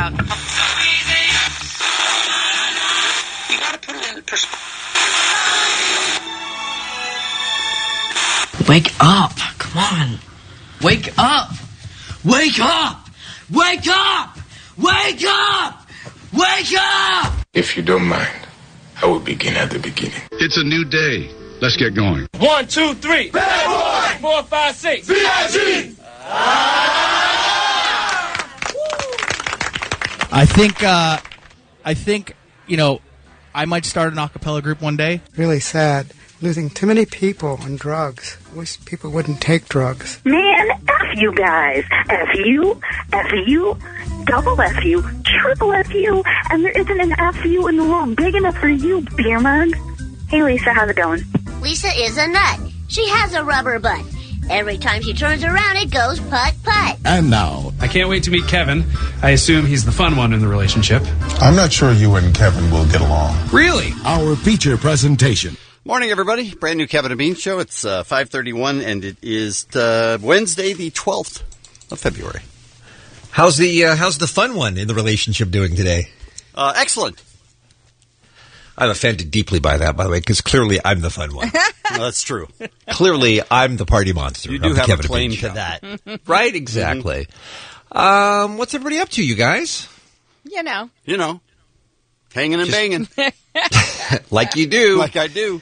about. You gotta put it in perspective. Wake up! Come on! Wake up! Wake up! Wake up! Wake up! Wake up! If you don't mind, I will begin at the beginning. It's a new day. Let's get going. 1, 2, 3. Bad boy! 4, 5, 6. VIG! I think, I might start an a cappella group one day. Really sad. Losing too many people on drugs. Wish people wouldn't take drugs. Man, F you guys. F you, double F you, triple F you, and there isn't an F you in the world big enough for you, beer mug. Hey, Lisa, how's it going? Lisa is a nut. She has a rubber butt. Every time she turns around, it goes putt-putt. And now, I can't wait to meet Kevin. I assume he's the fun one in the relationship. I'm not sure you and Kevin will get along. Really? our feature presentation. Morning, everybody. Brand new Kevin and Bean Show. It's 5:31, and it is Wednesday, the 12th of February. How's the fun one in the relationship doing today? Excellent. I'm offended deeply by that, by the way, because clearly I'm the fun one. No, that's true. Clearly, I'm the party monster. You do have Kevin a claim Bean to Show. that. Right? Exactly. Mm-hmm. What's everybody up to, you guys? You know. Hanging and banging. Like you do. Like I do.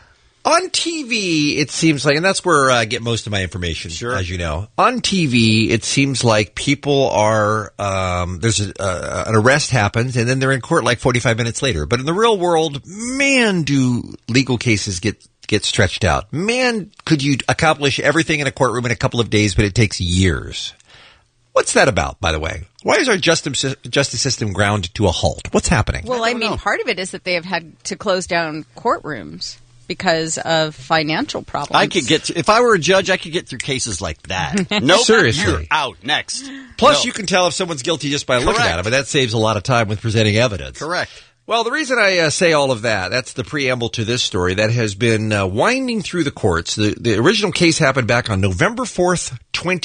On TV, it seems like, and that's where I get most of my information, as you know. On TV, it seems like people are, there's an arrest happens, and then they're in court like 45 minutes later. But in the real world, man, do legal cases get stretched out. Man, could you accomplish everything in a courtroom in a couple of days, but it takes years. What's that about, by the way? Why is our justice system ground to a halt? What's happening? Well, I mean, part of it is that they have had to close down courtrooms because of financial problems. I could if I were a judge, I could get through cases like that. Nope. Seriously. You're out. Next. Plus, you can tell if someone's guilty just by looking at them, and that saves a lot of time with presenting evidence. Correct. Well, the reason I say all of that's the preamble to this story that has been winding through the courts. The original case happened back on November 4th,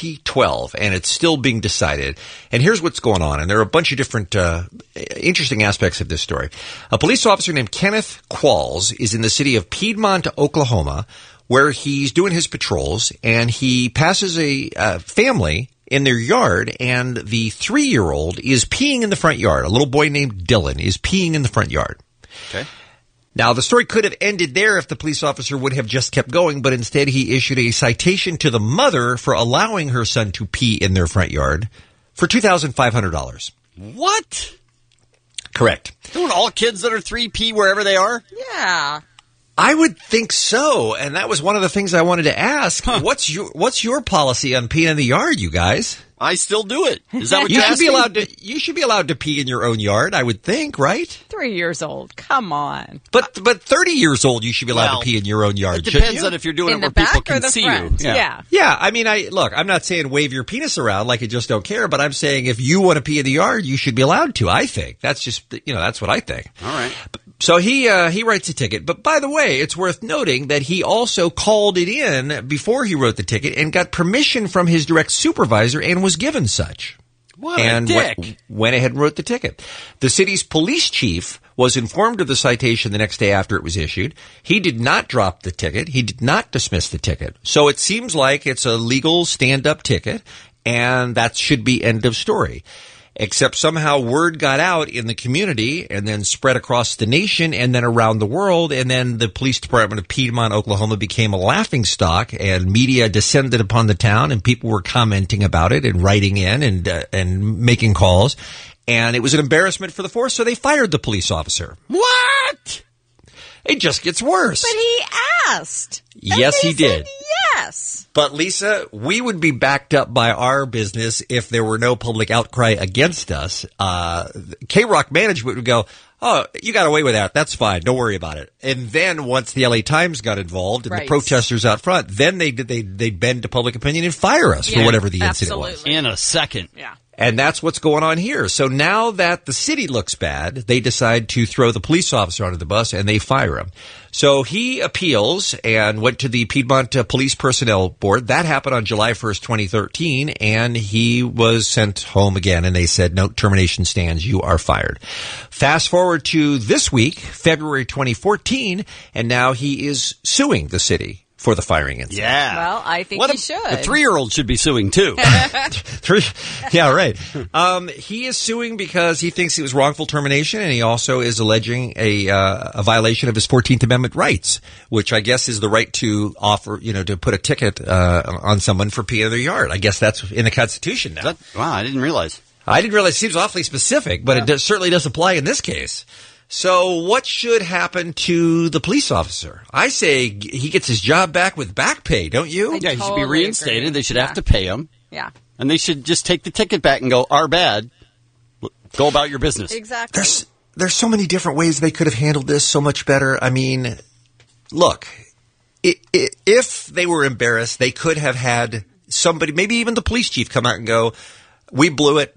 2012, and it's still being decided. And here's what's going on, and there are a bunch of different interesting aspects of this story. A police officer named Kenneth Qualls is in the city of Piedmont, Oklahoma, where he's doing his patrols, and he passes a family in their yard, and the 3-year-old is peeing in the front yard. A little boy named Dylan is peeing in the front yard. Okay. Now, the story could have ended there if the police officer would have just kept going, but instead he issued a citation to the mother for allowing her son to pee in their front yard for $2,500. What? Correct. Don't all kids that are 3 pee wherever they are? Yeah. I would think so, and that was one of the things I wanted to ask. Huh. What's your policy on peeing in the yard, you guys? I still do it. Is that what you you're should asking? You should be allowed to pee in your own yard, I would think, right? 3 years old. Come on. But 30 years old, you should be allowed to pee in your own yard. It depends on if you're doing in it where the people back can or the see front? you. Yeah. I mean, I'm not saying wave your penis around like you just don't care, but I'm saying if you want to pee in the yard, you should be allowed to. I think that's just that's what I think. All right. So he writes a ticket. But by the way, it's worth noting that he also called it in before he wrote the ticket and got permission from his direct supervisor and was given such. What and a dick. Went ahead and wrote the ticket. The city's police chief was informed of the citation the next day after it was issued. He did not drop the ticket. He did not dismiss the ticket. So it seems like it's a legal stand-up ticket, and that should be end of story. Except somehow word got out in the community and then spread across the nation and then around the world. And then the police department of Piedmont, Oklahoma became a laughingstock, and media descended upon the town, and people were commenting about it and writing in and making calls. And it was an embarrassment for the force, so they fired the police officer. What? It just gets worse. But he asked. Yes, he did. Yes. But, Lisa, we would be backed up by our business if there were no public outcry against us. K-Rock management would go, oh, you got away with that. That's fine. Don't worry about it. And then once the LA Times got involved and the protesters out front, then they'd bend to public opinion and fire us for whatever the incident was. In a second. Yeah. And that's what's going on here. So now that the city looks bad, they decide to throw the police officer under the bus and they fire him. So he appeals and went to the Piedmont Police Personnel Board. That happened on July 1st, 2013, and he was sent home again, and they said, no, termination stands. You are fired. Fast forward to this week, February 2014, and now he is suing the city for the firing incident. Yeah. Well, I think he should. A 3-year-old should be suing, too. Yeah, right. He is suing because he thinks it was wrongful termination, and he also is alleging a violation of his 14th Amendment rights, which I guess is the right to offer, to put a ticket on someone for peeing in their yard. I guess that's in the Constitution now. Wow, I didn't realize. It seems awfully specific, but it certainly does apply in this case. So what should happen to the police officer? I say he gets his job back with back pay, don't you? He should be reinstated. They should have to pay him. Yeah. And they should just take the ticket back and go, our bad. Go about your business. Exactly. There's so many different ways they could have handled this so much better. I mean, look, if they were embarrassed, they could have had somebody, maybe even the police chief, come out and go, we blew it.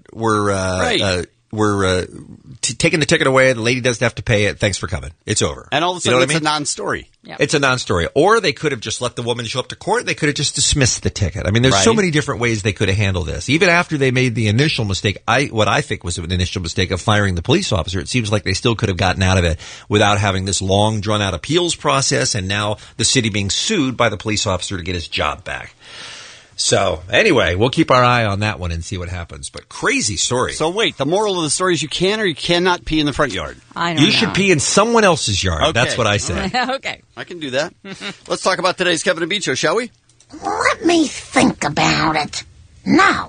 We're taking the ticket away. The lady doesn't have to pay it. Thanks for coming. It's over. And all of a sudden, it's a non-story. Yep. It's a non-story. Or they could have just let the woman show up to court. They could have just dismissed the ticket. I mean, there's so many different ways they could have handled this. Even after they made the initial mistake, what I think was an initial mistake of firing the police officer, it seems like they still could have gotten out of it without having this long, drawn-out appeals process, and now the city being sued by the police officer to get his job back. So, anyway, we'll keep our eye on that one and see what happens. But crazy story. So, wait, the moral of the story is you can or you cannot pee in the front yard? I don't know. You should pee in someone else's yard. Okay. That's what I say. Okay. I can do that. Let's talk about today's Kevin and Bean Show, shall we? Let me think about it. Now.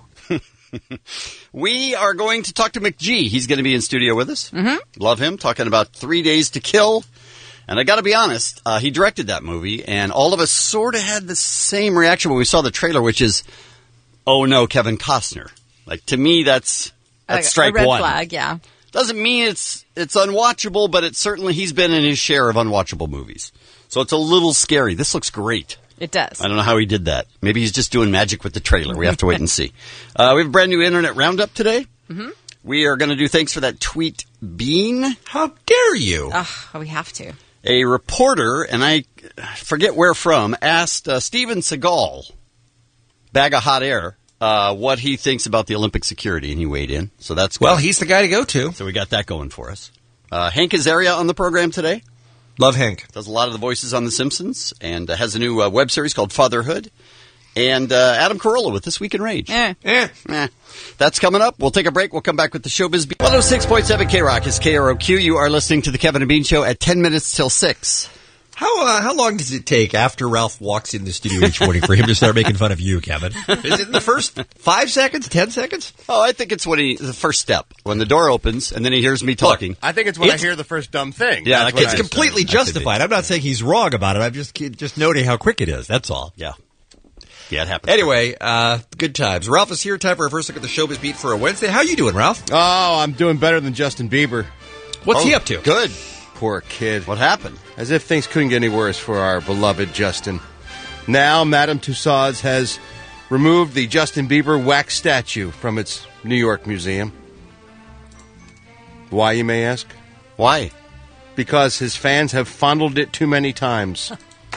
We are going to talk to McG. He's going to be in studio with us. Mm-hmm. Love him. Talking about 3 Days to Kill. And I got to be honest, he directed that movie, and all of us sort of had the same reaction when we saw the trailer, which is, oh no, Kevin Costner. Like, to me, that's strike a red one. Flag, yeah. Doesn't mean it's unwatchable, but he's been in his share of unwatchable movies. So it's a little scary. This looks great. It does. I don't know how he did that. Maybe he's just doing magic with the trailer. We have to wait and see. We have a brand new Internet Roundup today. Mm-hmm. We are going to do thanks for that tweet, Bean. How dare you? We have to. A reporter, and I forget where from, asked Steven Seagal, bag of hot air, what he thinks about the Olympic security, and he weighed in. So that's good. Well, he's the guy to go to. So we got that going for us. Hank Azaria on the program today. Love Hank. Does a lot of the voices on The Simpsons, and has a new web series called Fatherhood. And Adam Carolla with This Week in Rage. That's coming up. We'll take a break. We'll come back with the Showbiz Beat. 106.7 K-Rock is KROQ. You are listening to the Kevin and Bean Show at 10 minutes till 6. How long does it take after Ralph walks in the studio each morning for him to start making fun of you, Kevin? Is it in the first 5 seconds, 10 seconds? Oh, I think it's the first step. When the door opens and then he hears me talking. Look, I think it's when I hear the first dumb thing. Yeah, it's completely justified. I'm not saying he's wrong about it. I'm just noting how quick it is. That's all. Yeah. Yeah, it happens. Anyway, good times. Ralph is here. Time for our first look at the Showbiz Beat for a Wednesday. How you doing, Ralph? Oh, I'm doing better than Justin Bieber. What's he up to? Good. Poor kid. What happened? As if things couldn't get any worse for our beloved Justin. Now, Madame Tussauds has removed the Justin Bieber wax statue from its New York museum. Why, you may ask? Why? Because his fans have fondled it too many times.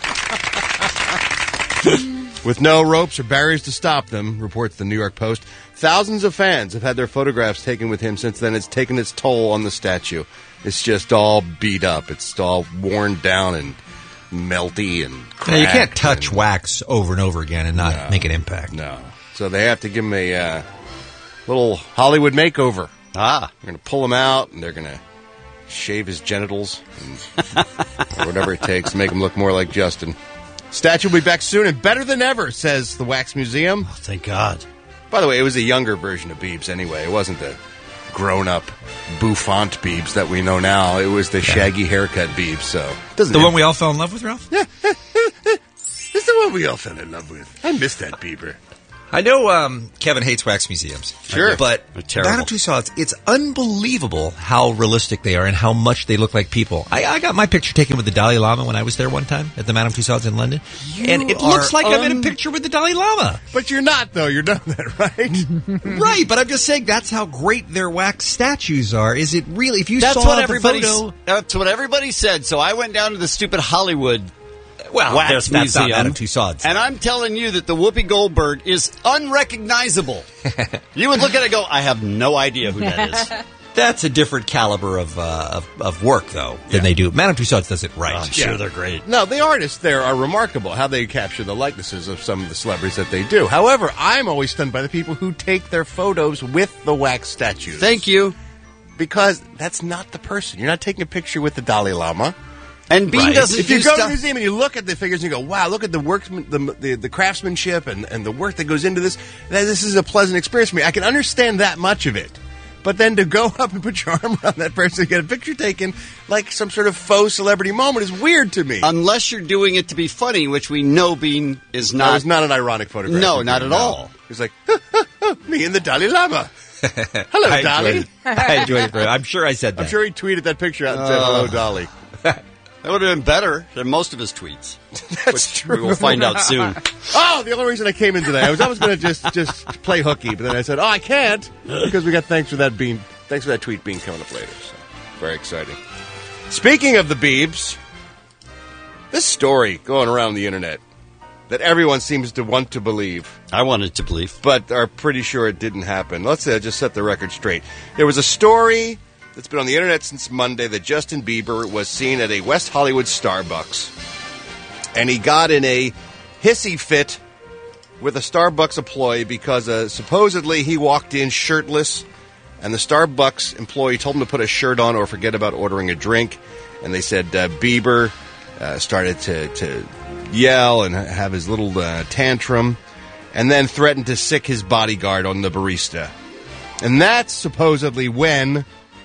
With no ropes or barriers to stop them, reports the New York Post, thousands of fans have had their photographs taken with him since then. It's taken its toll on the statue. It's just all beat up. It's all worn down and melty and cracked. You can't touch wax over and over again and not make an impact. No. So they have to give him a little Hollywood makeover. They're going to pull him out, and they're going to shave his genitals or whatever it takes to make him look more like Justin. Statue will be back soon and better than ever, says the Wax Museum. Oh, thank God. By the way, it was a younger version of Biebs anyway. It wasn't the grown-up, bouffant Biebs that we know now. It was the shaggy haircut Biebs. So the one we all fell in love with, Ralph? Yeah. It's the one we all fell in love with. I miss that Bieber. I know Kevin hates wax museums. Sure. But They're terrible. Madame Tussauds, it's unbelievable how realistic they are and how much they look like people. I got my picture taken with the Dalai Lama when I was there one time at the Madame Tussauds in London. And it looks like I'm in a picture with the Dalai Lama. But you're not, though. You're not that, right? Right, but I'm just saying that's how great their wax statues are. Is it really? If you That's saw what the everybody. photo... That's what everybody said. So I went down to the stupid Hollywood Well, wax that's not museum, Madame Tussauds. and I'm telling you that the Whoopi Goldberg is unrecognizable. You would look at it and go, I have no idea who that is. That's a different caliber of work, though, than they do. Madame Tussauds does it right. I'm sure they're great. No, the artists there are remarkable, how they capture the likenesses of some of the celebrities that they do. However, I'm always stunned by the people who take their photos with the wax statues. Thank you. Because that's not the person. You're not taking a picture with the Dalai Lama. And Bean doesn't If do you go to stuff- the museum and you look at the figures and you go, wow, look at the the craftsmanship and the work that goes into this. This is a pleasant experience for me. I can understand that much of it. But then to go up and put your arm around that person and get a picture taken like some sort of faux celebrity moment is weird to me. Unless you're doing it to be funny, which we know Bean is not. No, it's not an ironic photograph. No, not at all. He's like, me and the Dalai Lama. Hello, I Dolly. enjoyed it. I enjoyed it. I'm sure I said that. I'm sure he tweeted that picture out and said, hello, Dolly. That would have been better than most of his tweets. That's true. We will find out soon. Oh, the only reason I came in today, I was going to just play hooky, but then I said, I can't, because we got thanks for that tweet being coming up later. So, very exciting. Speaking of the Biebs, this story going around the internet that everyone seems to want to believe. I wanted to believe. But are pretty sure it didn't happen. Let's just set the record straight. There was a story that's been on the internet since Monday that Justin Bieber was seen at a West Hollywood Starbucks. And he got in a hissy fit with a Starbucks employee because supposedly he walked in shirtless and the Starbucks employee told him to put a shirt on or forget about ordering a drink. And they said Bieber started to yell and have his little tantrum and then threatened to sick his bodyguard on the barista. And that's supposedly when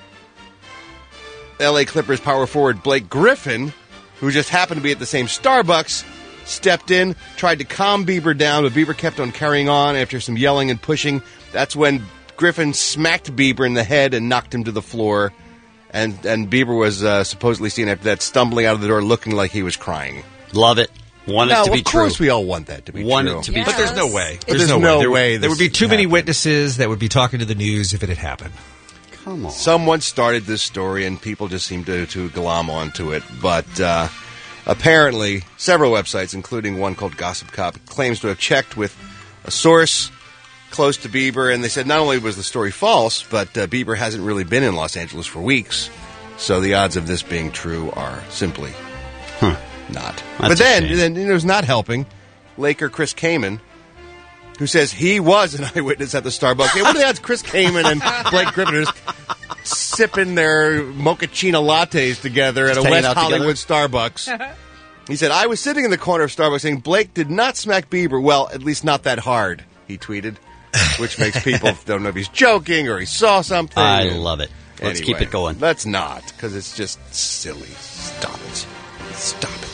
LA Clippers power forward Blake Griffin, who just happened to be at the same Starbucks, stepped in, tried to calm Bieber down, but Bieber kept on carrying on after some yelling and pushing. That's when Griffin smacked Bieber in the head and knocked him to the floor. And Bieber was supposedly seen after that stumbling out of the door looking like he was crying. Love it. Want it to be true. Of course we all want that to be Want true. it to be But true. there's no way. There's no way There would be too many witnesses that would be talking to the news if it had happened. Come on. Someone started this story, and people just seem to glom onto it. But apparently, several websites, including one called Gossip Cop, claims to have checked with a source close to Bieber, and they said not only was the story false, but Bieber hasn't really been in Los Angeles for weeks. So the odds of this being true are simply not. But then it was not helping. Laker Chris Kaman, who says he was an eyewitness at the Starbucks. Hey, what are the odds Chris Kaman and Blake Griffin are just sipping their mochaccino lattes together at a West Hollywood Starbucks? He said, I was sitting in the corner of Starbucks saying Blake did not smack Bieber. Well, at least not that hard, he tweeted, which makes people don't know if he's joking or he saw something. I love it. Let's keep it going. Let's not, because it's just silly. Stop it. Stop it.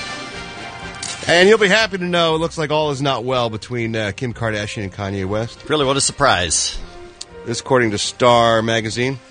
And you'll be happy to know it looks like all is not well between Kim Kardashian and Kanye West. Really, what a surprise. This according to Star Magazine.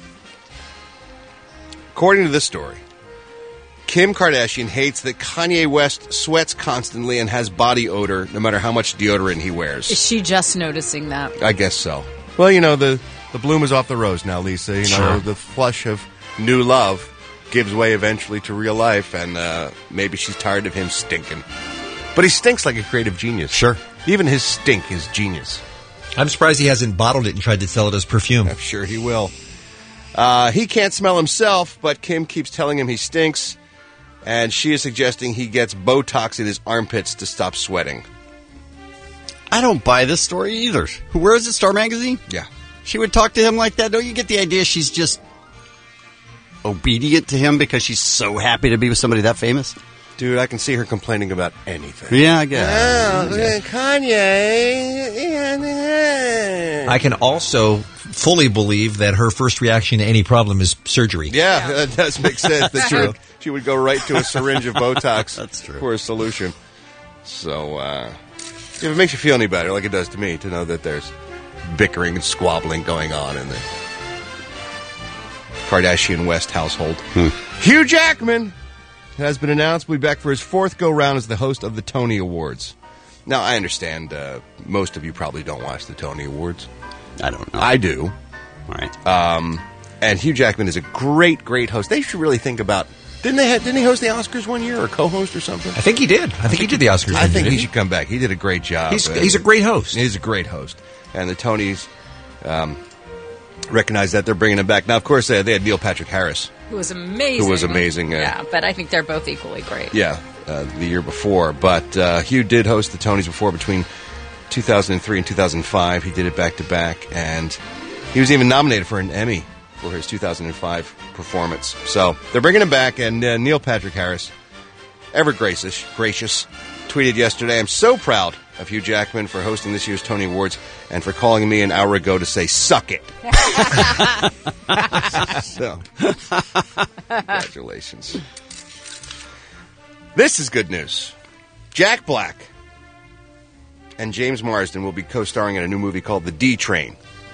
According to this story, Kim Kardashian hates that Kanye West sweats constantly and has body odor no matter how much deodorant he wears. Is she just noticing that? I guess so. Well, you know, the bloom is off the rose now, Lisa. You know, Sure. the flush of new love gives way eventually to real life, and maybe she's tired of him stinking. But he stinks like a creative genius. Sure. Even his stink is genius. I'm surprised he hasn't bottled it and tried to sell it as perfume. I'm sure he will. He can't smell himself, but Kim keeps telling him he stinks, and she is suggesting he gets Botox in his armpits to stop sweating. I don't buy this story either. Where is it, Star Magazine? Yeah. She would talk to him like that. Don't you get the idea she's just obedient to him because she's so happy to be with somebody that famous? Dude, I can see her complaining about anything. Yeah, I guess. Oh, Kanye. I can also fully believe that her first reaction to any problem is surgery. Yeah, that does make sense. That she would go right to a syringe of Botox That's true. for a solution. So, If it makes you feel any better, like it does to me, to know that there's bickering and squabbling going on in the Kardashian West household. Hugh Jackman has been announced will be back for his fourth go-round as the host of the Tony Awards. Now, I understand most of you probably don't watch the Tony Awards. I don't know. I do. All right. And Hugh Jackman is a great, great host. They should really think about... Didn't he host the Oscars one year or co-host or something? I think he did. I think he did the Oscars. I think he should come back. He did a great job. He's a great host. He's a great host. And the Tonys recognize that. They're bringing him back. Now, of course, they had Neil Patrick Harris. Who was amazing. Yeah, but I think they're both equally great. Yeah, the year before. But Hugh did host the Tonys before between 2003 and 2005. He did it back-to-back. And he was even nominated for an Emmy for his 2005 performance. So they're bringing him back, and Neil Patrick Harris, ever gracious, tweeted yesterday, "I'm so proud of Hugh Jackman for hosting this year's Tony Awards and for calling me an hour ago to say, suck it." So, congratulations. This is good news. Jack Black and James Marsden will be co-starring in a new movie called The D Train.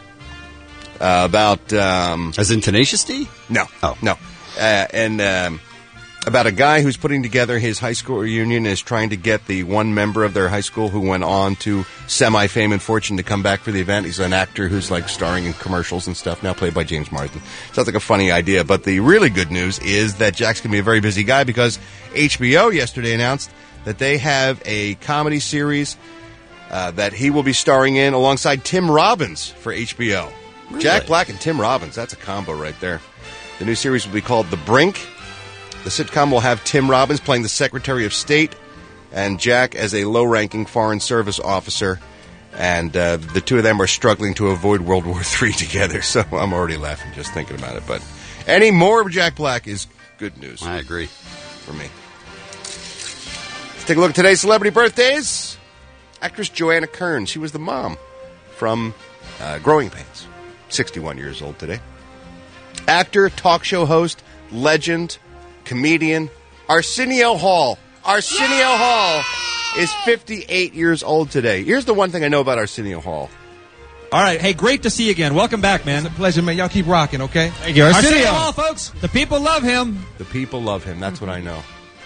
About as in Tenacious D? No, no, and about a guy who's putting together his high school reunion and is trying to get the one member of their high school who went on to semi-fame and fortune to come back for the event. He's an actor who's like starring in commercials and stuff, now played by James Marsden. Sounds like a funny idea, but the really good news is that Jack's going to be a very busy guy because HBO yesterday announced that they have a comedy series that he will be starring in alongside Tim Robbins for HBO. Really? Jack Black and Tim Robbins, that's a combo right there. The new series will be called The Brink. The sitcom will have Tim Robbins playing the Secretary of State and Jack as a low-ranking Foreign Service officer. And the two of them are struggling to avoid World War III together, so I'm already laughing just thinking about it. But any more of Jack Black is good news. I agree. For me. Let's take a look at today's celebrity birthdays. Actress Joanna Kern. She was the mom from Growing Pains. 61 years old today. Actor, talk show host, legend, comedian, Arsenio Hall. Arsenio Hall is 58 years old today. Here's the one thing I know about Arsenio Hall. All right. Hey, great to see you again. Welcome back, man. It's a pleasure, man. Y'all keep rocking, okay? Thank you. Arsenio Hall, folks. The people love him. The people love him. That's what I know.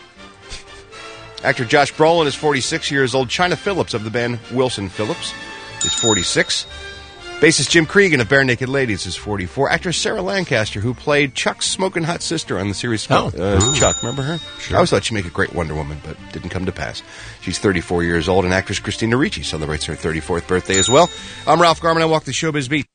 Actor Josh Brolin is 46 years old. China Phillips of the band Wilson Phillips is 46. Bassist Jim Cregan of Bare Naked Ladies is 44. Actress Sarah Lancaster, who played Chuck's smoking hot sister on the series Chuck. Remember her? Sure. I always thought she'd make a great Wonder Woman, but didn't come to pass. She's 34 years old, and actress Christina Ricci celebrates her 34th birthday as well. I'm Ralph Garman. I walk the showbiz beat.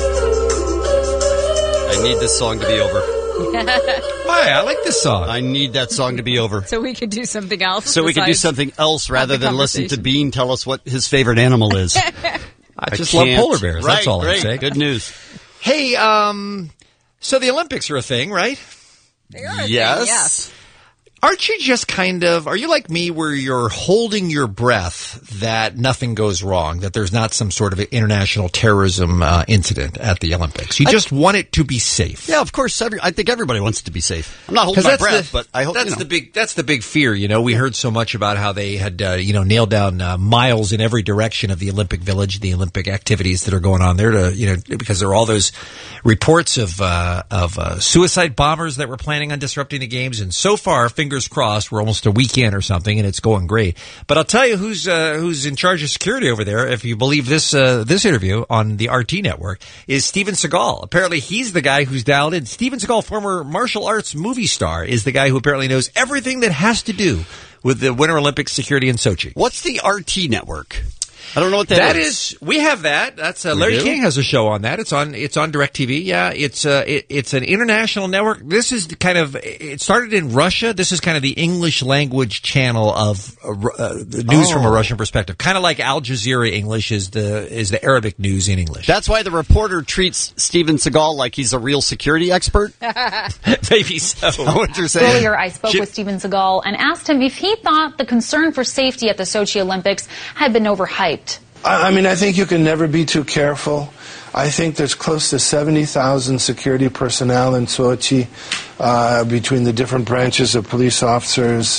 I need this song to be over. Why? I like this song. I need that song to be over. So we could do something else. So we could do something else rather than listen to Bean tell us what his favorite animal is. I just love polar bears. Right, that's all great. I'm saying. Good news. Hey, so the Olympics are a thing, right? They are a yes. thing, yes. Aren't you just are you like me where you're holding your breath that nothing goes wrong, that there's not some sort of international terrorism incident at the Olympics? You just want it to be safe. Yeah, of course. I think everybody wants it to be safe. I'm not holding my breath, but I hope that's the big fear. You know, we heard so much about how they had nailed down miles in every direction of the Olympic Village, the Olympic activities that are going on there because there are all those reports of suicide bombers that were planning on disrupting the games, and so far, fingers crossed, we're almost a week in or something, and it's going great. But I'll tell you who's in charge of security over there, if you believe this interview on the RT network, is Steven Seagal. Apparently, he's the guy who's dialed in. Steven Seagal, former martial arts movie star, is the guy who apparently knows everything that has to do with the Winter Olympics security in Sochi. What's the RT network? I don't know what that is. We have that. That's Larry King has a show on that. It's on DirecTV. Yeah, it's an international network. This is it started in Russia. This is kind of the English language channel of news from a Russian perspective. Kind of like Al Jazeera English is the Arabic news in English. That's why the reporter treats Steven Seagal like he's a real security expert. Maybe so. What you're saying? Earlier, I spoke with Steven Seagal and asked him if he thought the concern for safety at the Sochi Olympics had been overhyped. I mean, I think you can never be too careful. I think there's close to 70,000 security personnel in Sochi between the different branches of police officers,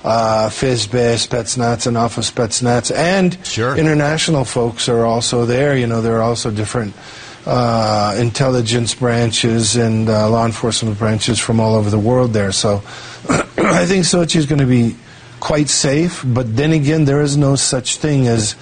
FSB, Spetsnaz, and Alpha Spetsnaz, and international folks are also there. You know, there are also different intelligence branches and law enforcement branches from all over the world there. So I think Sochi is going to be quite safe, but then again, there is no such thing as,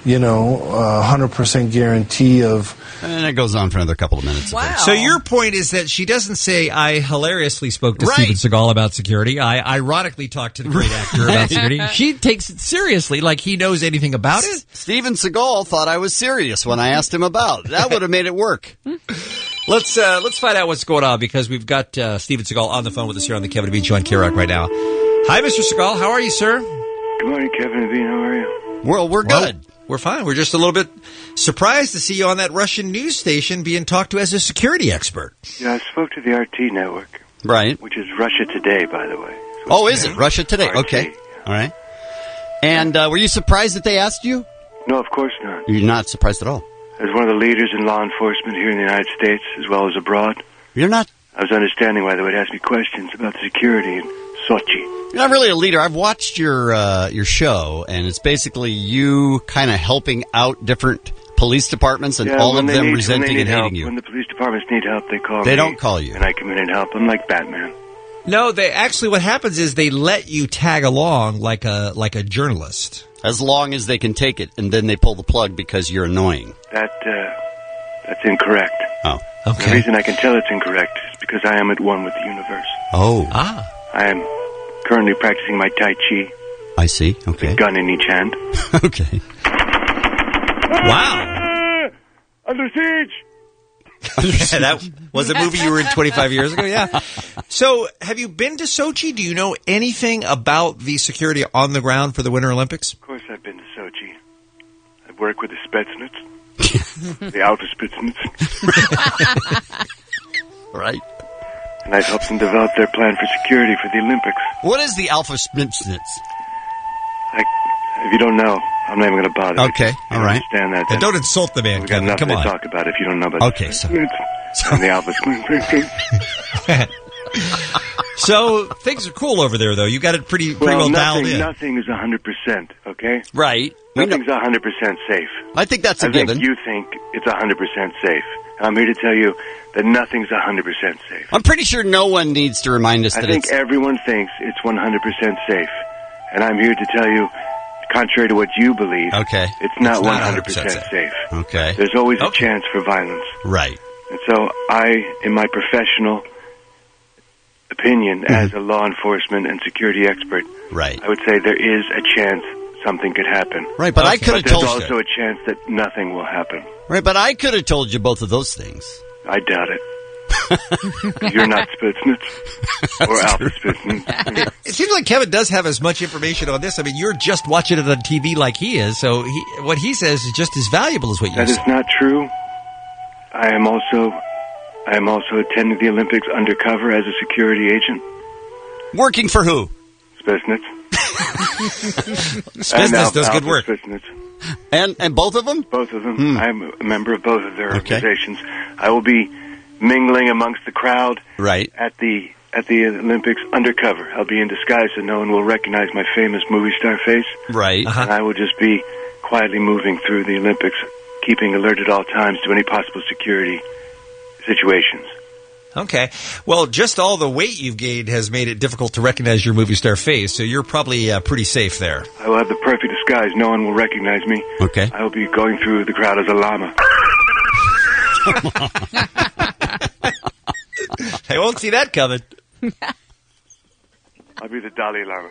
100% guarantee of... And it goes on for another couple of minutes. Wow. So your point is that she doesn't say, I hilariously spoke to Steven Seagal about security. I ironically talked to the great actor about security. She takes it seriously, like he knows anything about it. Steven Seagal thought I was serious when I asked him about. That would have made it work. Let's find out what's going on, because we've got Steven Seagal on the phone with us here on the Kevin and Bean Show on K-Rock right now. Hi, Mr. Seagal. How are you, sir? Good morning, Kevin and Bean. How are you? Well, we're good. We're fine. We're just a little bit surprised to see you on that Russian news station being talked to as a security expert. Yeah, I spoke to the RT network. Right. Which is Russia Today, by the way. Oh, is it? Russia Today. RT. Okay. All right. And were you surprised that they asked you? No, of course not. You're not surprised at all? As one of the leaders in law enforcement here in the United States, as well as abroad. You're not? I was understanding why they would ask me questions about the security in Sochi. You're not really a leader. I've watched your show, and it's basically you kind of helping out different police departments, and all of them resenting and hating you. When the police departments need help, they call me. They don't call you. And I come in and help them like Batman. No, they actually, what happens is they let you tag along like a journalist. As long as they can take it, and then they pull the plug because you're annoying. That's incorrect. Oh, okay. The reason I can tell it's incorrect is because I am at one with the universe. Oh. I am currently practicing my Tai Chi. I see. Okay. With a gun in each hand. Okay. Wow. Under siege. That was a movie you were in 25 years ago, yeah. So, have you been to Sochi? Do you know anything about the security on the ground for the Winter Olympics? Of course I've been to Sochi. I work with the Spetsnaz. The Alpha Spetsnaz. Right. And I've helped them develop their plan for security for the Olympics. What is the Alpha Spetsnaz? If you don't know, I'm not even going to bother. Okay, all right. Understand that. And don't insult the man, We've got Kevin. nothing Come on. to talk about if you don't know about Okay, so and the Alpha Spetsnaz. So things are cool over there, though. You got it pretty well dialed in. Nothing is 100%, okay? Right. Nothing's 100% safe. I think that's a given. given. You think it's 100% safe. I'm here to tell you that nothing's 100% safe. I'm pretty sure no one needs to remind us I that think it's... everyone thinks it's 100% safe. And I'm here to tell you, contrary to what you believe, it's not 100% safe. Okay. There's always a chance for violence. Right. And so I, in my professional opinion as a law enforcement and security expert, I would say there is a chance something could happen. Right, but I could have told you. There's also a chance that nothing will happen. Right, but I could have told you both of those things. I doubt it. You're not Spetsnaz or Alpha Spetsnaz. It seems like Kevin does have as much information on this. I mean, you're just watching it on TV like he is, so what he says is just as valuable as what you say. That is not true. I am also attending the Olympics undercover as a security agent. Working for who? Spetsnaz. Spetsnaz does good work. Spetsnaz. And both of them? Both of them. I'm a member of both of their organizations. I will be mingling amongst the crowd at the Olympics undercover. I'll be in disguise so no one will recognize my famous movie star face. Right. And I will just be quietly moving through the Olympics, keeping alert at all times to any possible security situations. Okay. Well, just all the weight you've gained has made it difficult to recognize your movie star face, so you're probably pretty safe there. I will have the perfect disguise. No one will recognize me. Okay. I will be going through the crowd as a llama. I won't see that coming. I'll be the Dalai Lama.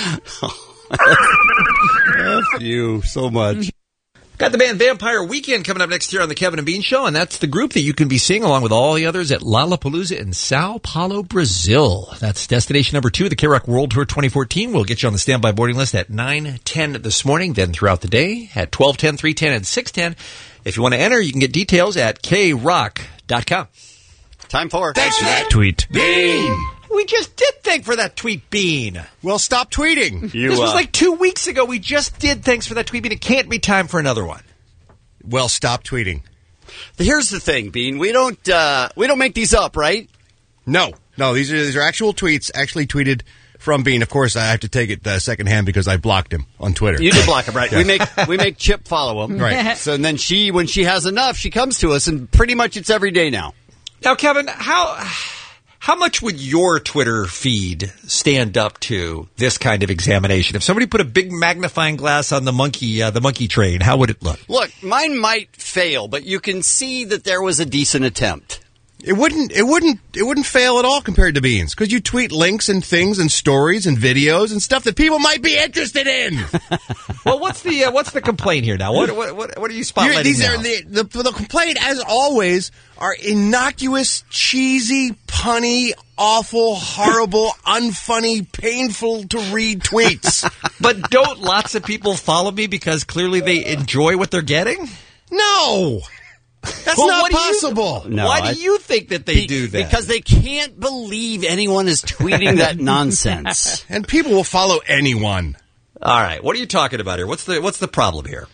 F you so much. Got the band Vampire Weekend coming up next year on the Kevin and Bean Show, and that's the group that you can be seeing along with all the others at Lollapalooza in Sao Paulo, Brazil. That's destination number 2, the K-Rock World Tour 2014. We'll get you on the standby boarding list at 9:10 this morning, then throughout the day at 12:10, 3:10, and 6:10. If you want to enter, you can get details at krock.com. Time for... Thanks for that tweet. Bean! We just did thank for that tweet, Bean. Well, stop tweeting. This was like 2 weeks ago. We just did thanks for that tweet, Bean. It can't be time for another one. Well, stop tweeting. Here's the thing, Bean. We don't make these up, right? No. These are actual tweets, actually tweeted from Bean. Of course, I have to take it secondhand because I blocked him on Twitter. You did block him, right? Yeah. We make Chip follow him, Right. So and then when she has enough, she comes to us, and pretty much it's every day now. Now, Kevin, how much would your Twitter feed stand up to this kind of examination? If somebody put a big magnifying glass on the monkey train, how would it look? Look, mine might fail, but you can see that there was a decent attempt. It wouldn't fail at all compared to Beans, because you tweet links and things and stories and videos and stuff that people might be interested in. Well, what's the complaint here now? What are you spotlighting These now? are the complaint, as always, are innocuous, cheesy, punny, awful, horrible, unfunny, painful to read tweets. But don't lots of people follow me because clearly they enjoy what they're getting? No. That's not possible. Why do you think that they do that? Because they can't believe anyone is tweeting that nonsense. And people will follow anyone. All right, what are you talking about here? What's the problem here?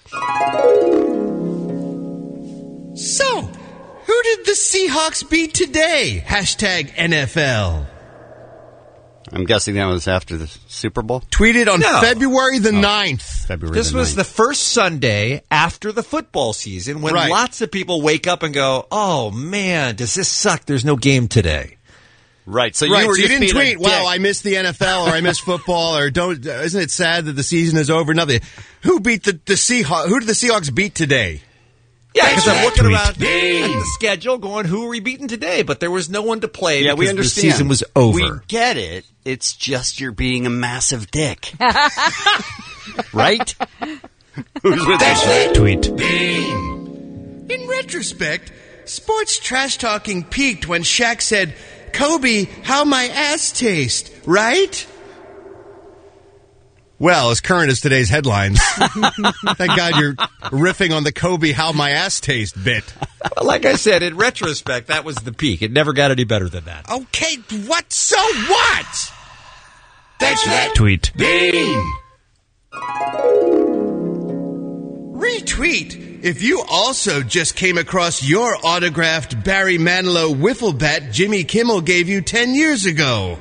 So, who did the Seahawks beat today? Hashtag NFL. I'm guessing that was after the Super Bowl? Tweeted on No. February the 9th. This was the first Sunday after the football season when Right. lots of people wake up and go, oh, man, does this suck? There's no game today. Right, so Right, you were so you just didn't being a tweet, wow, dick. I missed the NFL or I missed football or isn't it sad that the season is over? Nothing. Who beat the Seahawks? Who did the Seahawks beat today? Yeah, because I'm looking Tweet. around at the schedule going, who are we beating today? But there was no one to play Yeah, because we understand. the season was over. We get it. It's just you're being a massive dick. Right? Who's with us? Tweet. In retrospect, sports trash talking peaked when Shaq said, Kobe, how my ass taste, right? Well, as current as today's headlines. Thank God you're riffing on the Kobe how my ass taste bit. Well, like I said, in retrospect, that was the peak. It never got any better than that. Okay, what? So what? That's right. Tweet. Retweet if you also just came across your autographed Barry Manilow wiffle bat Jimmy Kimmel gave you 10 years ago.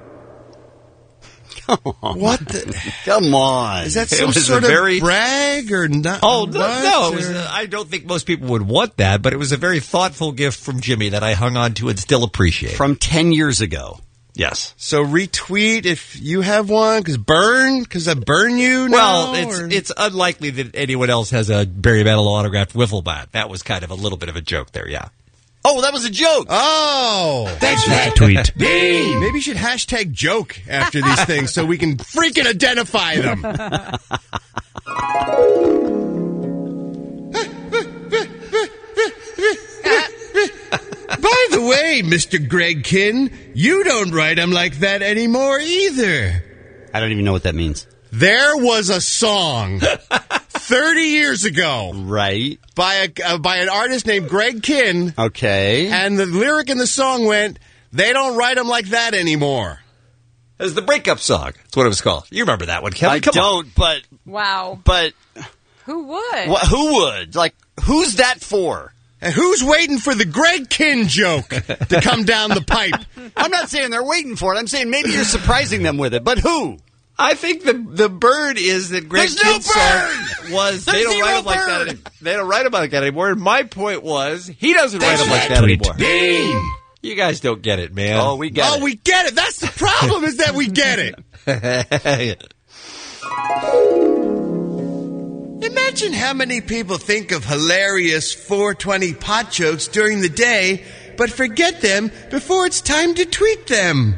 What the? Come on. Is that It some was sort a of very- brag or not? Oh, no. What, It was, or- I don't think most people would want that, but it was a very thoughtful gift from Jimmy that I hung on to and still appreciate. From 10 years ago. Yes. So retweet if you have one, because I burn you now? Well, it's unlikely that anyone else has a Barry Manilow autographed wiffle bat. That was kind of a little bit of a joke there, yeah. Oh, that was a joke. Oh. That's right. Tweet. Maybe you should hashtag joke after these things so we can freaking identify them. By the way, Mr. Greg Kinn, you don't write them like that anymore either. I don't even know what that means. There was a song 30 years ago. Right. By an artist named Greg Kinn. Okay. And the lyric in the song went, they don't write them like that anymore. It was the breakup song. That's what it was called. You remember that one, Kevin? I Come don't, on. but Wow. Who would? Who would? Like, who's that for? And who's waiting for the Greg Kinn joke to come down the pipe? I'm not saying they're waiting for it. I'm saying maybe you're surprising them with it. But who? I think the bird is that Greg There's no Kinn's song was There's they don't zero write them like bird. that. They don't write them like that anymore. And my point was he doesn't write them like that Tweet. anymore. You guys don't get it, man. Oh, we get it. We get it. That's the problem, is that we get it. Imagine how many people think of hilarious 420 pot jokes during the day, but forget them before it's time to tweet them.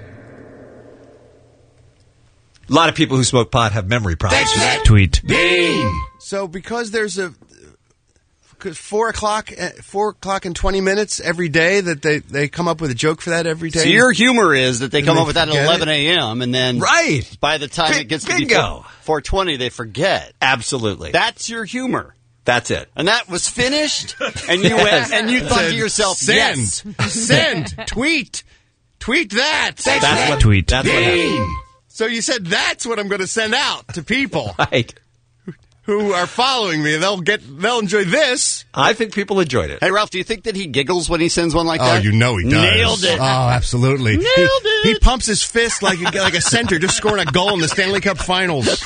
A lot of people who smoke pot have memory problems. Tweet. So because there's because 4 o'clock and 20 minutes every day that they come up with a joke for that every day. So your humor is that they come they up with that at forget 11 a.m. and then Right. by the time it gets to be Bingo. 4:20, they forget. Absolutely. That's your humor. That's it. And that was finished, and you went and you thought to yourself, send, yes. send, tweet that. That's what Tweet. That's what happened. So you said that's what I'm going to send out to people. Right. who are following me, they'll enjoy this. I think people enjoyed it. Hey, Ralph, do you think that he giggles when he sends one like Oh, that? you know he does. Nailed it. Oh, absolutely. Nailed it. He pumps his fist like a center, just scoring a goal in the Stanley Cup Finals.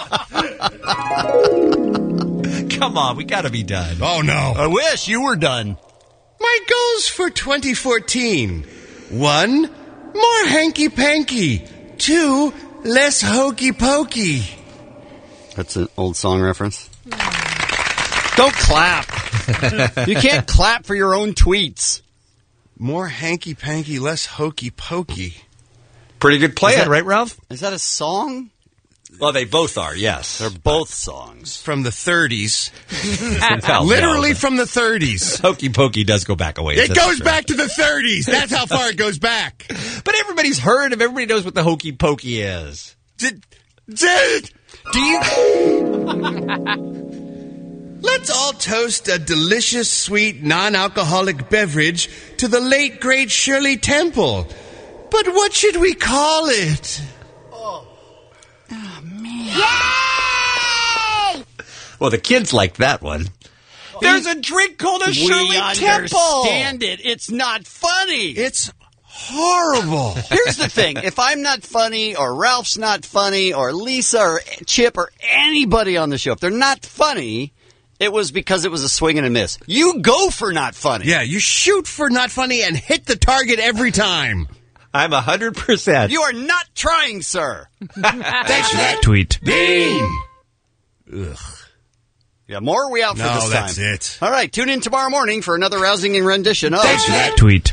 Come on, we got to be done. Oh, no. I wish you were done. My goals for 2014. 1, more hanky-panky. 2, less hokey-pokey. That's an old song reference. Don't clap. You can't clap for your own tweets. More hanky-panky, less hokey-pokey. Pretty good plan, right, Ralph? Is that a song? Well, they both are, yes. They're both songs. From the 30s. Well, Literally from the 30s. Hokey Pokey does go back a ways. It that's goes true. back to the 30s. That's how far it goes back. But everybody's heard of everybody knows what the Hokey Pokey is. Do you... Let's all toast a delicious, sweet, non-alcoholic beverage to the late, great Shirley Temple. But what should we call it? Yay! Well, the kids like that one. There's a drink called a Shirley Temple. Understand it. It's not funny. It's horrible. Here's the thing. If I'm not funny, or Ralph's not funny, or Lisa, or Chip, or anybody on the show, if they're not funny, it was because it was a swing and a miss. You go for not funny. Yeah, you shoot for not funny and hit the target every time. I'm 100%. You are not trying, sir. Thanks for that tweet. Bean. Ugh. Yeah, more or we out for No, this time? that's it. All right, tune in tomorrow morning for another rousing rendition of Thanks for that tweet.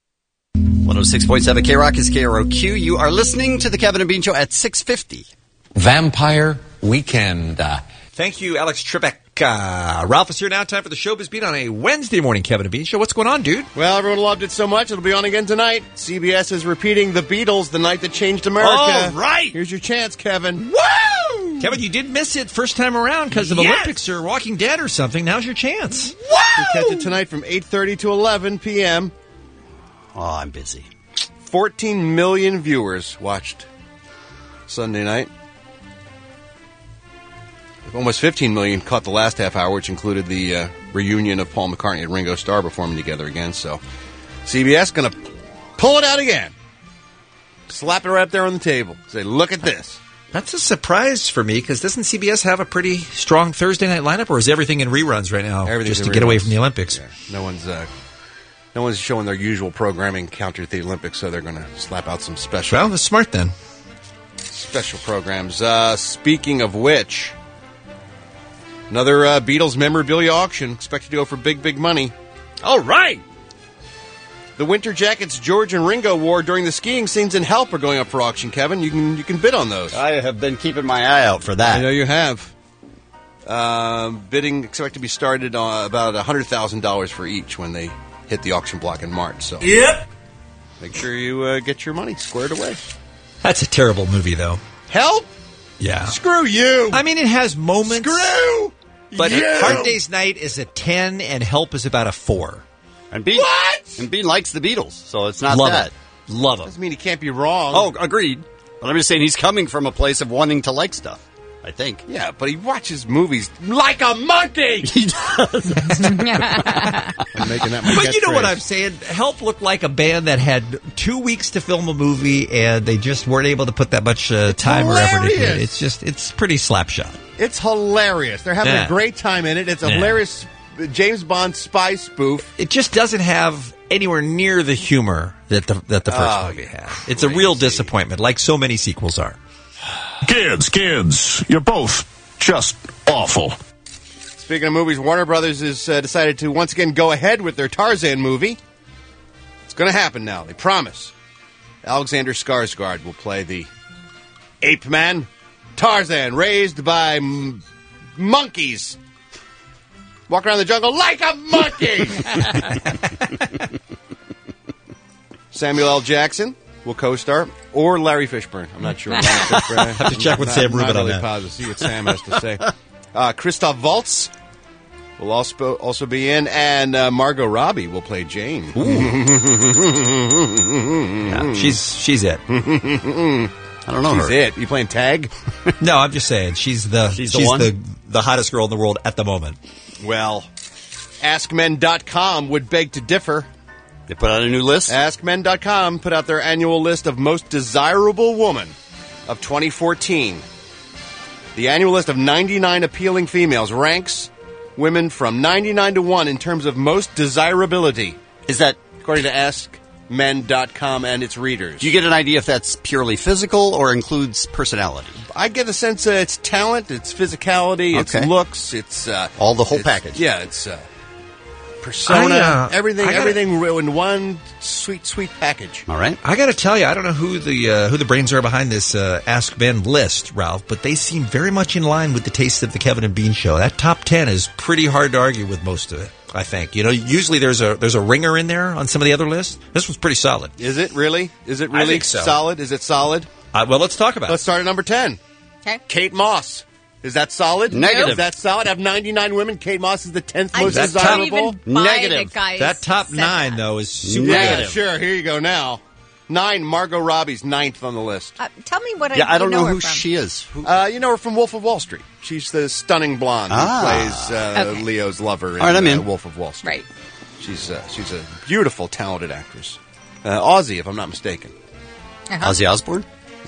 106.7 K-Rock is KROQ. You are listening to the Kevin and Bean Show at 6:50. Vampire Weekend. Thank you, Alex Trebek. Ralph is here now. Time for the Showbiz Beat on a Wednesday morning Kevin and Bean Show. What's going on, dude? Well, everyone loved it so much, it'll be on again tonight. CBS is repeating The Beatles, the night that changed America. All right. Here's your chance, Kevin. Woo! Kevin, you did miss it first time around because of Olympics or Walking Dead or something. Now's your chance. You catch it tonight from 8:30 to 11 p.m. Oh, I'm busy. 14 million viewers watched Sunday night. Almost 15 million caught the last half hour, which included the reunion of Paul McCartney and Ringo Starr performing together again. So CBS going to pull it out again. Slap it right up there on the table. Say, look at this. That's a surprise for me because doesn't CBS have a pretty strong Thursday night lineup, or is everything in reruns right now just to get away from the Olympics? Yeah. No one's showing their usual programming counter to the Olympics, so they're going to slap out some special. Well, that's smart then. Special programs. Speaking of which, another Beatles memorabilia auction expected to go for big, big money. All right. The winter jackets George and Ringo wore during the skiing scenes in Help are going up for auction, Kevin. You can bid on those. I have been keeping my eye out for that. I know you have. Bidding expected to be started on about $100,000 for each when they hit the auction block in March. So yep. Make sure you get your money squared away. That's a terrible movie, though. Help? Yeah. Screw you. I mean, it has moments. Screw But you. Hard Day's Night is a 10 and Help is about a 4. And Bean, what? And Bean likes the Beatles, so it's not Love that. it. Love them. Doesn't mean he can't be wrong. Oh, agreed. But I'm just saying he's coming from a place of wanting to like stuff, I think. Yeah, but he watches movies like a monkey. He does. I'm making that my But you know what catchphrase. I'm saying? Help looked like a band that had 2 weeks to film a movie, and they just weren't able to put that much time or effort into it. It's pretty slapshot. It's hilarious. They're having Yeah. a great time in it. It's a hilarious James Bond spy spoof. It just doesn't have anywhere near the humor that the first movie had. It's a real disappointment, like so many sequels are. Kids, you're both just awful. Speaking of movies, Warner Brothers has decided to once again go ahead with their Tarzan movie. It's going to happen now. They promise. Alexander Skarsgård will play the ape man Tarzan, raised by monkeys. Walk around the jungle like a monkey. Samuel L. Jackson will co-star, or Larry Fishburne. I'm not sure. Have to check with Sam Rubin on that. Positive. See what Sam has to say. Christoph Waltz will also be in, and Margot Robbie will play Jane. Yeah, she's it. I don't know She's her. it. You playing tag? No, I'm just saying she's the one? the hottest girl in the world at the moment. Well, AskMen.com would beg to differ. They put out a new list? AskMen.com put out their annual list of most desirable woman of 2014. The annual list of 99 appealing females ranks women from 99 to 1 in terms of most desirability. Is that according to AskMen.com and its readers? Do you get an idea if that's purely physical or includes personality? I get a sense it's talent, it's physicality, it's looks, it's all the whole package. Yeah, it's persona, everything in one sweet package. All right. I got to tell you, I don't know who the brains are behind this Ask Ben list, Ralph, but they seem very much in line with the taste of the Kevin and Bean Show. That top 10 is pretty hard to argue with most of it, I think. You know, usually there's a ringer in there on some of the other lists. This one's pretty solid. Is it really? Is it really I think so. solid? Is it solid? Well, let's talk about it. Let's start at number 10. Okay. Kate Moss. Is that solid? Negative. Is that solid? Out of 99 women, Kate Moss is the 10th most just desirable. don't even buy Negative. the guys That top said 9, that. though, is super Yeah, negative. sure. Here you go now. 9, Margot Robbie's 9th on the list. Tell me what I don't know her who from. she is. You know her from Wolf of Wall Street. She's the stunning blonde who plays Leo's lover in All right, I'm in. Wolf of Wall Street. Right. She's a beautiful, talented actress. Aussie, if I'm not mistaken. Ozzy Osbourne?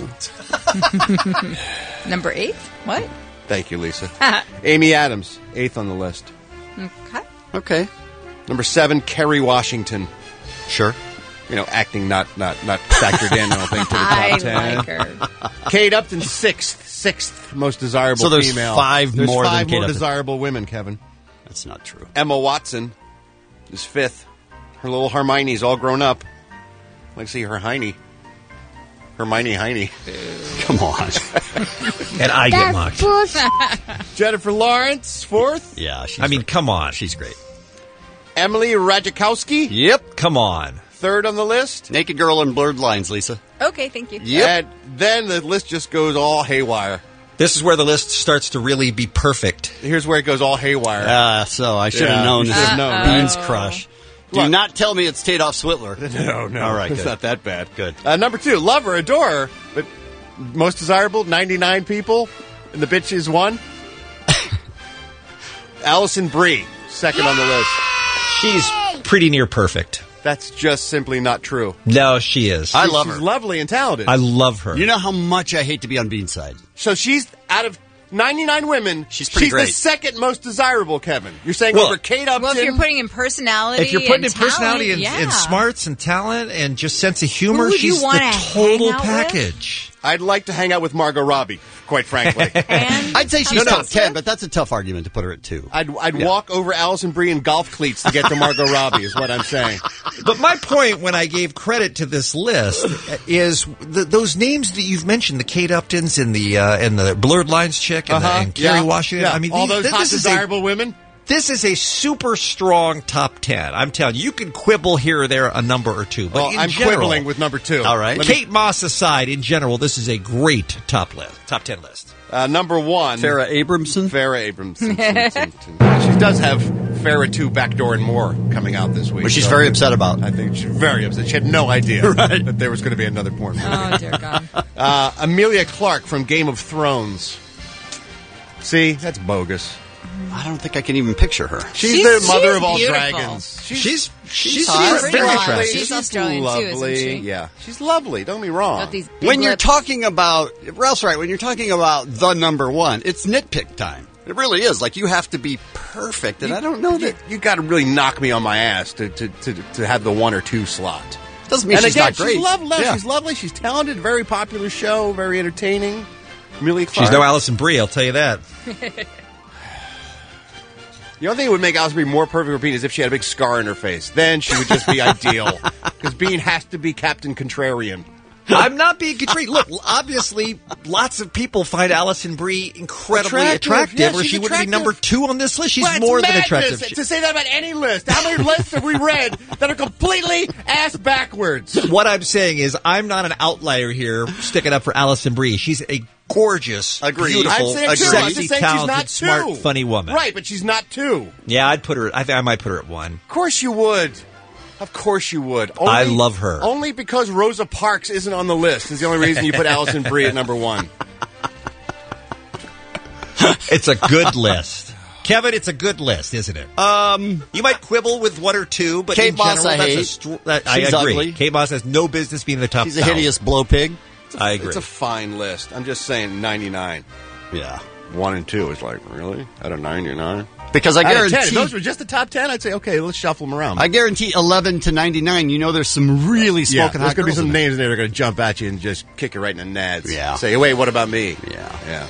Number 8? What? Thank you, Lisa. Amy Adams, 8th on the list. Okay. Number 7, Kerry Washington. Sure. You know, acting not factored in, I don't think, to the top 10. I like her. Kate Upton, 6th most desirable So there's female. five There's more than five Kate more Upton. desirable women, Kevin. That's not true. Emma Watson is 5th. Her little Hermione's all grown up. I'd like to see her Hermione Heine. Come on. And I get mocked. Jennifer Lawrence, 4th. Yeah, come on. She's great. Emily Ratajkowski, Yep. Come on. 3rd on the list. Naked girl in blurred lines, Lisa. Okay, thank you. Yep. And then the list just goes all haywire. This is where the list starts to really be perfect. Here's where it goes all haywire. So I should have known you this. should have known. Bean's crush. Do Look. not tell me it's Tadoff Switler. No. All right, It's good. not that bad. Good. Number 2, love her, adore her, but most desirable, 99 people, and the bitch is 1. Alison Brie, 2nd on the list. She's pretty near perfect. That's just simply not true. No, she is. I love her. She's lovely and talented. I love her. You know how much I hate to be on Bean's side. So she's out of 99 women. She's pretty great. the second most desirable, Kevin. You're saying Well- over Kate Upton. Well, if you're putting in personality, If you're putting in and talent, personality and, yeah. and smarts and talent and just sense of humor, Who would you she's the wanna total hang out package. I'd like to hang out with Margot Robbie, quite frankly. I'd say she's No. top 10, but that's a tough argument to put her at 2. I'd walk over Alison Brie in golf cleats to get to Margot Robbie, is what I'm saying. But my point when I gave credit to this list is those names that you've mentioned, the Kate Uptons and the Blurred Lines chick and Kerry Washington. Yeah. I mean, all those hot, this is desirable women. This is a super strong top 10. I'm telling you, you can quibble here or there a number or two. But Well, in I'm general, quibbling with number 2. All right. Kate Moss aside, in general, this is a great top 10 list. Number 1. Farrah Abramson. She does have Farrah 2 Backdoor and More coming out this week. Which she's very upset about. I think she's very upset. She had no idea that there was going to be another porn movie. Oh, dear God. Amelia Clark from Game of Thrones. See, that's bogus. I don't think I can even picture her. She's the mother of all beautiful. dragons. She's hot. very She's attractive. She's Australian lovely. too, isn't she? Yeah, she's lovely. Don't get me wrong. Got these big When you're lips. talking about, Ralph's right, when you're talking about the number 1, it's nitpick time. It really is. Like, you have to be perfect, and I don't know that. You got to really knock me on my ass to have the 1 or 2 slot. Doesn't mean And she's again, not great. she's lovely. Yeah. She's lovely. She's talented. Very popular show. Very entertaining. Amelia Clark. She's no Alison Brie, I'll tell you that. The only thing that would make Alison Brie more perfect for Bean is if she had a big scar in her face. Then she would just be ideal. Because Bean has to be Captain Contrarian. I'm not being contrary. Look, obviously, lots of people find Alison Brie incredibly attractive, Yeah, or she's she wouldn't be attractive. number 2 on this list. She's Well, it's more than madness attractive. to say that about any list. How many lists have we read that are completely ass backwards? What I'm saying is, I'm not an outlier here sticking up for Alison Brie. She's a gorgeous, Agreed. beautiful, I'm saying too. I'm sexy, just saying talented, she's not smart, 2. funny woman. Right, but she's not 2. Yeah, I'd put her. I think I might put her at 1. Of course you would. Of course you would. I love her. Only because Rosa Parks isn't on the list is the only reason you put Alison Brie at number 1. It's a good list. Kevin, it's a good list, isn't it? You might quibble with one or two, but Kate in general, Moss I hate. I She's agree. ugly. Kate Moss has no business being in the top. She's a hideous blow pig. I agree. It's a fine list. I'm just saying 99. Yeah. 1 and 2 is like, really? Out of 99? Because I Out of 10. guarantee... If those were just the top 10, I'd say, okay, let's shuffle them around. I guarantee 11 to 99, you know there's some really smoking there's hot going to be girls some in there. names in there that are going to jump at you and just kick you right in the nads. Yeah. Say, wait, what about me? Yeah.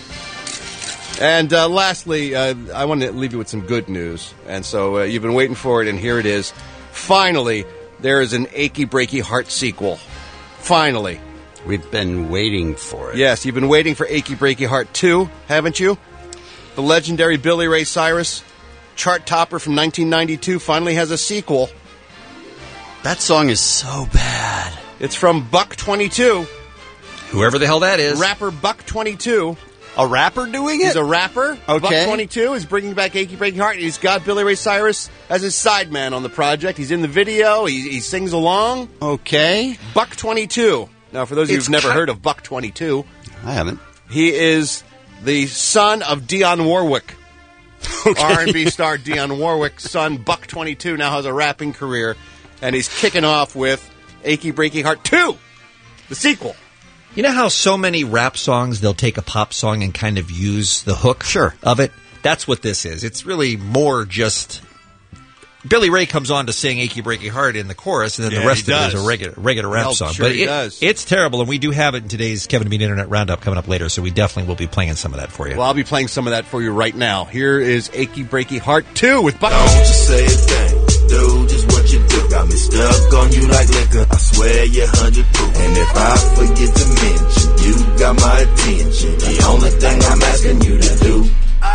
And lastly, I want to leave you with some good news. And so you've been waiting for it, and here it is. Finally, there is an Achy Breaky Heart sequel. Finally. We've been waiting for it. Yes, you've been waiting for Achy Breaky Heart 2, haven't you? The legendary Billy Ray Cyrus, chart topper from 1992, finally has a sequel. That song is so bad. It's from Buck 22. Whoever the hell that is. Rapper Buck 22. A rapper doing it? He's a rapper. Okay. Buck 22 is bringing back Achy Breaky Heart. He's got Billy Ray Cyrus as his sideman on the project. He's in the video. He sings along. Okay. Buck 22. Now, for those of you who've never heard of Buck 22, I haven't. He is the son of Dionne Warwick. Okay. R&B star Dionne Warwick's son, Buck 22, now has a rapping career, and he's kicking off with Achy Breaky Heart 2, the sequel. You know how so many rap songs, they'll take a pop song and kind of use the hook of it? That's what this is. It's really more just... Billy Ray comes on to sing Achy Breaky Heart in the chorus, and then the rest of it is a regular rap song. Sure but he does. It's terrible, and we do have it in today's Kevin and Bean Internet Roundup coming up later, so we definitely will be playing some of that for you. Well, I'll be playing some of that for you right now. Here is Achy Breaky Heart 2 with Buck. Don't just say a thing, do just what you do. Got me stuck on you like liquor. I swear you're 100 proof. And if I forget to mention, you got my attention. The only thing I'm asking you to do,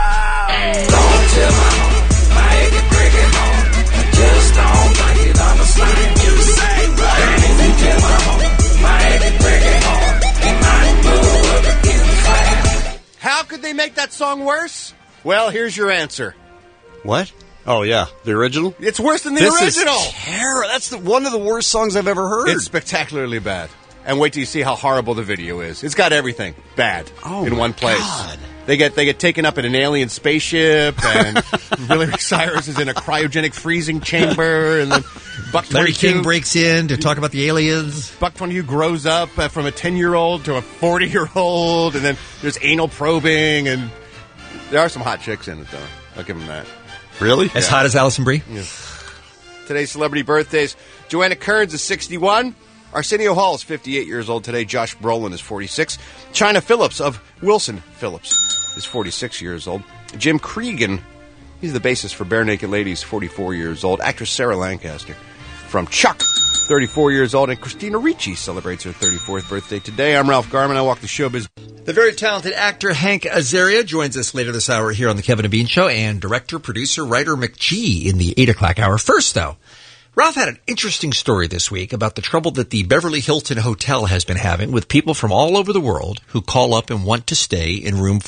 don't tell my home, my achy breaky heart. Just don't like it, understand. You say right. And if you tell my home, my achy breaky heart, it might blow up in the fire. How could they make that song worse? Well, here's your answer. What? Oh, yeah. The original? It's worse than the this original. Is terrible. That's one of the worst songs I've ever heard. It's spectacularally bad. And wait till you see how horrible the video is. It's got everything bad in one place. God. They get taken up in an alien spaceship, and Billy Ray Cyrus is in a cryogenic freezing chamber, and then Buck 22, Larry King breaks in to talk about the aliens. Buck 22 grows up from a 10-year-old to a 40-year-old, and then there's anal probing, and there are some hot chicks in it, though. I'll give them that. Really? As hot as Alison Brie? Yeah. Today's celebrity birthdays. Joanna Kearns is 61. Arsenio Hall is 58 years old today. Josh Brolin is 46. China Phillips of Wilson Phillips is 46 years old. Jim Cregan, he's the bassist for Bare Naked Ladies, 44 years old. Actress Sarah Lancaster from Chuck, 34 years old. And Christina Ricci celebrates her 34th birthday today. I'm Ralph Garman. I walk the showbiz. The very talented actor Hank Azaria joins us later this hour here on The Kevin and Bean Show, and director, producer, writer McGee in the 8 o'clock hour. First, though, Ralph had an interesting story this week about the trouble that the Beverly Hilton Hotel has been having with people from all over the world who call up and want to stay in room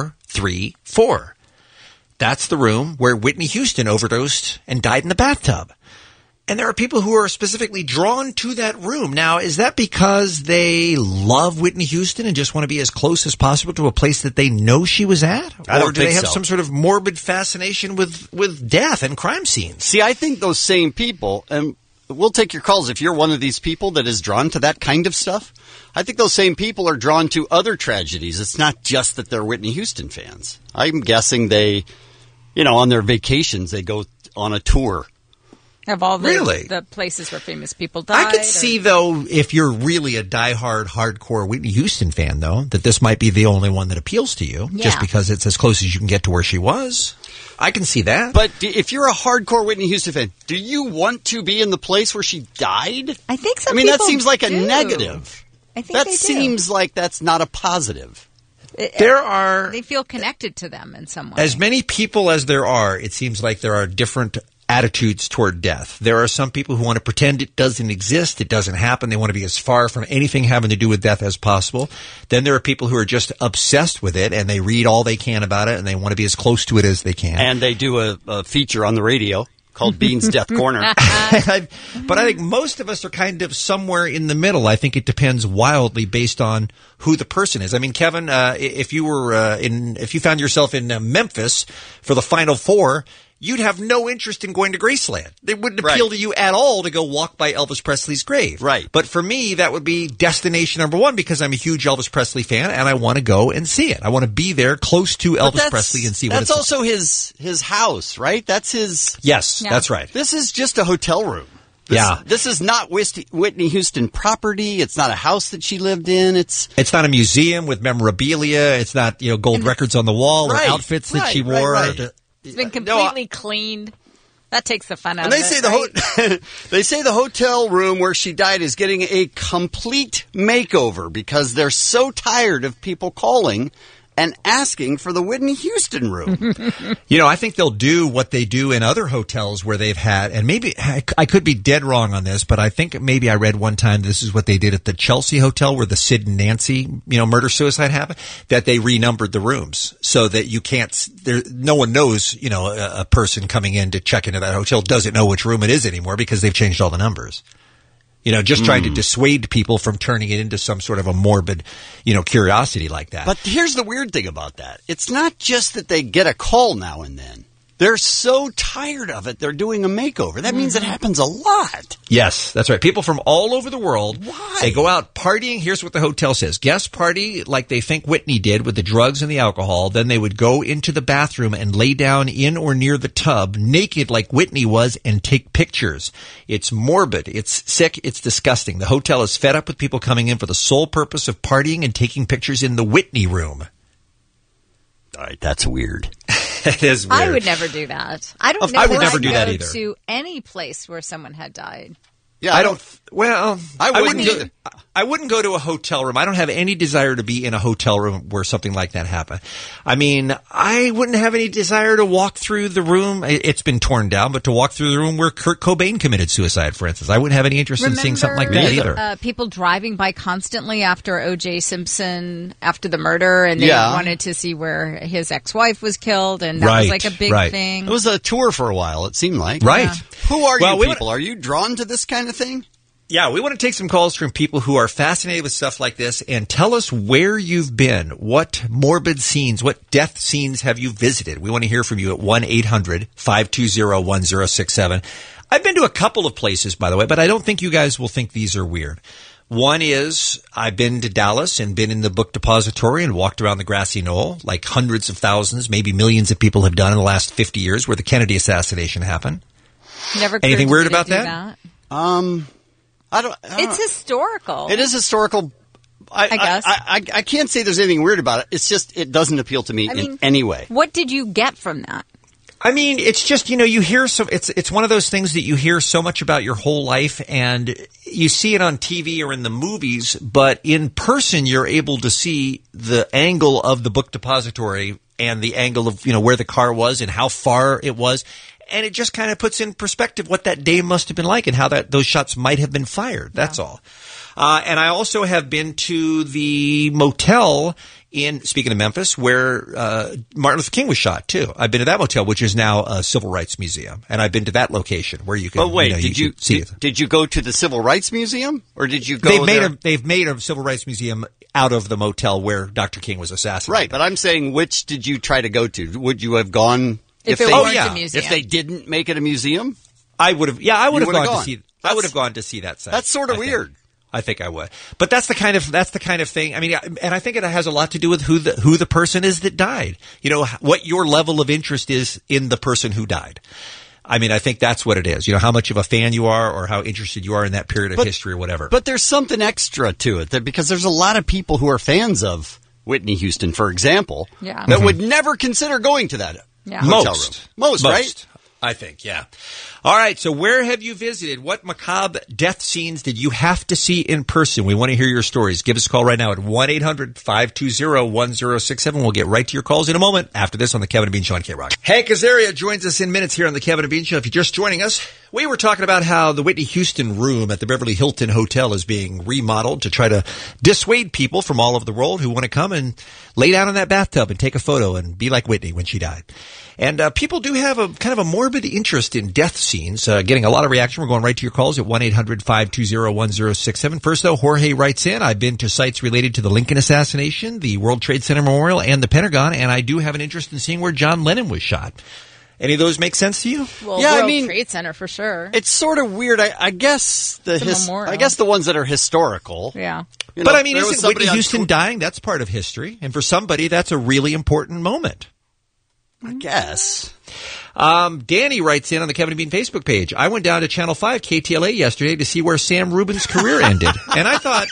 434. That's the room where Whitney Houston overdosed and died in the bathtub. And there are people who are specifically drawn to that room. Now, is that because they love Whitney Houston and just want to be as close as possible to a place that they know she was at? Or do they have some sort of morbid fascination with death and crime scenes? See, I think those same people, and we'll take your calls if you're one of these people that is drawn to that kind of stuff. I think those same people are drawn to other tragedies. It's not just that they're Whitney Houston fans. I'm guessing they, on their vacations, they go on a tour. Of all the places where famous people died. I could see, though, if you're really a diehard, hardcore Whitney Houston fan, though, that this might be the only one that appeals to you, just because it's as close as you can get to where she was. I can see that. But if you're a hardcore Whitney Houston fan, do you want to be in the place where she died? I think some people that seems like do. a negative. I think that they do. seems like that's not a positive. They feel connected to them in some way. As many people as there are, it seems like there are different attitudes toward death. There are some people who want to pretend it doesn't exist, it doesn't happen. They want to be as far from anything having to do with death as possible. Then there are people who are just obsessed with it, and they read all they can about it, and they want to be as close to it as they can. And they do a feature on the radio. called Bean's Death Corner. But I think most of us are kind of somewhere in the middle. I think it depends wildly based on who the person is. I mean, Kevin, if you were if you found yourself in Memphis for the Final Four, you'd have no interest in going to Graceland. It wouldn't appeal to you at all to go walk by Elvis Presley's grave. Right. But for me, that would be destination number one because I'm a huge Elvis Presley fan and I want to go and see it. I want to be there close to Elvis Presley and see what it's like. That's also his house, right? That's his... Yes, that's right. This is just a hotel room. This is not Whitney Houston property. It's not a house that she lived in. It's not a museum with memorabilia. It's not, gold records on the wall or outfits that she wore. It's been completely cleaned. That takes the fun out and of it. They say the hotel room where she died is getting a complete makeover because they're so tired of people calling and asking for the Whitney Houston room. I think they'll do what they do in other hotels where they've had, and maybe I could be dead wrong on this, but I think maybe I read one time this is what they did at the Chelsea Hotel where the Sid and Nancy, murder-suicide happened, that they renumbered the rooms so that you can't, no one knows, a person coming in to check into that hotel doesn't know which room it is anymore because they've changed all the numbers. Just trying to dissuade people from turning it into some sort of a morbid, curiosity like that. But here's the weird thing about that. It's not just that they get a call now and then. They're so tired of it, they're doing a makeover. That means it happens a lot. Yes, that's right. People from all over the world, they go out partying. Here's what the hotel says. Guest party like they think Whitney did with the drugs and the alcohol. Then they would go into the bathroom and lay down in or near the tub, naked like Whitney was, and take pictures. It's morbid. It's sick. It's disgusting. The hotel is fed up with people coming in for the sole purpose of partying and taking pictures in the Whitney room. All right, that's weird. It is weird. I would never do that. I would never do that either. To any place where someone had died. Yeah, I don't. Well, I wouldn't go to a hotel room. I don't have any desire to be in a hotel room where something like that happened. I mean, I wouldn't have any desire to walk through the room. It's been torn down, but to walk through the room where Kurt Cobain committed suicide, for instance, I wouldn't have any interest in seeing something like that either. People driving by constantly after O.J. Simpson, after the murder, and they wanted to see where his ex-wife was killed, and that was like a big thing. It was a tour for a while, it seemed like. Right. Yeah. Who are you people? Are you drawn to this kind of thing? Yeah, we want to take some calls from people who are fascinated with stuff like this and tell us where you've been. What morbid scenes, what death scenes have you visited? We want to hear from you at 1-800-520-1067. I've been to a couple of places, by the way, but I don't think you guys will think these are weird. One is I've been to Dallas and been in the book depository and walked around the grassy knoll like hundreds of thousands, maybe millions of people have done in the last 50 years where the Kennedy assassination happened. Never Anything weird about that? I don't. It's historical. It is historical. I guess. I can't say there's anything weird about it. It's just it doesn't appeal to me in any way. What did you get from that? I mean, it's just, you hear so it's one of those things that you hear so much about your whole life and you see it on TV or in the movies, but in person you're able to see the angle of the book depository and the angle of, where the car was and how far it was. And it just kind of puts in perspective what that day must have been like and how those shots might have been fired. That's all. And I also have been to the motel speaking of Memphis, where Martin Luther King was shot too. I've been to that motel, which is now a civil rights museum, and I've been to that location where you can. Oh wait, did you go to the Civil Rights Museum, or did you go? They've made a civil rights museum out of the motel where Dr. King was assassinated. Right, but I'm saying, which did you try to go to? Would you have gone if it weren't a museum? If they didn't make it a museum? I would have. Yeah, I would have gone to see. I would have gone to see that site. That's sort of weird. I think I would, but that's the kind of thing. I mean, and I think it has a lot to do with who the person is that died. What your level of interest is in the person who died. I mean, I think that's what it is. How much of a fan you are, or how interested you are in that period of history, or whatever. But there's something extra to it, because there's a lot of people who are fans of Whitney Houston, for example, that would never consider going to that hotel room. Most, right? I think, yeah. All right, so where have you visited? What macabre death scenes did you have to see in person? We want to hear your stories. Give us a call right now at 1-800-520-1067. We'll get right to your calls in a moment after this on The Kevin and Bean Show on K-Rock. Hank Azaria joins us in minutes here on The Kevin and Bean Show. If you're just joining us, we were talking about how the Whitney Houston room at the Beverly Hilton Hotel is being remodeled to try to dissuade people from all over the world who want to come and lay down in that bathtub and take a photo and be like Whitney when she died. And people do have a kind of a morbid interest in death scenes, getting a lot of reaction. We're going right to your calls at 1-800-520-1067. First, though, Jorge writes in, I've been to sites related to the Lincoln assassination, the World Trade Center Memorial, and the Pentagon, and I do have an interest in seeing where John Lennon was shot. Any of those make sense to you? Well, yeah, World Trade Center for sure. It's sort of weird. I guess I guess the ones that are historical. Yeah. But I mean, isn't Whitney Houston dying? That's part of history. And for somebody, that's a really important moment. I guess. Danny writes in on the Kevin and Bean Facebook page, I went down to Channel 5 KTLA yesterday to see where Sam Rubin's career ended. And I thought,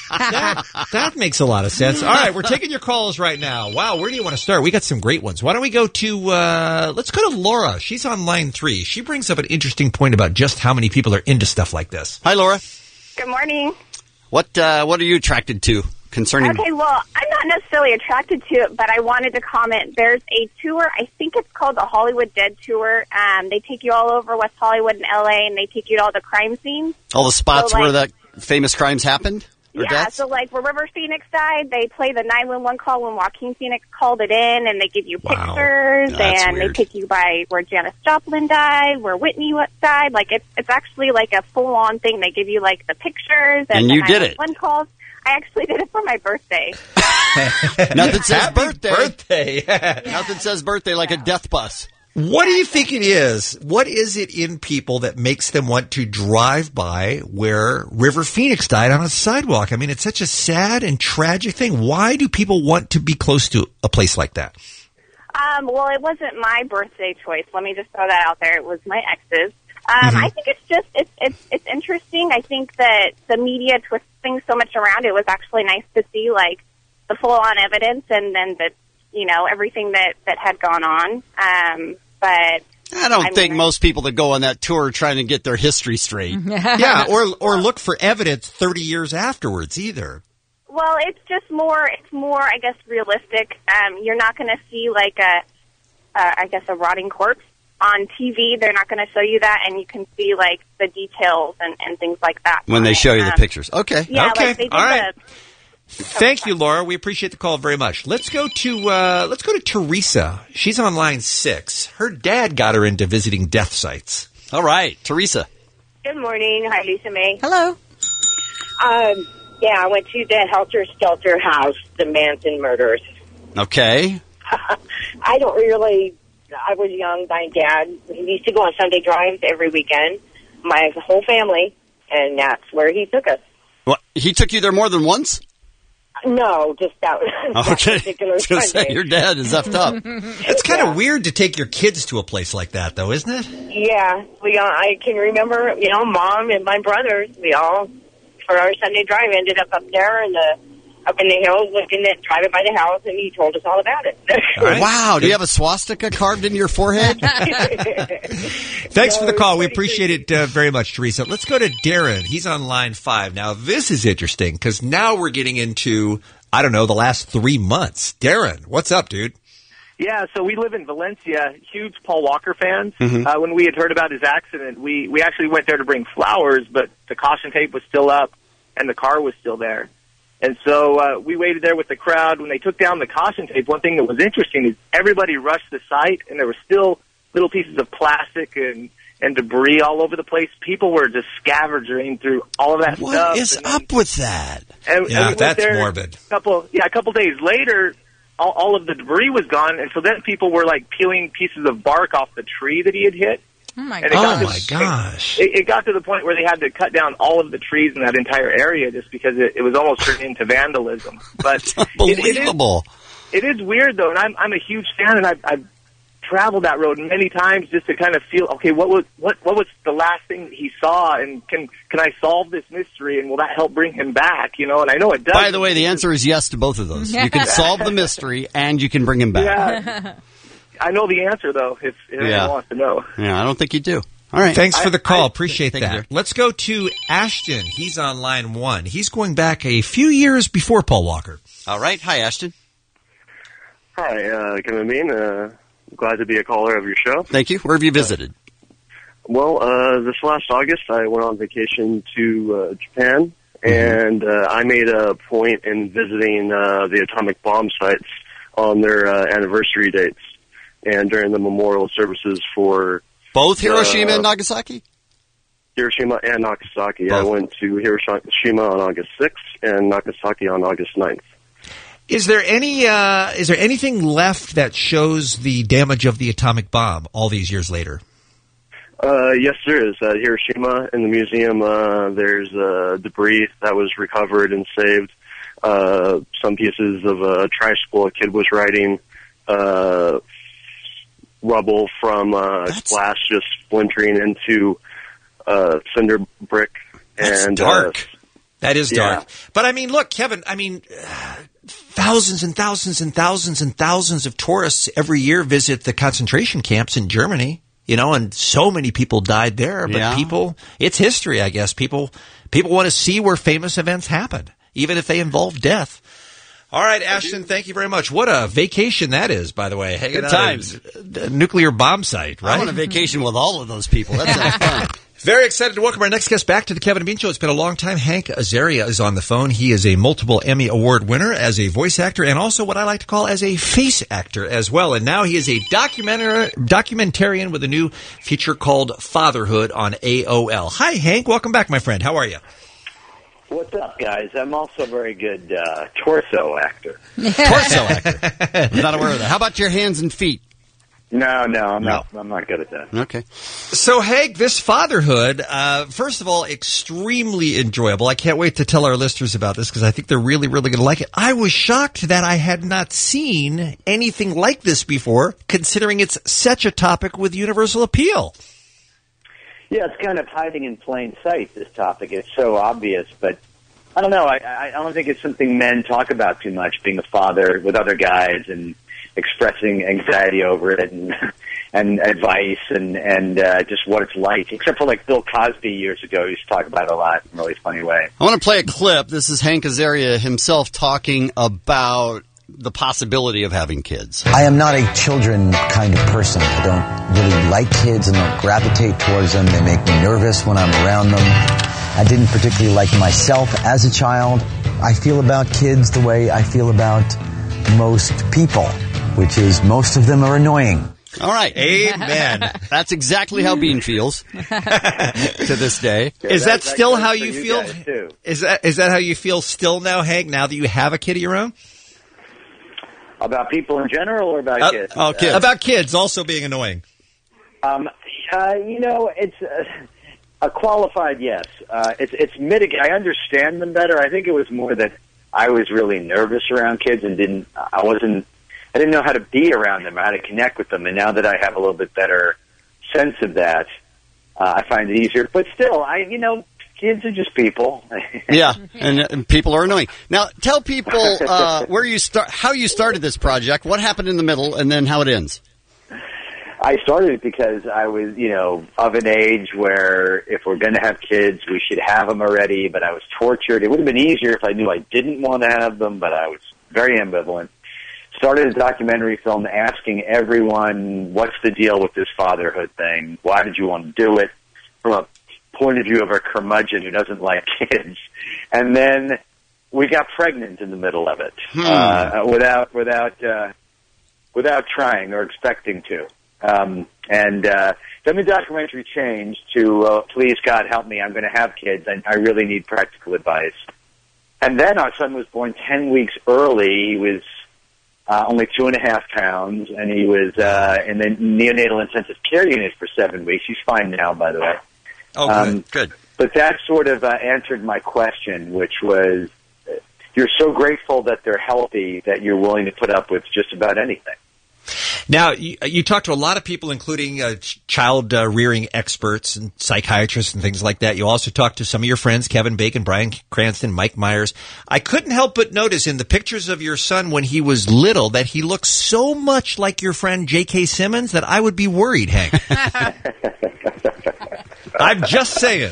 that makes a lot of sense. All right, we're taking your calls right now. Wow, where do you want to start? We got some great ones. Why don't we go to, let's go to Laura. She's on line 3. She brings up an interesting point about just how many people are into stuff like this. Hi, Laura. Good morning. What are you attracted to? Concerning... Okay, well, I'm not necessarily attracted to it, but I wanted to comment. There's a tour, I think it's called the Hollywood Dead Tour. They take you all over West Hollywood and LA, and they take you to all the crime scenes. All the spots where the famous crimes happened? Yeah, deaths? so like where River Phoenix died, they play the 911 call when Joaquin Phoenix called it in, and they give you pictures, and they take you by where Janis Joplin died, where Whitney died. Like, it's actually like a full-on thing. They give you, like, the pictures and the 911 calls. I actually did it for my birthday. Nothing says birthday. Nothing says birthday like a death bus. What do you think it is? What is it in people that makes them want to drive by where River Phoenix died on a sidewalk? I mean, it's such a sad and tragic thing. Why do people want to be close to a place like that? Well, it wasn't my birthday choice. Let me just throw that out there. It was my ex's. I think it's just, it's interesting. I think that the media twists things so much around. It was actually nice to see, like, the full-on evidence and then the, everything that had gone on. But I don't think most people that go on that tour are trying to get their history straight. Yeah, or look for evidence 30 years afterwards either. Well, it's more, I guess, realistic. You're not going to see, like, a rotting corpse. On TV, they're not going to show you that, and you can see, like, the details and things like that. When they show you the pictures. Okay. Yeah, okay. Like they did all right. Thank you, Laura. We appreciate the call very much. Let's go to Teresa. She's on line 6. Her dad got her into visiting death sites. All right, Teresa. Good morning. Hi, Lisa May. Hello. Yeah, I went to the Helter Skelter house, the Manson murders. Okay. I was young. My dad, he used to go on Sunday drives every weekend. My whole family, and that's where he took us. What? He took you there more than once? No, just that okay. particular Sunday. Sunday. Your dad is effed up. It's kind of weird to take your kids to a place like that, though, isn't it? Yeah, I can remember, Mom and my brothers, we all, for our Sunday drive, ended up there up in the hills, driving by the house, and he told us all about it. Right. Wow. Do you have a swastika carved into your forehead? Thanks for the call. We appreciate it very much, Teresa. Let's go to Darren. He's on line 5. Now, this is interesting because now we're getting into, the last 3 months. Darren, what's up, dude? Yeah, so we live in Valencia, huge Paul Walker fans. Mm-hmm. When we had heard about his accident, we actually went there to bring flowers, but the caution tape was still up and the car was still there. And so we waited there with the crowd. When they took down the caution tape, one thing that was interesting is everybody rushed the site, and there were still little pieces of plastic and debris all over the place. People were just scavenging through all of that stuff. What is up with that? And we that's morbid. A couple days later, all of the debris was gone, and so then people were, like, peeling pieces of bark off the tree that he had hit. Oh, my gosh. It got to the point where they had to cut down all of the trees in that entire area just because it was almost turned into vandalism. But unbelievable. It is weird, though, and I'm a huge fan, and I've traveled that road many times just to kind of feel, okay, what was the last thing that he saw, and can I solve this mystery, and will that help bring him back? And I know it does. By the way, the answer is yes to both of those. You can solve the mystery, and you can bring him back. Yeah. I know the answer, though, if anyone wants to know. Yeah, I don't think you do. All right. Thanks for the call. Appreciate thank that. you. Let's go to Ashton. He's on line 1. He's going back a few years before Paul Walker. All right. Hi, Ashton. Hi, Kevin Bean. Glad to be a caller of your show. Thank you. Where have you visited? Well, this last August, I went on vacation to Japan, and I made a point in visiting the atomic bomb sites on their anniversary dates and during the memorial services for... Both Hiroshima and Nagasaki? Hiroshima and Nagasaki. Both. I went to Hiroshima on August 6th and Nagasaki on August 9th. Is there anything left that shows the damage of the atomic bomb all these years later? Yes, there is. At Hiroshima, in the museum, there's debris that was recovered and saved. Some pieces of a tricycle a kid was riding, rubble from glass just splintering into cinder brick. That's and dark. That is yeah. dark. But I mean, look, Kevin, thousands and thousands and thousands and thousands of tourists every year visit the concentration camps in Germany, and so many people died there. But it's history, I guess. People want to see where famous events happened, even if they involve death. All right, Ashton, thank you very much. What a vacation that is, by the way. Good times. A nuclear bomb site, right? I'm on a vacation with all of those people. That sounds fun. Very excited to welcome our next guest back to the Kevin and Bean Show. It's been a long time. Hank Azaria is on the phone. He is a multiple Emmy Award winner as a voice actor and also what I like to call as a face actor as well. And now he is a documentarian with a new feature called Fatherhood on AOL. Hi, Hank. Welcome back, my friend. How are you? What's up, guys? I'm also a very good torso actor. Torso actor. I'm not aware of that. How about your hands and feet? No, I'm not good at that. Okay. So, Hank, this Fatherhood, first of all, extremely enjoyable. I can't wait to tell our listeners about this because I think they're really, really going to like it. I was shocked that I had not seen anything like this before, considering it's such a topic with universal appeal. Yeah, it's kind of hiding in plain sight, this topic. It's so obvious, but I don't know. I don't think it's something men talk about too much, being a father with other guys and expressing anxiety over it and advice and just what it's like, except for like Bill Cosby years ago. He used to talk about it a lot in a really funny way. I want to play a clip. This is Hank Azaria himself talking about the possibility of having kids. I am not a children kind of person. I don't really like kids and don't gravitate towards them. They make me nervous when I'm around them. I didn't particularly like myself as a child. I feel about kids the way I feel about most people, which is most of them are annoying. All right. Amen. That's exactly how Bean feels to this day. Is that still how you feel? Is that how you feel still now, Hank, now that you have a kid of your own? About people in general or about kids? Kids. About kids also being annoying. It's a qualified yes. It's mitigated. I understand them better. I think it was more that I was really nervous around kids and I didn't know how to be around them, how to connect with them. And now that I have a little bit better sense of that, I find it easier. But still, kids are just people. Yeah, and people are annoying. Now, tell people how you started this project, what happened in the middle, and then how it ends. I started it because I was, of an age where if we're going to have kids, we should have them already, but I was tortured. It would have been easier if I knew I didn't want to have them, but I was very ambivalent. Started a documentary film asking everyone, what's the deal with this fatherhood thing? Why did you want to do it? From a point of view of a curmudgeon who doesn't like kids. And then we got pregnant in the middle of it, without trying or expecting to. Then the documentary changed to, please God help me, I'm going to have kids, and I really need practical advice. And then our son was born 10 weeks early. He was only 2.5 pounds, and he was in the neonatal intensive care unit for 7 weeks. He's fine now, by the way. Oh, good. But that sort of answered my question, which was, you're so grateful that they're healthy that you're willing to put up with just about anything. Now, you talk to a lot of people, including child rearing experts and psychiatrists and things like that. You also talk to some of your friends, Kevin Bacon, Bryan Cranston, Mike Myers. I couldn't help but notice in the pictures of your son when he was little that he looks so much like your friend J.K. Simmons that I would be worried, Hank. I'm just saying.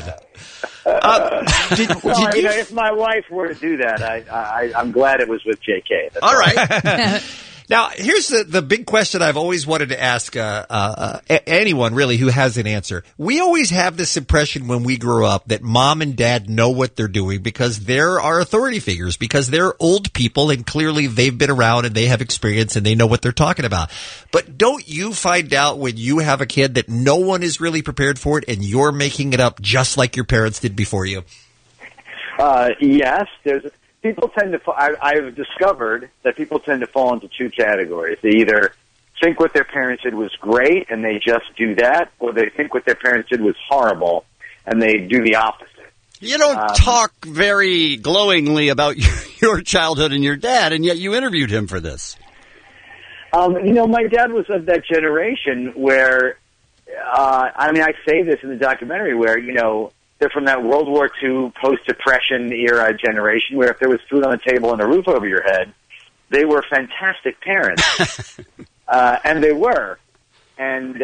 If my wife were to do that, I'm glad it was with J.K. That's all right. Now, here's the big question I've always wanted to ask anyone, really, who has an answer. We always have this impression when we grow up that mom and dad know what they're doing because they're our authority figures, because they're old people and clearly they've been around and they have experience and they know what they're talking about. But don't you find out when you have a kid that no one is really prepared for it and you're making it up just like your parents did before you? Yes, people tend to. I've discovered that people tend to fall into two categories. They either think what their parents did was great and they just do that, or they think what their parents did was horrible and they do the opposite. You don't talk very glowingly about your childhood and your dad, and yet you interviewed him for this. My dad was of that generation where, I say this in the documentary where, they're from that World War II post-Depression era generation where if there was food on the table and a roof over your head, they were fantastic parents. And they were. And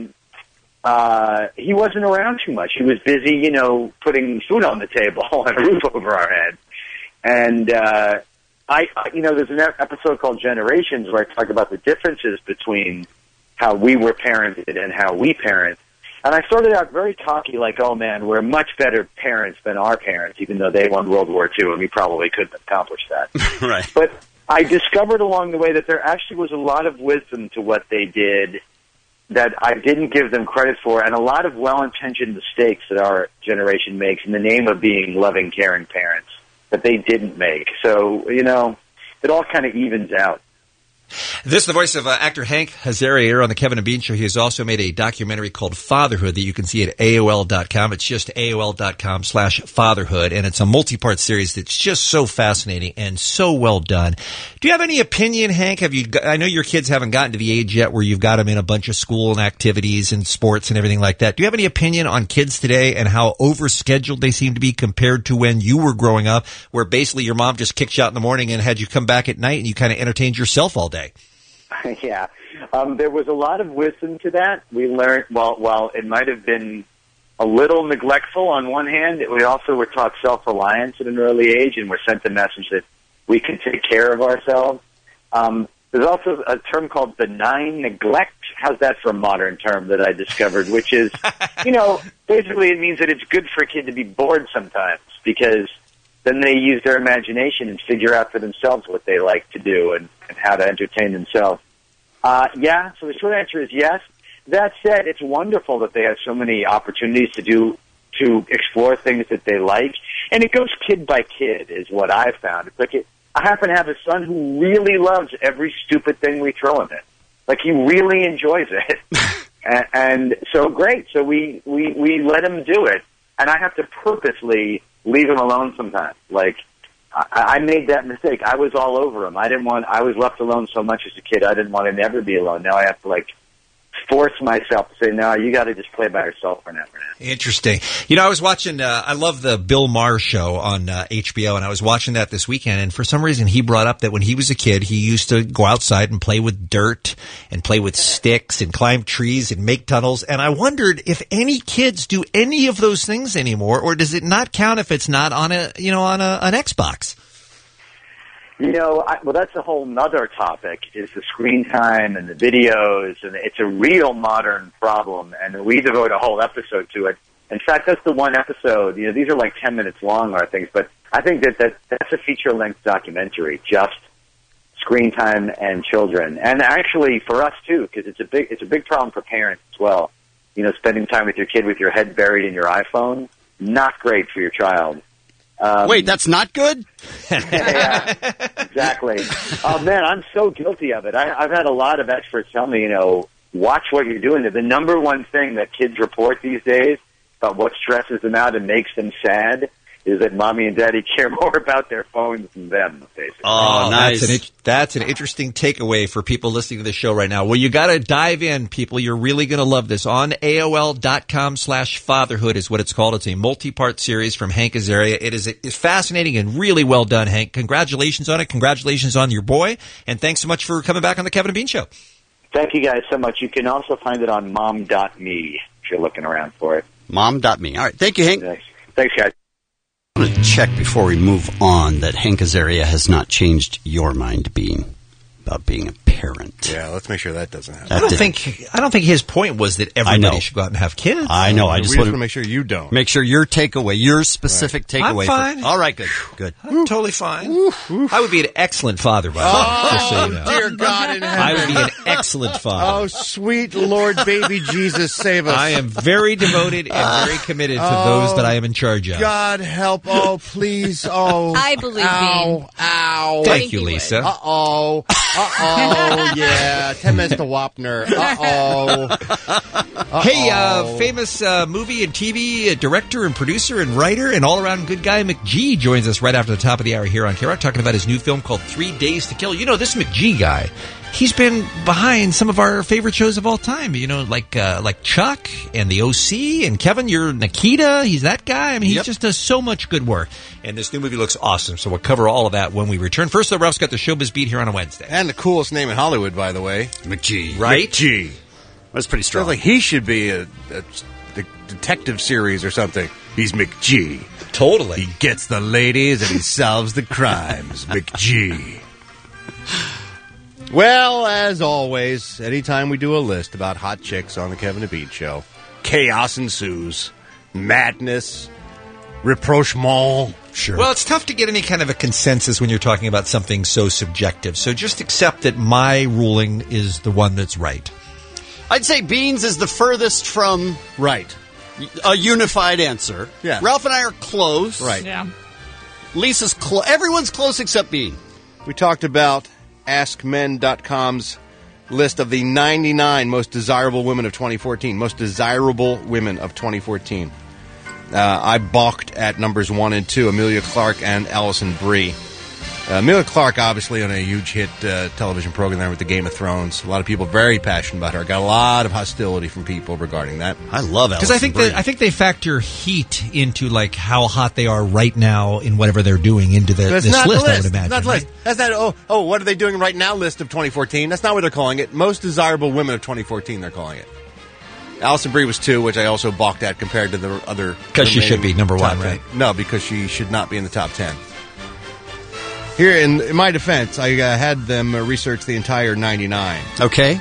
he wasn't around too much. He was busy, putting food on the table and a roof over our head. And there's an episode called Generations where I talk about the differences between how we were parented and how we parent. And I started out very cocky, like, oh, man, we're much better parents than our parents, even though they won World War II, and we probably couldn't accomplish that. Right. But I discovered along the way that there actually was a lot of wisdom to what they did that I didn't give them credit for, and a lot of well-intentioned mistakes that our generation makes in the name of being loving, caring parents that they didn't make. So, it all kind of evens out. This is the voice of actor Hank Azaria here on the Kevin and Bean Show. He has also made a documentary called Fatherhood that you can see at AOL.com. It's just AOL.com/fatherhood, and it's a multi-part series that's just so fascinating and so well done. Do you have any opinion, Hank? I know your kids haven't gotten to the age yet where you've got them in a bunch of school and activities and sports and everything like that. Do you have any opinion on kids today and how overscheduled they seem to be compared to when you were growing up, where basically your mom just kicked you out in the morning and had you come back at night and you kind of entertained yourself all day? Yeah. There was a lot of wisdom to that. We learned, while it might have been a little neglectful on one hand, we also were taught self-reliance at an early age and were sent the message that we can take care of ourselves. There's also a term called benign neglect. How's that for a modern term that I discovered? Which is, basically it means that it's good for a kid to be bored sometimes because then they use their imagination and figure out for themselves what they like to do and how to entertain themselves. So the short answer is yes. That said, it's wonderful that they have so many opportunities to explore things that they like. And it goes kid by kid is what I've found. It's like I happen to have a son who really loves every stupid thing we throw him in. Like he really enjoys it. and so great. So we let him do it. And I have to purposely leave him alone sometimes. Like, I made that mistake. I was all over him. I was left alone so much as a kid, I didn't want to never be alone. Now I have to, force myself to say, no, you got to just play by yourself for now. Interesting. I was watching, I love the Bill Maher show on HBO, and I was watching that this weekend, and for some reason he brought up that when he was a kid, he used to go outside and play with dirt and play with sticks and climb trees and make tunnels, and I wondered if any kids do any of those things anymore, or does it not count if it's not on an Xbox? That's a whole nother topic, is the screen time and the videos, and it's a real modern problem, and we devote a whole episode to it. In fact, that's the one episode, these are 10 minutes long or things, but I think that's a feature-length documentary, just screen time and children. And actually for us too, because it's a big problem for parents as well. Spending time with your kid with your head buried in your iPhone, not great for your child. Wait, that's not good? Yeah, exactly. Oh, man, I'm so guilty of it. I've had a lot of experts tell me, watch what you're doing. The number one thing that kids report these days about what stresses them out and makes them sad is that mommy and daddy care more about their phones than them, basically. Oh, nice. That's an interesting takeaway for people listening to the show right now. Well, you got to dive in, people. You're really going to love this. On AOL.com/fatherhood is what it's called. It's a multi-part series from Hank Azaria. It's fascinating and really well done, Hank. Congratulations on it. Congratulations on your boy. And thanks so much for coming back on the Kevin and Bean Show. Thank you guys so much. You can also find it on mom.me if you're looking around for it. Mom.me. All right. Thank you, Hank. Thanks, guys. I want to check before we move on that Hank Azaria has not changed your mind, Bean, about being a parent. Yeah, let's make sure that doesn't happen. I don't think his point was that everybody should go out and have kids. I know. I just want to make sure you don't. Make sure your takeaway, your specific takeaway. I'm fine. All right, good. I'm totally fine. I would be an excellent father, by the way. Just so you know. Dear God in heaven. I would be an excellent father. Oh, sweet Lord baby Jesus, save us. I am very devoted and very committed to those that I am in charge of. God help. Oh, please. Oh. I believe Bean. Ow. Thank you, Lisa. Uh-oh. Yeah. 10 minutes to Wapner. Hey, famous movie and TV director and producer and writer and all-around good guy McG joins us right after the top of the hour here on KROC, talking about his new film called 3 Days to Kill. You know, this McG guy, he's been behind some of our favorite shows of all time. You know, like Chuck and The OC, and Kevin, you're Nikita. He's that guy. I mean, he just does so much good work. And this new movie looks awesome, so we'll cover all of that when we return. First, though, Ralph's got the Showbiz Beat here on a Wednesday. And the coolest name in Hollywood, by the way. McG. Right? McG. That's pretty strong. Sounds like he should be a detective series or something. He's McG. Totally. He gets the ladies and he solves the crimes. McG. Well, as always, anytime we do a list about hot chicks on the Kevin and Bean Show, chaos ensues, madness, rapprochement. Sure. Well, it's tough to get any kind of a consensus when you're talking about something so subjective. So just accept that my ruling is the one that's right. I'd say Beans is the furthest from right. A unified answer. Yeah. Ralph and I are close. Right. Yeah. Lisa's close. Everyone's close except Bean. We talked about AskMen.com's list of the 99 most desirable women of 2014. Most desirable women of 2014. I balked at numbers 1 and 2, Emilia Clarke and Alison Brie. Emilia Clarke, obviously, on a huge hit television program there with the Game of Thrones. A lot of people very passionate about her. Got a lot of hostility from people regarding that. I love Alison Brie. Because I think they factor heat into like how hot they are right now in whatever they're doing into this list, I would imagine. Not the list. That's not, what are they doing right now list of 2014. That's not what they're calling it. Most desirable women of 2014, they're calling it. Alison Brie was 2, which I also balked at compared to the other. Because she should be number 1, right? No, because she should not be in the top 10. Here, in my defense, I had them research the entire 99. Okay.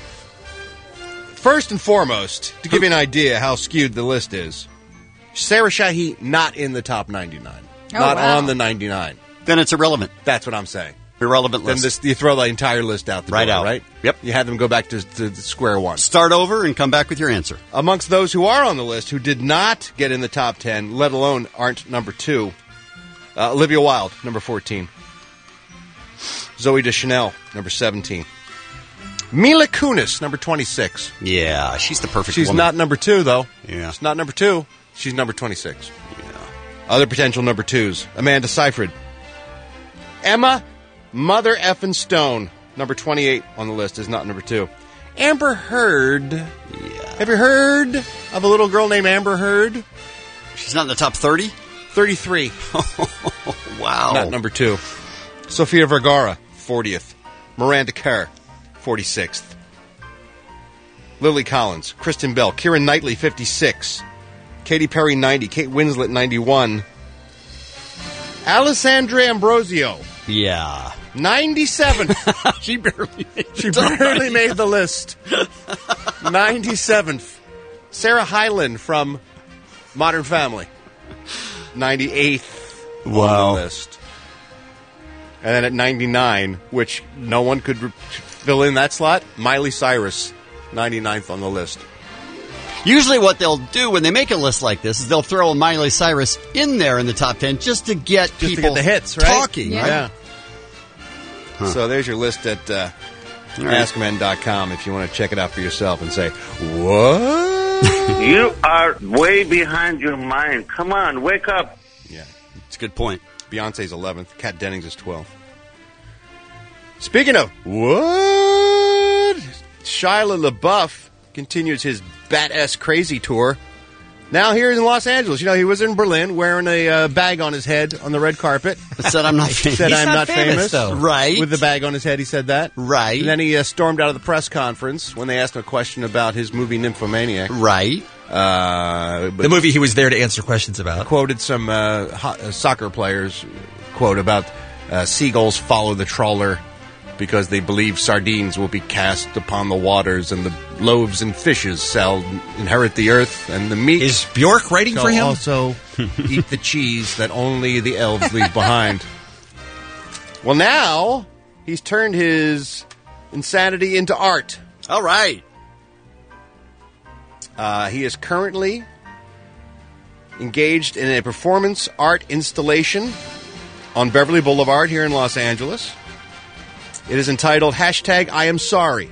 First and foremost, to give you an idea how skewed the list is, Sarah Shahi not in the top 99. On the 99. Then it's irrelevant. That's what I'm saying. Irrelevant list. Then you throw the entire list out the door, right? Yep. You had them go back to square one. Start over and come back with your answer. Amongst those who are on the list who did not get in the top 10, let alone aren't number 2, Olivia Wilde, number 14. Zoe Deschanel, number 17. Mila Kunis, number 26. Yeah, she's the perfect She's woman. not number 2, though. Yeah. She's not number 2. She's number 26. Yeah. Other potential number 2s. Amanda Seyfried. Emma Mother Effin' Stone, number 28 on the list, is not number 2. Amber Heard. Yeah. Have you heard of a little girl named Amber Heard? She's not in the top 30? 33. Wow. Not number 2. Sofia Vergara, 40th. Miranda Kerr, 46th. Lily Collins, Kristen Bell, Keira Knightley, 56. Katy Perry, 90. Kate Winslet, 91. Alessandra Ambrosio. Yeah. 97. She barely made the list. 97th. Sarah Hyland from Modern Family. 98th on the list. And then at 99, which no one could fill in that slot, Miley Cyrus, 99th on the list. Usually what they'll do when they make a list like this is they'll throw a Miley Cyrus in there in the top 10 just to get people the hits, right? talking. Yeah. Right? Yeah. Huh. So there's your list at AskMen.com if you want to check it out for yourself and say, what? You are way behind your mind. Come on, wake up. Yeah. It's a good point. Beyonce's 11th. Kat Dennings is 12th. Speaking of what? Shia LaBeouf continues his Bat-ass Crazy tour. Now here in Los Angeles. You know, he was in Berlin wearing a bag on his head on the red carpet. Said, I'm not famous. Said, I'm not famous. Though. Right. With the bag on his head, he said that. Right. And then he stormed out of the press conference when they asked him a question about his movie Nymphomaniac. Right. The movie he was there to answer questions about. Quoted some soccer players, quote, about seagulls follow the trawler because they believe sardines will be cast upon the waters and the loaves and fishes shall inherit the earth and the meat. Is Bjork writing for him? Also eat the cheese that only the elves leave behind. Well, now he's turned his insanity into art. All right. He is currently engaged in a performance art installation on Beverly Boulevard here in Los Angeles. It is entitled #I Am Sorry,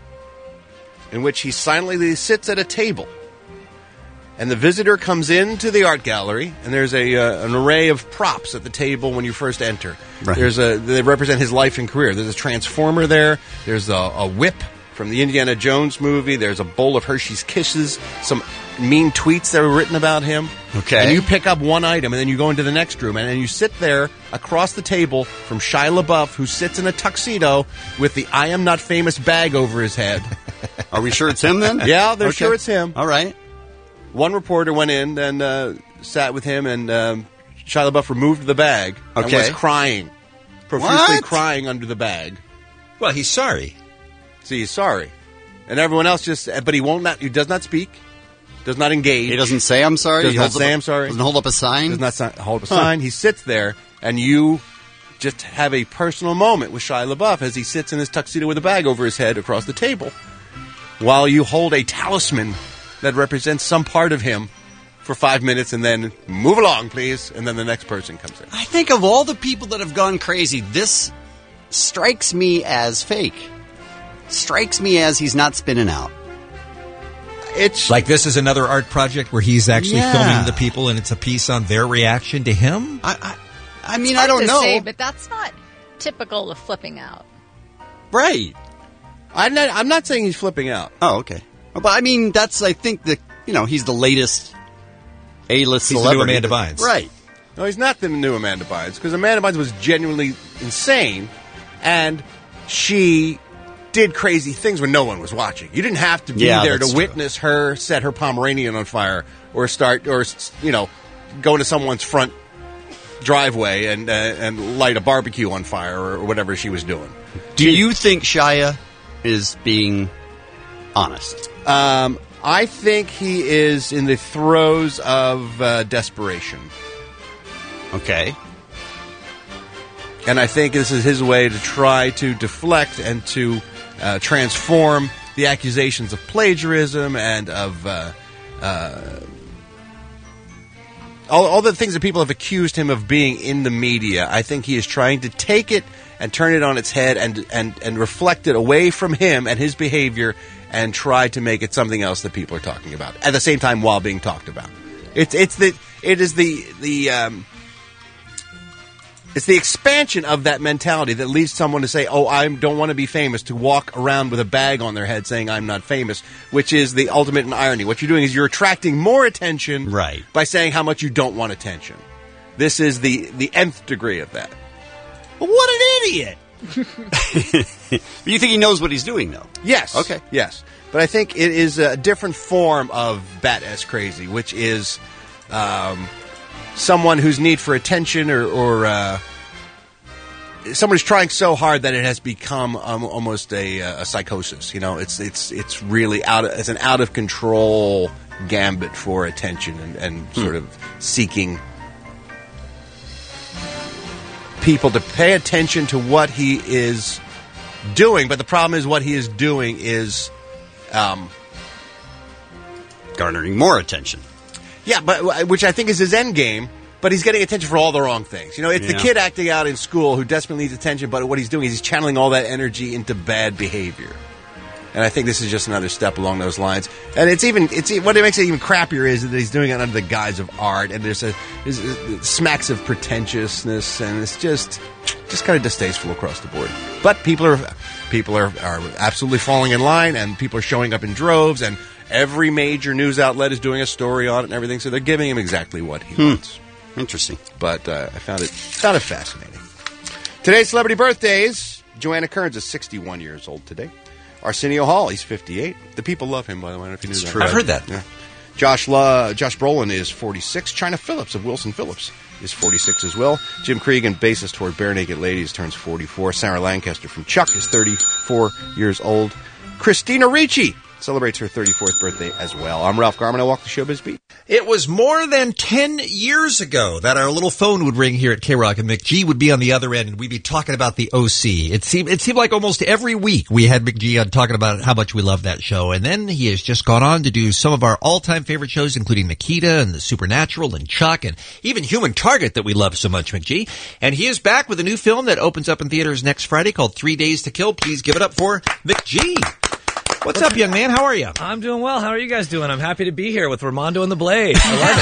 in which he silently sits at a table. And the visitor comes into the art gallery, and there's an array of props at the table when you first enter. Right. They represent his life and career. There's a transformer there. There's a whip from the Indiana Jones movie. There's a bowl of Hershey's Kisses, some mean tweets that were written about him. Okay. And you pick up one item, and then you go into the next room, and then you sit there across the table from Shia LaBeouf, who sits in a tuxedo with the I Am Not Famous bag over his head. Are we sure it's him then? Yeah, they're sure it's him. All right. One reporter went in and sat with him, and Shia LaBeouf removed the bag and was crying, profusely crying under the bag. Well, he's sorry. See, he's sorry. And everyone else but he does not speak, does not engage. He doesn't say I'm sorry? Does not say I'm sorry. Doesn't hold up a sign? Does not hold up a sign. He sits there, and you just have a personal moment with Shia LaBeouf as he sits in his tuxedo with a bag over his head across the table, while you hold a talisman that represents some part of him for 5 minutes, and then move along, please, and then the next person comes in. I think of all the people that have gone crazy, this strikes me as fake. Strikes me as he's not spinning out. It's like this is another art project where he's actually filming the people, and it's a piece on their reaction to him. I mean, I don't know, but that's not typical of flipping out, right? I'm not saying he's flipping out. Oh, okay. But I mean, I think he's the latest A-list celebrity. He's the new Amanda Bynes, right? No, he's not the new Amanda Bynes, because Amanda Bynes was genuinely insane, and she did crazy things when no one was watching. You didn't have to be there to witness her set her Pomeranian on fire or go into someone's front driveway and light a barbecue on fire or whatever she was doing. Do you think Shia is being honest? I think he is in the throes of desperation. Okay. And I think this is his way to try to deflect and to transform the accusations of plagiarism and of all the things that people have accused him of being in the media. I think he is trying to take it and turn it on its head and reflect it away from him and his behavior and try to make it something else that people are talking about at the same time while being talked about. It's the expansion of that mentality that leads someone to say, oh, I don't want to be famous, to walk around with a bag on their head saying I'm not famous, which is the ultimate in irony. What you're doing is you're attracting more attention by saying how much you don't want attention. This is the nth degree of that. What an idiot! You think he knows what he's doing, though? Yes. Okay. Yes. But I think it is a different form of Bat-ass Crazy, which is someone whose need for attention or someone who's trying so hard that it has become almost a psychosis. You know, it's really it's an out of control gambit for attention and sort of seeking people to pay attention to what he is doing. But the problem is what he is doing is garnering more attention. Yeah, but which I think is his end game. But he's getting attention for all the wrong things. You know, it's the kid acting out in school who desperately needs attention, but what he's doing is he's channeling all that energy into bad behavior. And I think this is just another step along those lines. And what makes it even crappier is that he's doing it under the guise of art, and there's smacks of pretentiousness, and it's just kind of distasteful across the board. But people are absolutely falling in line, and people are showing up in droves, and every major news outlet is doing a story on it and everything. So they're giving him exactly what he wants. Interesting. But I found it fascinating. Today's celebrity birthdays: Joanna Kearns is 61 years old today. Arsenio Hall, he's 58. The people love him, by the way. I don't know if you knew that. True. I've heard that. Yeah. Josh Brolin is 46. China Phillips of Wilson Phillips is 46 as well. Jim Cregan, bassist for Bare Naked Ladies, turns 44. Sarah Lancaster from Chuck is 34 years old. Christina Ricci celebrates her 34th birthday as well. I'm Ralph Garman. I walk the showbiz beat. It was more than 10 years ago that our little phone would ring here at K-Rock, and McG would be on the other end, and we'd be talking about the OC. It seemed like almost every week we had McG on talking about how much we love that show. And then he has just gone on to do some of our all-time favorite shows, including Nikita and The Supernatural and Chuck and even Human Target that we love so much, McG. And he is back with a new film that opens up in theaters next Friday called 3 Days to Kill. Please give it up for McG. What's up, young man? How are you? I'm doing well. How are you guys doing? I'm happy to be here with Ramondo and the Blade.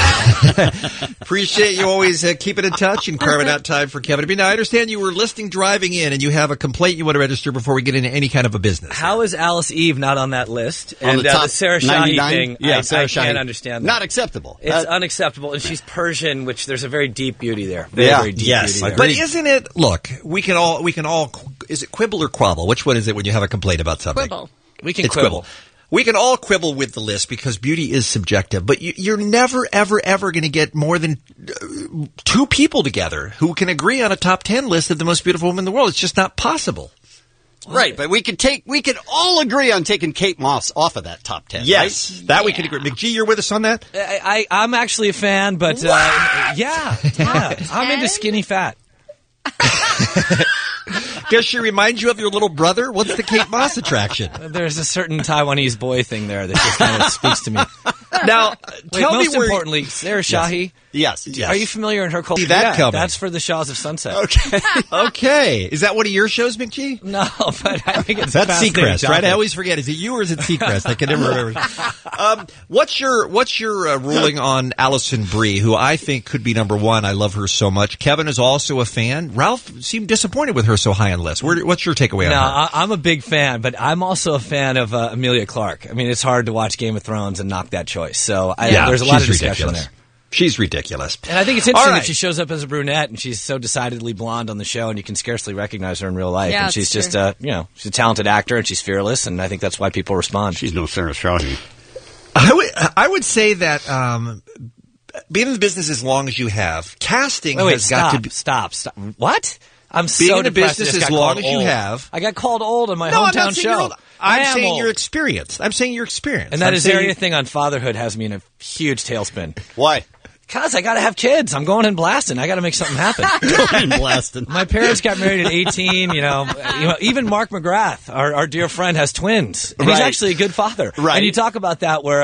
I love it. Appreciate you always keeping in touch and carving out time for Kevin to be. Now, I understand you were listening driving in, and you have a complaint you want to register before we get into any kind of a business. How is Alice Eve not on that list? On and the top Sarah Shahi 99? thing, Yeah, I can't understand that. Not acceptable. It's unacceptable. And she's Persian, which there's a very deep beauty there. Very deep beauty there. But isn't it, look, we can all, is it quibble or quabble? Which one is it when you have a complaint about something? Quibble. We can quibble. We can all quibble with the list because beauty is subjective, but you're never, ever, ever going to get more than two people together who can agree on a top 10 list of the most beautiful women in the world. It's just not possible. Right, but we could all agree on taking Kate Moss off of that top 10. Yes, right? that we can agree. McG, you're with us on that? I'm actually a fan, but yeah, I'm into skinny fat. Does she remind you of your little brother? What's the Kate Moss attraction? There's a certain Taiwanese boy thing there that just kind of speaks to me. Now, tell me most importantly, Sarah Shahi. Yes. Are you familiar in her culture? See that coming. That's for the Shahs of Sunset. Okay. Okay. Is that one of your shows, McG? No, but I think it's that's Seacrest, right? I always forget. Is it you or is it Seacrest? I can never remember. What's your ruling on Alison Brie, who I think could be number one? I love her so much. Kevin is also a fan. Ralph seemed disappointed with her so high on the list. What's your takeaway on her? I'm a big fan, but I'm also a fan of Emilia Clarke. I mean, it's hard to watch Game of Thrones and knock that choice. So there's a lot of discussion there. She's ridiculous. And I think it's interesting that she shows up as a brunette and she's so decidedly blonde on the show and you can scarcely recognize her in real life. Yeah, and she's true. just, she's a talented actor and she's fearless and I think that's why people respond. She's no Sarah Shahi. I would say that being in the business as long as you have, casting has got to be... Stop. What? I'm being so in the business as long as you have. I got called old on my hometown show. I'm saying you're experienced. And that Azaria thing on fatherhood has me in a huge tailspin. Why? Because I got to have kids. I'm going in blasting. I got to make something happen. Going in blasting. My parents got married at 18. Even Mark McGrath, our dear friend, has twins. And he's actually a good father. Right. And you talk about that where,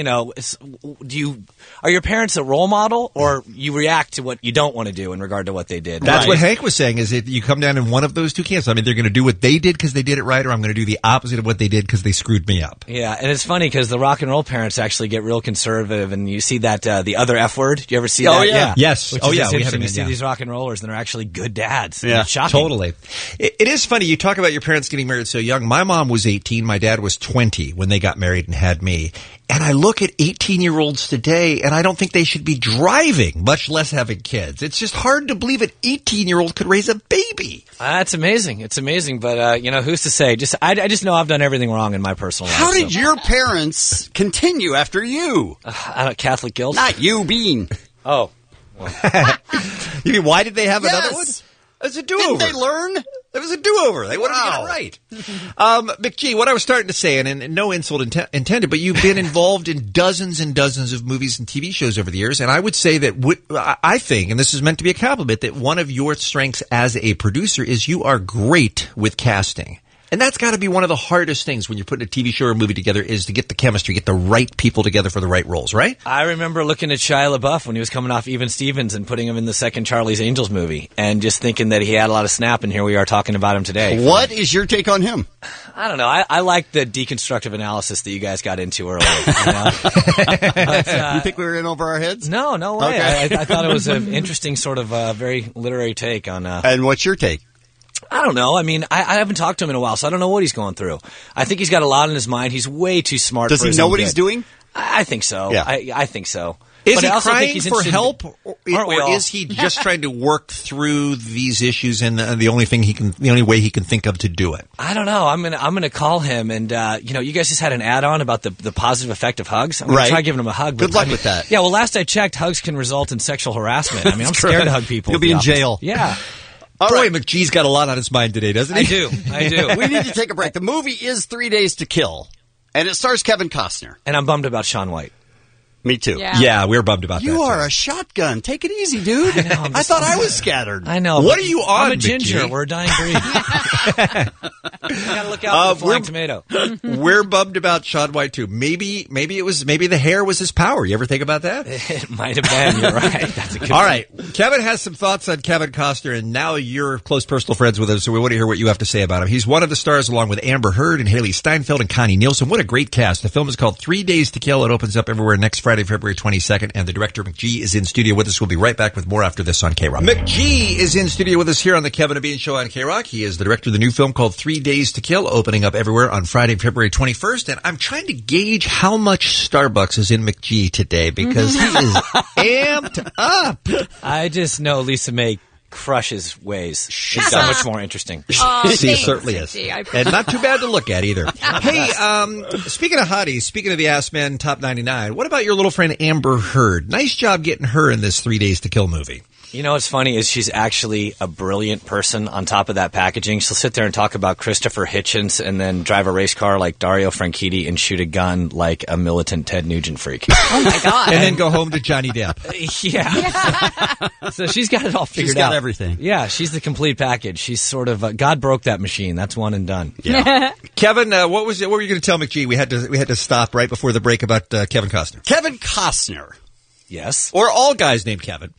are your parents a role model or you react to what you don't want to do in regard to what they did? That's what Hank was saying is if you come down in one of those two camps. I mean, they're going to do what they did because they did it right or I'm going to do the opposite of what they did because they screwed me up. Yeah. And it's funny because the rock and roll parents actually get real conservative and you see that, the other F word. Do you ever see that? Oh, yeah. Yes. Which is interesting to see these rock and rollers and they're actually good dads. Yeah. It's shocking. Totally. It is funny. You talk about your parents getting married so young. My mom was 18. My dad was 20 when they got married and had me. And I look at 18-year-olds today and I don't think they should be driving, much less having kids. It's just hard to believe an 18-year-old could raise a baby. That's amazing. It's amazing. But, who's to say? I just know I've done everything wrong in my personal life. How did your parents continue after you? Catholic guilt? Not you, Bean. Oh. Well. You mean, why did they have another one? It was a do-over. Didn't they learn? It was a do-over. They wanted to get it right. McG, what I was starting to say, and no insult intended, but you've been involved in dozens and dozens of movies and TV shows over the years, and I would say that I think, and this is meant to be a compliment, that one of your strengths as a producer is you are great with casting. And that's got to be one of the hardest things when you're putting a TV show or a movie together is to get the chemistry, get the right people together for the right roles, right? I remember looking at Shia LaBeouf when he was coming off Even Stevens and putting him in the second Charlie's Angels movie and just thinking that he had a lot of snap, and here we are talking about him today. What is your take on him? I don't know. I like the deconstructive analysis that you guys got into earlier. You know? You think we were in over our heads? No way. Okay. I thought it was an interesting sort of very literary take on... And what's your take? I don't know. I mean, I haven't talked to him in a while, so I don't know what he's going through. I think he's got a lot on his mind. He's way too smart for his own good. Does he know what he's doing? I think so. Yeah. I think so. Is but he crying for help, or is he just trying to work through these issues and the only way he can think of to do it? I don't know. I'm gonna call him, and you guys just had an add-on about the positive effect of hugs. I'm gonna try giving him a hug. Good luck with that. Yeah. Well, last I checked, hugs can result in sexual harassment. I mean, I'm scared to hug people. You'll be in jail. Yeah. Boy, McGee's got a lot on his mind today, doesn't he? I do. We need to take a break. The movie is 3 Days to Kill, and it stars Kevin Costner. And I'm bummed about Shaun White. Me too. Yeah, we're bummed about that. You are a shotgun. Take it easy, dude. I thought I was scattered. I know. What are you on, I'm a ginger. McGee? We're a dying breed. You gotta look out for the flying tomato. We're bummed about Shaun White too. Maybe the hair was his power. You ever think about that? It might have been. You're right. That's a good All point. right. Kevin has some thoughts on Kevin Costner, and now you're close personal friends with him, so we want to hear what you have to say about him. He's one of the stars along with Amber Heard and Haley Steinfeld and Connie Nielsen. What a great cast. The film is called 3 Days to Kill. It opens up everywhere next Friday, February 22nd, and the director, McGee, is in studio with us. We'll be right back with more after this on K-Rock. McGee is in studio with us here on the Kevin and Bean Show on K-Rock. He is the director of the new film called 3 Days to Kill, opening up everywhere on Friday, February 21st, and I'm trying to gauge how much Starbucks is in McGee today because he is amped up. I just know Lisa May crushes ways. She's so much more interesting. She certainly is. And not too bad to look at either. Hey, speaking of hotties, speaking of the Ass Men Top 99, what about your little friend Amber Heard? Nice job getting her in this 3 Days to Kill movie. You know what's funny is she's actually a brilliant person on top of that packaging. She'll sit there and talk about Christopher Hitchens and then drive a race car like Dario Franchitti and shoot a gun like a militant Ted Nugent freak. Oh, my God. And then go home to Johnny Depp. Yeah. So she's got it all figured out. She's got everything. Yeah, she's the complete package. She's sort of God broke that machine. That's one and done. Yeah. Kevin, what were you going to tell McGee? We had to stop right before the break about Kevin Costner. Kevin Costner. Yes. Or all guys named Kevin.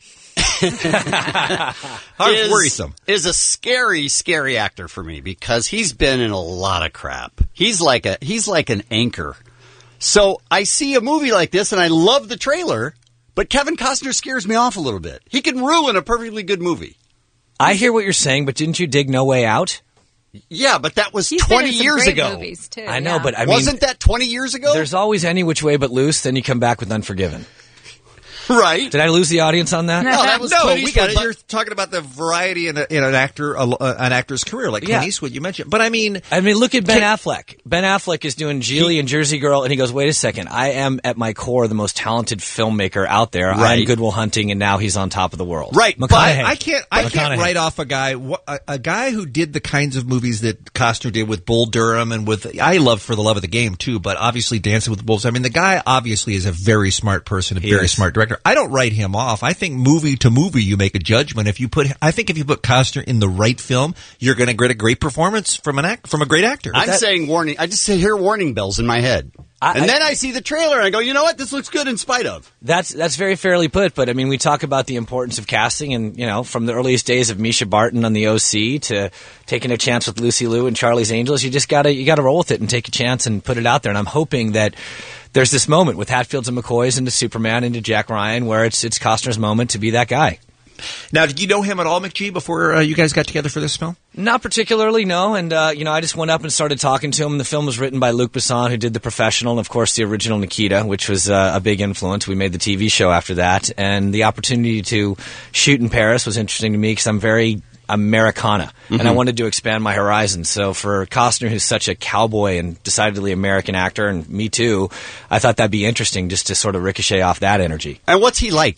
Worrisome. Is a scary actor for me because he's been in a lot of crap. He's like an anchor. So I see a movie like this and I love the trailer, but Kevin Costner scares me off a little bit. He can ruin a perfectly good movie. I hear what you're saying, but didn't you dig No Way Out? Yeah, but that was He's 20 been in some years great ago. movies, too, I know, yeah. but I mean, wasn't that 20 years ago? There's always Any Which Way But Loose, then you come back with Unforgiven. Right. Did I lose the audience on that? No, that was Clint Eastwood, You're talking about the variety in an actor's career, like Clint Eastwood you mentioned. But I mean, look at Ben Affleck. Ben Affleck is doing Geely and Jersey Girl, and he goes, "Wait a second, I am at my core the most talented filmmaker out there. Right. I'm Good Will Hunting, and now he's on top of the world." Right. But I can't write off a guy who did the kinds of movies that Costner did with Bull Durham and with I love For the Love of the Game too, but obviously Dancing with the Wolves. I mean, the guy obviously is a very smart person, very smart director. I don't write him off. I think movie to movie you make a judgment. If you put Costner in the right film, you're going to get a great performance from a great actor. I'm saying warning. I just hear warning bells in my head. Then I see the trailer and I go, you know what? This looks good in spite of. That's very fairly put, but I mean, we talk about the importance of casting and, from the earliest days of Misha Barton on the OC to taking a chance with Lucy Liu and Charlie's Angels, you gotta roll with it and take a chance and put it out there. And I'm hoping that there's this moment with Hatfields and McCoys into Superman into Jack Ryan where it's Costner's moment to be that guy. Now, did you know him at all, McGee, before you guys got together for this film? Not particularly, no. And, I just went up and started talking to him. The film was written by Luc Besson, who did The Professional, and, of course, the original Nikita, which was a big influence. We made the TV show after that. And the opportunity to shoot in Paris was interesting to me because I'm very Americana, and I wanted to expand my horizons. So for Costner, who's such a cowboy and decidedly American actor, and me too, I thought that'd be interesting just to sort of ricochet off that energy. And what's he like?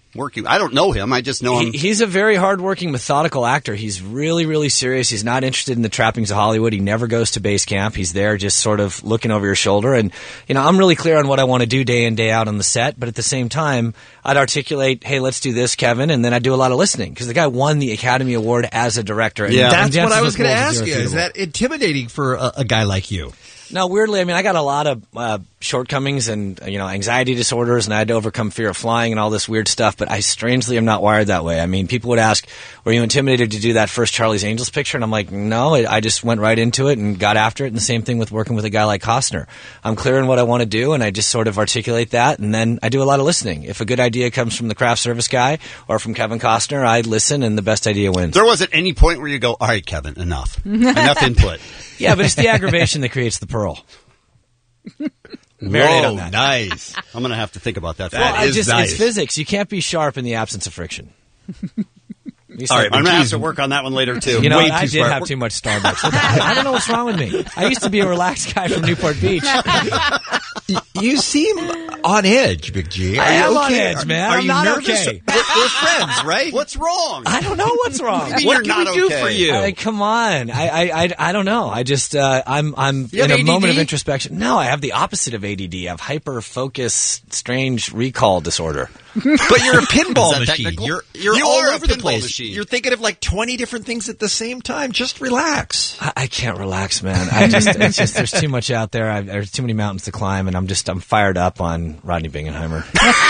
working? I don't know him. I just know him. He's a very hardworking, methodical actor. He's really, really serious. He's not interested in the trappings of Hollywood. He never goes to base camp. He's there just sort of looking over your shoulder. And, I'm really clear on what I want to do day in, day out on the set. But at the same time, I'd articulate, hey, let's do this, Kevin. And then I do a lot of listening because the guy won the Academy Award as a director. And that's what I was going to ask you. Is that intimidating for a guy like you? No, weirdly, I got a lot of shortcomings and, anxiety disorders, and I had to overcome fear of flying and all this weird stuff, but I strangely am not wired that way. People would ask, were you intimidated to do that first Charlie's Angels picture? And I'm like, no, I just went right into it and got after it, and the same thing with working with a guy like Costner. I'm clear on what I want to do, and I just sort of articulate that, and then I do a lot of listening. If a good idea comes from the craft service guy or from Kevin Costner, I listen, and the best idea wins. There wasn't any point where you go, all right, Kevin, enough input. Yeah, but it's the aggravation that creates the pearl. Marinate on that. Nice. I'm going to have to think about that. Nice. It's physics. You can't be sharp in the absence of friction. All right, I'm going to have to work on that one later, too. I did have too much Starbucks. I don't know what's wrong with me. I used to be a relaxed guy from Newport Beach. You seem on edge, Big G. I am on edge, man. Are you not nervous? Okay. We're friends, right? What's wrong? I don't know what's wrong. What can we do for you? Come on. I don't know. I just I'm in a moment of introspection. No, I have the opposite of ADD. I have hyper focus, strange recall disorder. But you're a pinball machine. You're all over the place. Machine. You're thinking of like 20 different things at the same time. Just relax. I can't relax, man. It's just there's too much out there. There's too many mountains to climb, and I'm fired up on Rodney Bingenheimer.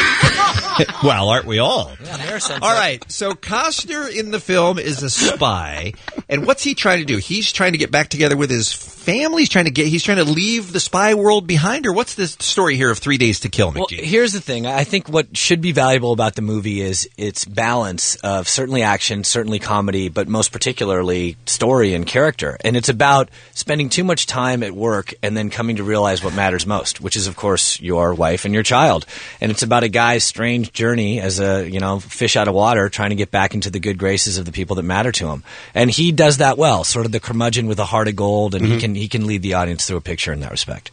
Well, aren't we all? Yeah, all right. So Costner in the film is a spy, and what's he trying to do? He's trying to get back together with his family. He's trying to leave the spy world behind, or what's the story here of 3 Days to Kill, McGee? Well, here's the thing. I think what should be valuable about the movie is its balance of certainly action, certainly comedy, but most particularly story and character. And it's about spending too much time at work and then coming to realize what matters most, which is, of course, your wife and your child. And it's about a guy's strange journey as a, fish out of water, trying to get back into the good graces of the people that matter to him. And he does that well, sort of the curmudgeon with a heart of gold, and he can lead the audience through a picture in that respect.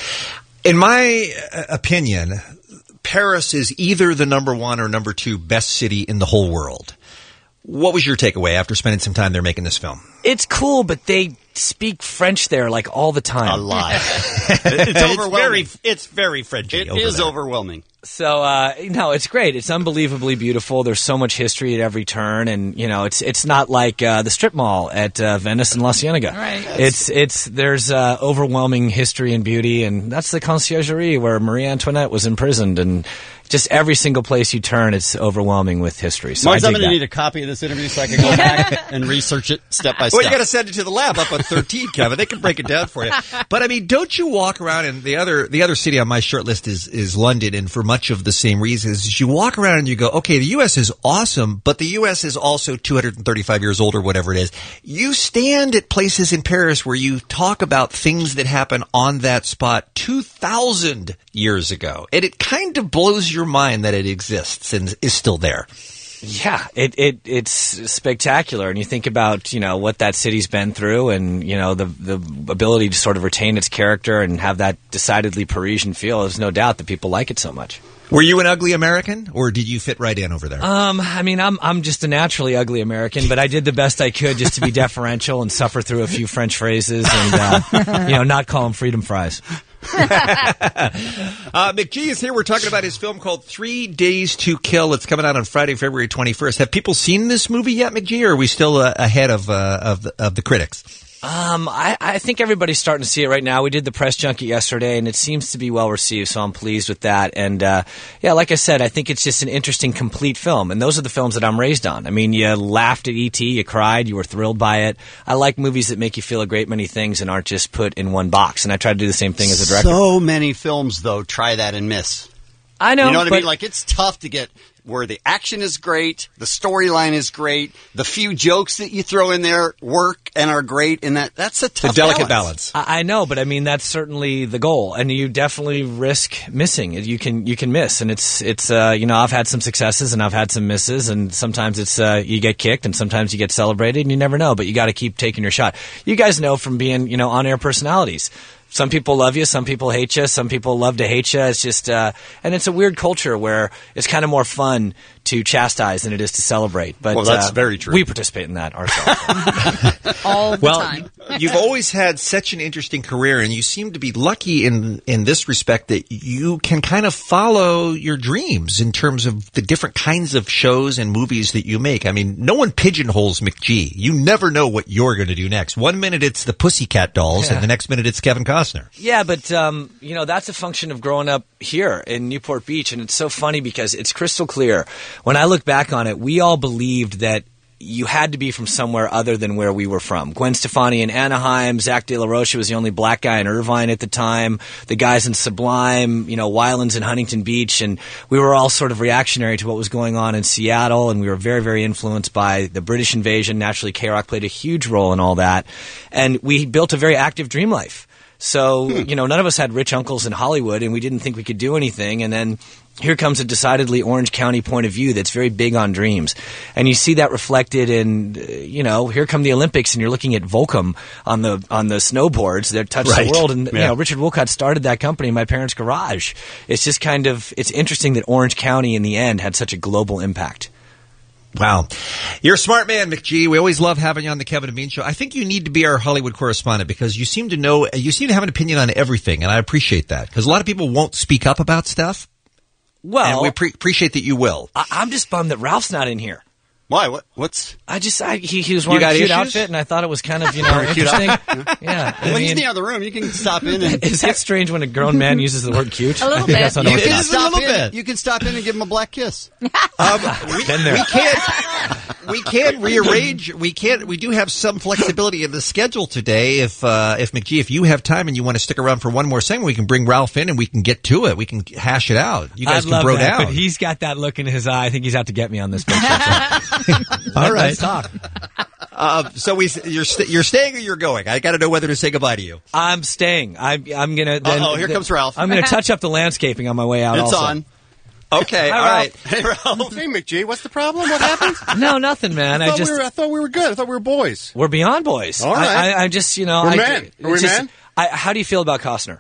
In my opinion, Paris is either the number one or number two best city in the whole world. What was your takeaway after spending some time there making this film? It's cool, but they speak French there like all the time. A lot. It's overwhelming. It's very Frenchy. It is overwhelming. So, no, it's great. It's unbelievably beautiful. There's so much history at every turn, and it's not like the strip mall at Venice and La Cienega. Right. There's overwhelming history and beauty, and that's the Conciergerie where Marie Antoinette was imprisoned, and just every single place you turn, it's overwhelming with history. So I'm going to need a copy of this interview so I can go back and research it step by step. Well, you got to send it to the lab up on 13, Kevin. They can break it down for you. But don't you walk around, and the other city on my short list is London, and for much of the same reasons, you walk around and you go, okay, the U.S. is awesome, but the U.S. is also 235 years old or whatever it is. You stand at places in Paris where you talk about things that happened on that spot 2,000 years ago, and it kind of blows your mind that it exists and is still there. Yeah, it's spectacular, and you think about what that city's been through, and the ability to sort of retain its character and have that decidedly Parisian feel. There's no doubt that people like it so much. Were you an ugly American, or did you fit right in over there? I'm just a naturally ugly American, but I did the best I could just to be deferential and suffer through a few French phrases and not call them freedom fries. McGee is here. We're talking about his film called 3 Days to Kill. It's coming out on Friday, February 21st. Have people seen this movie yet, McGee, or are we still ahead of the critics? I think everybody's starting to see it right now. We did the press junket yesterday, and it seems to be well received, so I'm pleased with that. And, like I said, I think it's just an interesting, complete film. And those are the films that I'm raised on. I mean, you laughed at E.T., you cried, you were thrilled by it. I like movies that make you feel a great many things and aren't just put in one box. And I try to do the same thing as a director. So many films, though, try that and miss. I know. You know what I mean? Like, it's tough to get where the action is great, the storyline is great, the few jokes that you throw in there work and are great, and that's a tough delicate balance. I know, but I mean, that's certainly the goal, and you definitely risk missing. You can miss, and it's I've had some successes and I've had some misses, and sometimes it's you get kicked and sometimes you get celebrated, and you never know, but you got to keep taking your shot. You guys know from being on-air personalities. Some people love you, some people hate you, some people love to hate you. It's just, and it's a weird culture where it's kind of more fun to chastise than it is to celebrate. But well, that's very true. We participate in that ourselves. All the time. You've always had such an interesting career, and you seem to be lucky in this respect that you can kind of follow your dreams in terms of the different kinds of shows and movies that you make. I mean, no one pigeonholes McG. You never know what you're going to do next. 1 minute it's the Pussycat Dolls, and the next minute it's Kevin Costner. Yeah, but, that's a function of growing up here in Newport Beach, and it's so funny because it's crystal clear. When I look back on it, we all believed that you had to be from somewhere other than where we were from. Gwen Stefani in Anaheim, Zach De La Rocha was the only black guy in Irvine at the time, the guys in Sublime, Weiland's in Huntington Beach, and we were all sort of reactionary to what was going on in Seattle, and we were very, very influenced by the British invasion. Naturally, K-Rock played a huge role in all that, and we built a very active dream life. So, none of us had rich uncles in Hollywood, and we didn't think we could do anything. And then here comes a decidedly Orange County point of view that's very big on dreams. And you see that reflected in, here come the Olympics, and you're looking at Volcom on the snowboards that touch the world. And, Richard Wolcott started that company in my parents' garage. It's just it's interesting that Orange County in the end had such a global impact. Wow. You're a smart man, McG. We always love having you on the Kevin and Bean Show. I think you need to be our Hollywood correspondent because you seem to have an opinion on everything, and I appreciate that. Because a lot of people won't speak up about stuff. Well, and we appreciate that you will. I'm just bummed that Ralph's not in here. Why? What's? He was wearing a cute outfit, and I thought it was kind of interesting. Yeah. Well, he's in the other room. You can stop in. Is that strange when a grown man uses the word cute? A little bit. You can stop in and give him a black kiss. We can rearrange. We do have some flexibility in the schedule today. If McG, if you have time and you want to stick around for one more segment, we can bring Ralph in and we can get to it. We can hash it out. You guys can bro down. But he's got that look in his eye. I think he's out to get me on this picture. All right. Let's talk. So you're staying or you're going? I got to know whether to say goodbye to you. I'm staying. I'm gonna. Here comes Ralph. I'm gonna touch up the landscaping on my way out. It's also. on. Okay, all right. Hey, Ralph. Hey, McG, what's the problem? What happened? No, nothing, man. I thought we were good. I thought we were boys. We're beyond boys. All right. I just, we're men. Are we men? How do you feel about Costner?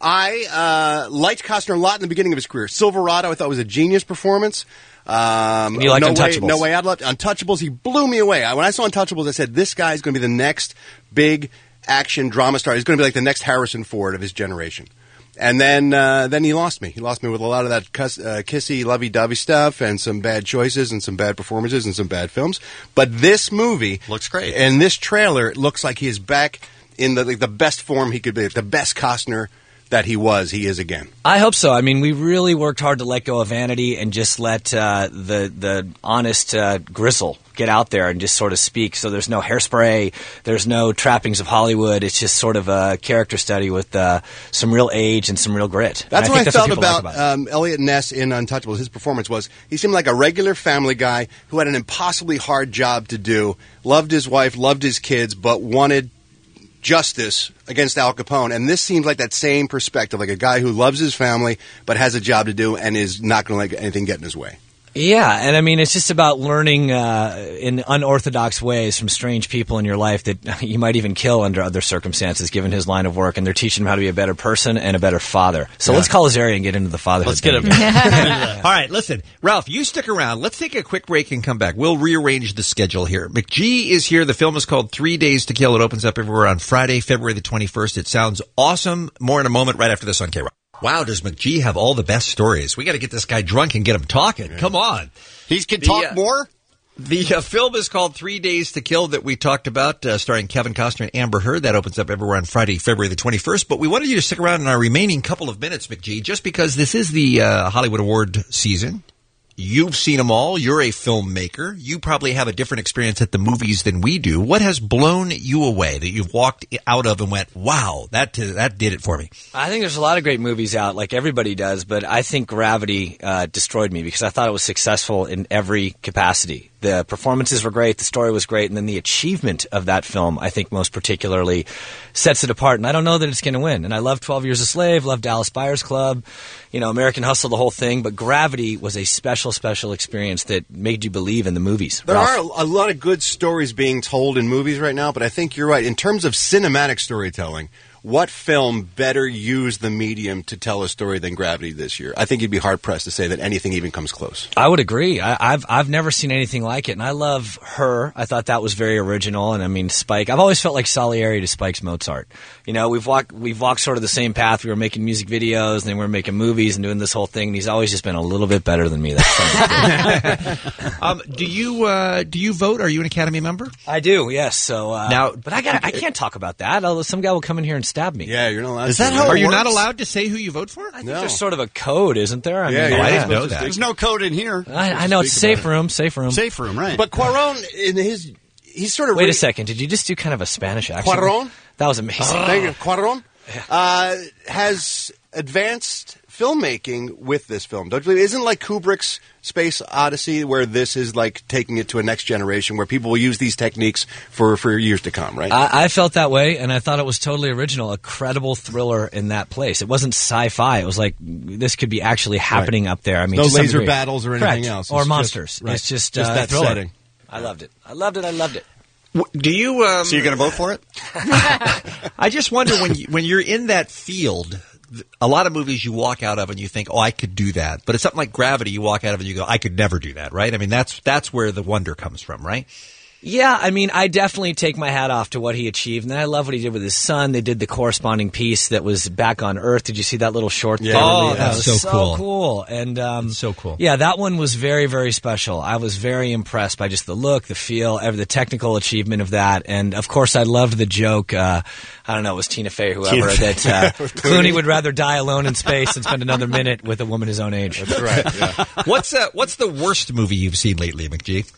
I liked Costner a lot in the beginning of his career. Silverado, I thought was a genius performance. You like Untouchables? No Way Out. Untouchables, he blew me away. When I saw Untouchables, I said, this guy's going to be the next big action drama star. He's going to be like the next Harrison Ford of his generation. And then he lost me. He lost me with a lot of that kissy, lovey-dovey stuff and some bad choices and some bad performances and some bad films. But this movie looks great. And this trailer, it looks like he is back in the best form he could be, the best Costner that he is again. I hope so. I mean, we really worked hard to let go of vanity and just let the honest gristle get out there and just sort of speak. So there's no hairspray, there's no trappings of Hollywood. It's just sort of a character study with some real age and some real grit. That's what I felt about Elliot Ness in Untouchables. His performance was, he seemed like a regular family guy who had an impossibly hard job to do, loved his wife, loved his kids, but wanted justice against Al Capone. And this seems like that same perspective, like a guy who loves his family but has a job to do and is not going to let anything get in his way. Yeah, and I mean, it's just about learning in unorthodox ways from strange people in your life that you might even kill under other circumstances, given his line of work, and they're teaching him how to be a better person and a better father. So let's call Azaria and get into the fatherhood. Let's get him. All right, listen, Ralph, you stick around. Let's take a quick break and come back. We'll rearrange the schedule here. McG is here. The film is called 3 Days to Kill. It opens up everywhere on Friday, February the 21st. It sounds awesome. More in a moment right after this on K-Rock. Wow, does McG have all the best stories? We got to get this guy drunk and get him talking. Yeah. Come on. He can talk more? The film is called 3 Days to Kill that we talked about, starring Kevin Costner and Amber Heard. That opens up everywhere on Friday, February the 21st. But we wanted you to stick around in our remaining couple of minutes, McG, just because this is the Hollywood Award season. You've seen them all. You're a filmmaker. You probably have a different experience at the movies than we do. What has blown you away that you've walked out of and went, wow, that did it for me? I think there's a lot of great movies out, like everybody does, but I think Gravity destroyed me because I thought it was successful in every capacity. The performances were great, the story was great, and then the achievement of that film, I think most particularly, sets it apart. And I don't know that it's going to win. And I love 12 Years a Slave, love Dallas Buyers Club, American Hustle, the whole thing. But Gravity was a special, special experience that made you believe in the movies. There are a lot of good stories being told in movies right now, but I think you're right. In terms of cinematic storytelling, what film better used the medium to tell a story than Gravity this year? I think you'd be hard-pressed to say that anything even comes close. I would agree. I've never seen anything like it, and I love Her. I thought that was very original, and I mean, Spike. I've always felt like Salieri to Spike's Mozart. You know, we've walked sort of the same path. We were making music videos, and then we were making movies and doing this whole thing, and he's always just been a little bit better than me. Do you vote? Are you an Academy member? I do, yes. So now, but I can't talk about that. Some guy will come in here and stab me. Yeah, you're not allowed. Is that how? Are you not allowed to say who you vote for? I think there's sort of a code, isn't there? I didn't know that. There's no code in here. I know it's safe room, right? But Cuarón he's sort of. Wait a second. Did you just do kind of a Spanish accent? Cuarón? That was amazing. Thank you. Cuarón has advanced filmmaking with this film. Don't you believe? Isn't like Kubrick's Space Odyssey, where this is like taking it to a next generation, where people will use these techniques for years to come, right? I felt that way, and I thought it was totally original, a credible thriller in that place. It wasn't sci-fi. It was like, this could be actually happening up there. I mean, no laser battles or anything Correct. else. Or monsters. It's just that thriller. setting. I loved it. I loved it. Do you? So you're going to vote for it? I just wonder when you're in that field. A lot of movies you walk out of and you think, oh, I could do that. But it's something like Gravity. You walk out of it and you go, I could never do that, right? I mean, that's where the wonder comes from, right? Yeah, I mean, I definitely take my hat off to what he achieved, and then I love what he did with his son. They did the corresponding piece that was Back on Earth. Did you see that little short? Yeah. Oh, that was so cool. And so cool. Yeah, that one was very, very special. I was very impressed by just the look, the feel, the technical achievement of that, and of course, I loved the joke. I don't know, it was Tina Fey, whoever, that Clooney would rather die alone in space than spend another minute with a woman his own age. That's right. Yeah. What's the worst movie you've seen lately, McGee?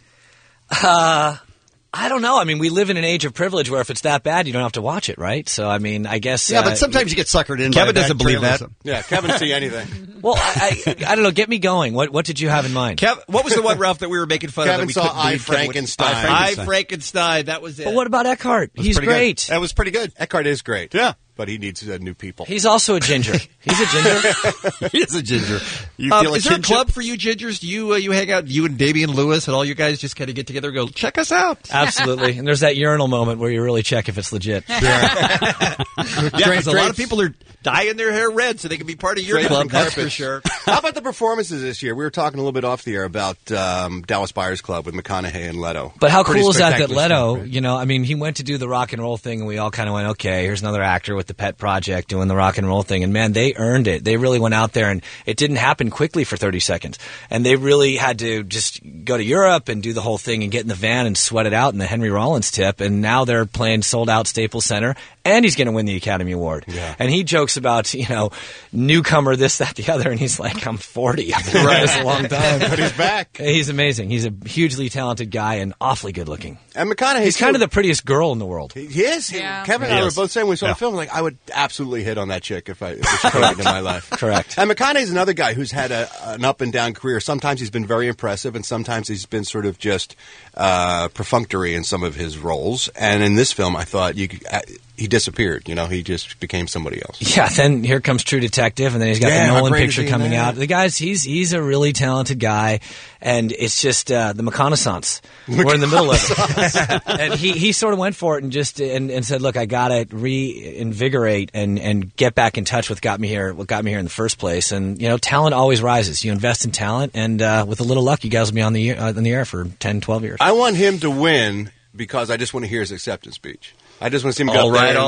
I don't know. I mean, we live in an age of privilege where if it's that bad, you don't have to watch it, right? So, I mean, I guess... Yeah, but sometimes you get suckered in. Kevin doesn't believe that. Yeah, Kevin see anything. Well, I don't know. Get me going. What did you have in mind? What was the one, Ralph, that we were making fun Kevin of? Kevin saw I, Frankenstein. I, Frankenstein. That was it. But what about Eckhart? He's great. That was pretty good. Eckhart is great. Yeah. But he needs new people. He's also a ginger. He's a ginger. He is a ginger. You feel is there a club for you gingers? Do you hang out, you and Damian Lewis, and all you guys just kind of get together and go, check us out? Absolutely. And there's that urinal moment where you really check if it's legit. Yeah, because a lot of people are dyeing their hair red so they can be part of your club, that's for sure. How about the performances this year? We were talking a little bit off the air about Dallas Buyers Club with McConaughey and Leto. But how cool is that Leto, right? You know, I mean, he went to do the rock and roll thing, and we all kind of went, okay, here's another actor with the Pet Project doing the rock and roll thing. And man, they earned it. They really went out there, and it didn't happen quickly for 30 seconds. And they really had to just go to Europe and do the whole thing and get in the van and sweat it out in the Henry Rollins tip. And now they're playing sold out Staples Center, and he's going to win the Academy Award. Yeah. And he jokes about, you know, newcomer, this, that, the other. And he's like, I'm 40. I've been doing this a long time. But he's back. He's amazing. He's a hugely talented guy and awfully good looking. And McConaughey, he's kind of the prettiest girl in the world. He is. Yeah. Kevin and I were both saying when we saw the film, like, I would absolutely hit on that chick if she came into my life. Correct. And McConaughey's another guy who's had an up and down career. Sometimes he's been very impressive, and sometimes he's been sort of just perfunctory in some of his roles. And in this film, I thought he disappeared. You know, he just became somebody else. Yeah. Then here comes True Detective, and then he's got the Nolan picture coming out. The guy's he's a really talented guy, and it's just the McConaissance. We're in the middle of it, and he sort of went for it and just and said, "Look, I gotta reinvigorate and get back in touch with what got me here in the first place." And you know, talent always rises. You invest in talent, and with a little luck, you guys will be on the air for 10, 12 years. I want him to win because I just want to hear his acceptance speech. I just want to see him go all right.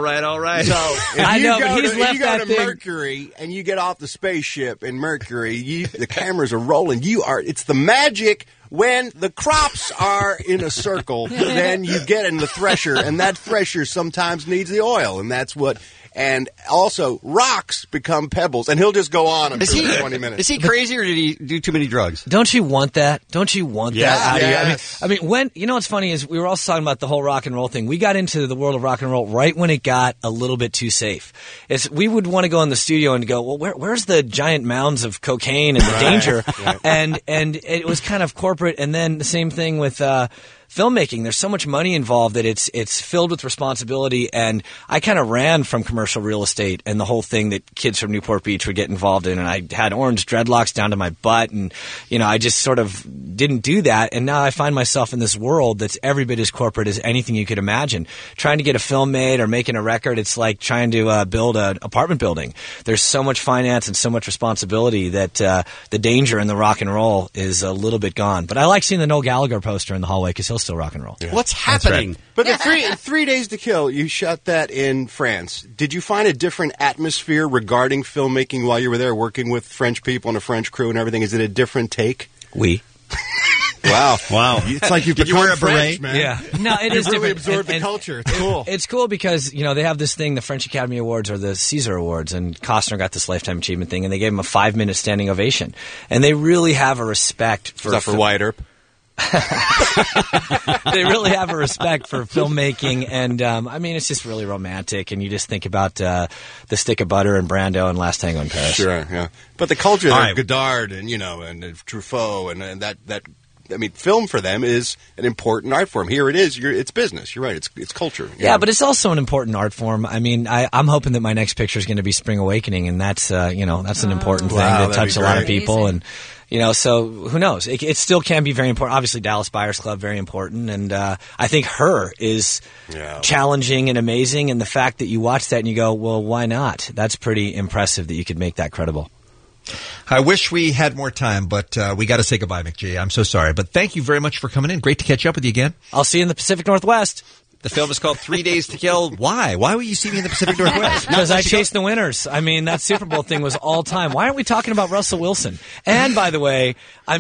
So I know, but he's left that thing. Mercury and you get off the spaceship in Mercury, the cameras are rolling. It's the magic when the crops are in a circle, then you get in the thresher, and that thresher sometimes needs the oil, and that's what. And also, rocks become pebbles, and he'll just go on for 20 minutes. Is he crazy, or did he do too many drugs? Don't you want that? Don't you want that out of you? I mean, when you know what's funny is we were also talking about the whole rock and roll thing. We got into the world of rock and roll right when it got a little bit too safe. We would want to go in the studio and go, well, where's the giant mounds of cocaine and the danger? Right. And it was kind of corporate. And then the same thing with filmmaking. There's so much money involved that it's filled with responsibility. And I kind of ran from commercial real estate and the whole thing that kids from Newport Beach would get involved in. And I had orange dreadlocks down to my butt. And, I just sort of didn't do that. And now I find myself in this world that's every bit as corporate as anything you could imagine. Trying to get a film made or making a record, it's like trying to build an apartment building. There's so much finance and so much responsibility that the danger in the rock and roll is a little bit gone. But I like seeing the Noel Gallagher poster in the hallway because he'll still rock and roll. Yeah. What's happening? Right. But the 3 Days to Kill, you shot that in France. Did you find a different atmosphere regarding filmmaking while you were there, working with French people and a French crew and everything? Is it a different take? Oui. Wow. It's like you've become wear a French, beret, man. Yeah. No, it is really different. absorbed the culture. It's cool. It's cool because, they have this thing, the French Academy Awards or the Caesar Awards, and Costner got this Lifetime Achievement thing, and they gave him a 5-minute standing ovation. And they really have a respect for... Is that for Wyatt Earp? They really have a respect for filmmaking, and it's just really romantic. And you just think about the Stick of Butter and Brando and Last Tango in Paris. Sure, yeah. But the culture of Godard and and Truffaut and that. Film for them is an important art form. Here it is. It's business. You're right. It's culture. Yeah, but it's also an important art form. I'm hoping that my next picture is going to be Spring Awakening, and that's that's an important thing that touched a lot of people. And so who knows? It still can be very important. Obviously, Dallas Buyers Club, very important. And I think Her is challenging and amazing. And the fact that you watch that and you go, well, why not? That's pretty impressive that you could make that credible. I wish we had more time, but we got to say goodbye, McG. I'm so sorry. But thank you very much for coming in. Great to catch up with you again. I'll see you in the Pacific Northwest. The film is called 3 Days to Kill. Why? Why will you see me in the Pacific Northwest? Because I chased the winners. That Super Bowl thing was all time. Why aren't we talking about Russell Wilson? And by the way,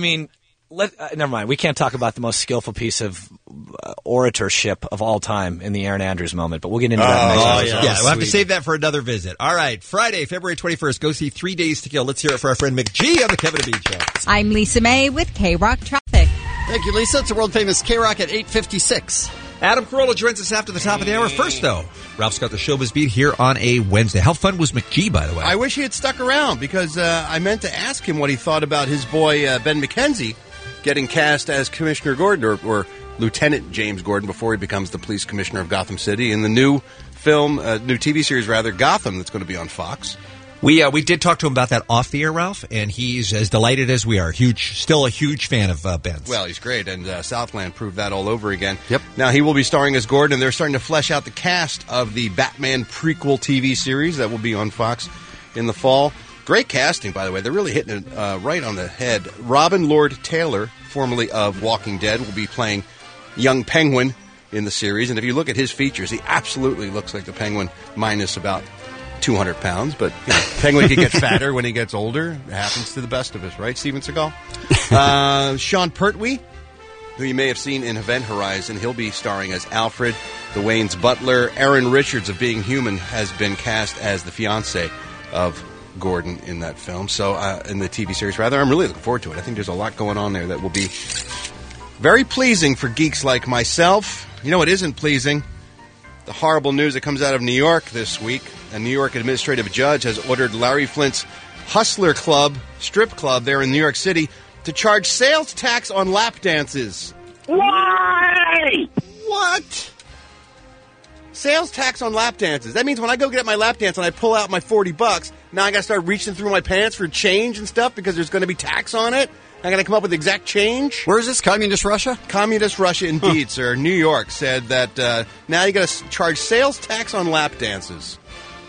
never mind. We can't talk about the most skillful piece of oratorship of all time in the Aaron Andrews moment, but we'll get into that next episode. Yeah, we'll have to save that for another visit. All right, Friday, February 21st, go see 3 Days to Kill. Let's hear it for our friend McG on the Kevin and Bean Show. I'm Lisa May with K-Rock Traffic. Thank you, Lisa. It's a world-famous K-Rock at 8:56. Adam Carolla joins us after the top of the hour. First, though, Ralph's got the Showbiz Beat here on a Wednesday. How fun was McG, by the way? I wish he had stuck around because I meant to ask him what he thought about his boy Ben McKenzie getting cast as Commissioner Gordon or Lieutenant James Gordon before he becomes the police commissioner of Gotham City in the new film, new TV series rather, Gotham, that's going to be on Fox. We did talk to him about that off the air, Ralph, and he's as delighted as we are. Still a huge fan of Ben's. Well, he's great, and Southland proved that all over again. Yep. Now he will be starring as Gordon, and they're starting to flesh out the cast of the Batman prequel TV series that will be on Fox in the fall. Great casting, by the way. They're really hitting it right on the head. Robin Lord Taylor, formerly of Walking Dead, will be playing young Penguin in the series. And if you look at his features, he absolutely looks like the Penguin minus about 200 pounds. But Penguin can get fatter when he gets older. It happens to the best of us, right, Steven Seagal? Sean Pertwee, who you may have seen in Event Horizon. He'll be starring as Alfred, the Wayne's butler. Erin Richards of Being Human has been cast as the fiancé of Gordon in that film. So, in the TV series, rather. I'm really looking forward to it. I think there's a lot going on there that will be very pleasing for geeks like myself. You know what isn't pleasing? The horrible news that comes out of New York this week. A New York administrative judge has ordered Larry Flint's Hustler Club, strip club there in New York City, to charge sales tax on lap dances. Why? What? Sales tax on lap dances. That means when I go get my lap dance and I pull out my $40, now I got to start reaching through my pants for change and stuff because there's going to be tax on it. I got to come up with the exact change. Where is this? Communist Russia? Communist Russia, indeed, sir. New York said that now you got to charge sales tax on lap dances.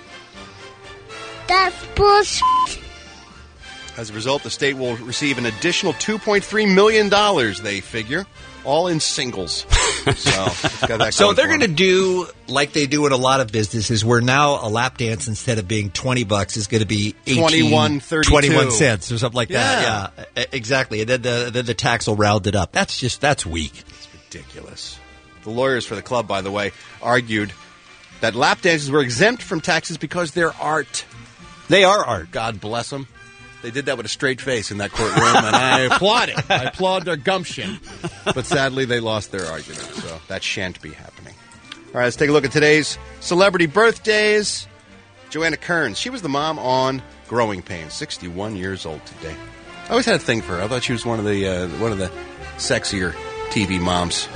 That's bullshit. As a result, the state will receive an additional $2.3 million, they figure, all in singles. So they're going to do like they do in a lot of businesses, where now a lap dance, instead of being $20, is going to be 21 cents or something like that. Yeah, exactly. And then the tax will round it up. That's weak. It's ridiculous. The lawyers for the club, by the way, argued that lap dances were exempt from taxes because they're art. They are art. God bless them. They did that with a straight face in that courtroom, and I applaud it. I applaud their gumption. But sadly, they lost their argument, so that shan't be happening. All right, let's take a look at today's celebrity birthdays. Joanna Kearns. She was the mom on Growing Pains, 61 years old today. I always had a thing for her. I thought she was one of the sexier TV moms.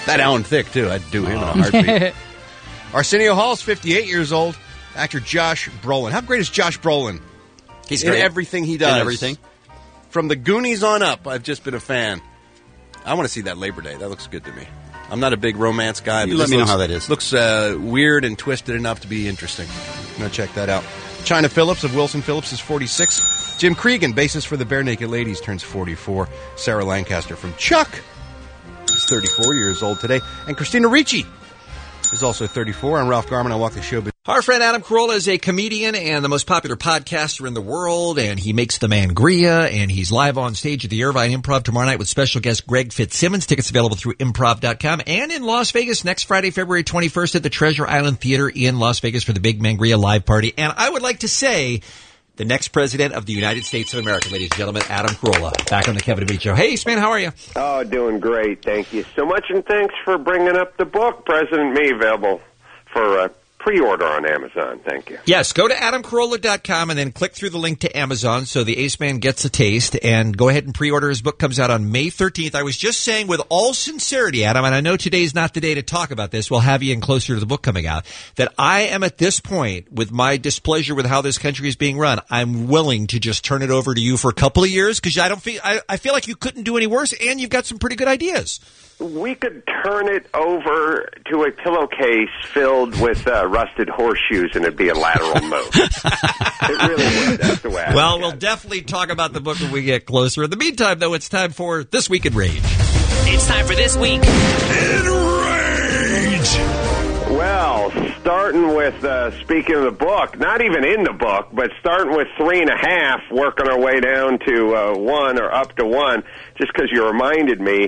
That Alan Thicke, too. I'd do him in a heartbeat. Arsenio Hall's 58 years old. Actor Josh Brolin. How great is Josh Brolin? He's in great. everything he does. In everything. From the Goonies on up, I've just been a fan. I want to see that Labor Day. That looks good to me. I'm not a big romance guy. You but let me know how that is. Looks weird and twisted enough to be interesting. I'm going to check that out. China Phillips of Wilson Phillips is 46. Jim Cregan, bassist for the Bare Naked Ladies, turns 44. Sarah Lancaster from Chuck is 34 years old today. And Christina Ricci is also 34. I'm Ralph Garman. I walk the show. Our friend Adam Carolla is a comedian and the most popular podcaster in the world, and he makes the Mangria, and he's live on stage at the Irvine Improv tomorrow night with special guest Greg Fitzsimmons. Tickets available through improv.com, and in Las Vegas next Friday, February 21st at the Treasure Island Theater in Las Vegas for the big Mangria live party. And I would like to say the next president of the United States of America, ladies and gentlemen, Adam Carolla, back on the Kevin and Bean Show. Hey, Eastman, how are you? Oh, doing great. Thank you so much, and thanks for bringing up the book, President Me, available for pre-order on Amazon. Thank you. Yes, go to adamcarolla.com and then click through the link to Amazon so the Ace Man gets a taste, and go ahead and pre-order. His book comes out on May 13th. I was just saying with all sincerity, Adam, and I know today's not the day to talk about this, we'll have you in closer to the book coming out, that I am at this point, with my displeasure with how this country is being run, I'm willing to just turn it over to you for a couple of years, because I feel like you couldn't do any worse, and you've got some pretty good ideas. We could turn it over to a pillowcase filled with rusted horseshoes, and it'd be a lateral move. It really would. That's the way. Well, we'll definitely talk about the book when we get closer. In the meantime, though, it's time for This Week in Rage. It's time for This Week in Rage. Well, starting with, speaking of the book, not even in the book, but starting with 3.5, working our way down to 1 or up to 1, just because you reminded me.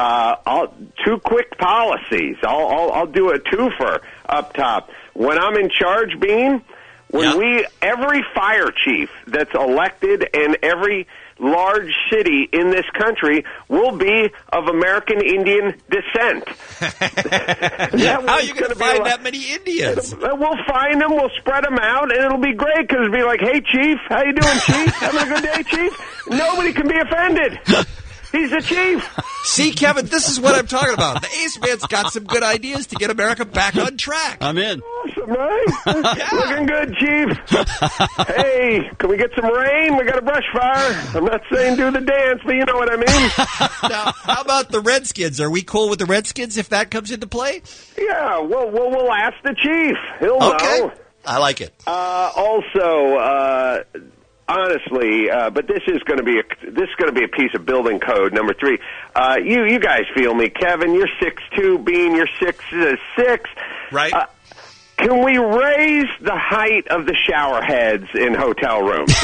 Two quick policies. I'll do a twofer up top. When I'm in charge, Bean, every fire chief that's elected in every large city in this country will be of American Indian descent. How are you going to find that many Indians? We'll find them, we'll spread them out, and it'll be great, because it'll be like, hey, Chief, how you doing, Chief? Having a good day, Chief? Nobody can be offended. He's the chief. See, Kevin, this is what I'm talking about. The Ace Man's got some good ideas to get America back on track. I'm in. Awesome, right? Looking good, Chief. Hey, can we get some rain? We got a brush fire. I'm not saying do the dance, but you know what I mean. Now, how about the Redskins? Are we cool with the Redskins if that comes into play? Yeah, we'll ask the chief. He'll know. I like it. Also, honestly, but this is going to be a piece of building code. Number 3, you guys feel me, Kevin. You're 6'2", Bean. You're 6'6". Right. Can we raise the height of the shower heads in hotel rooms?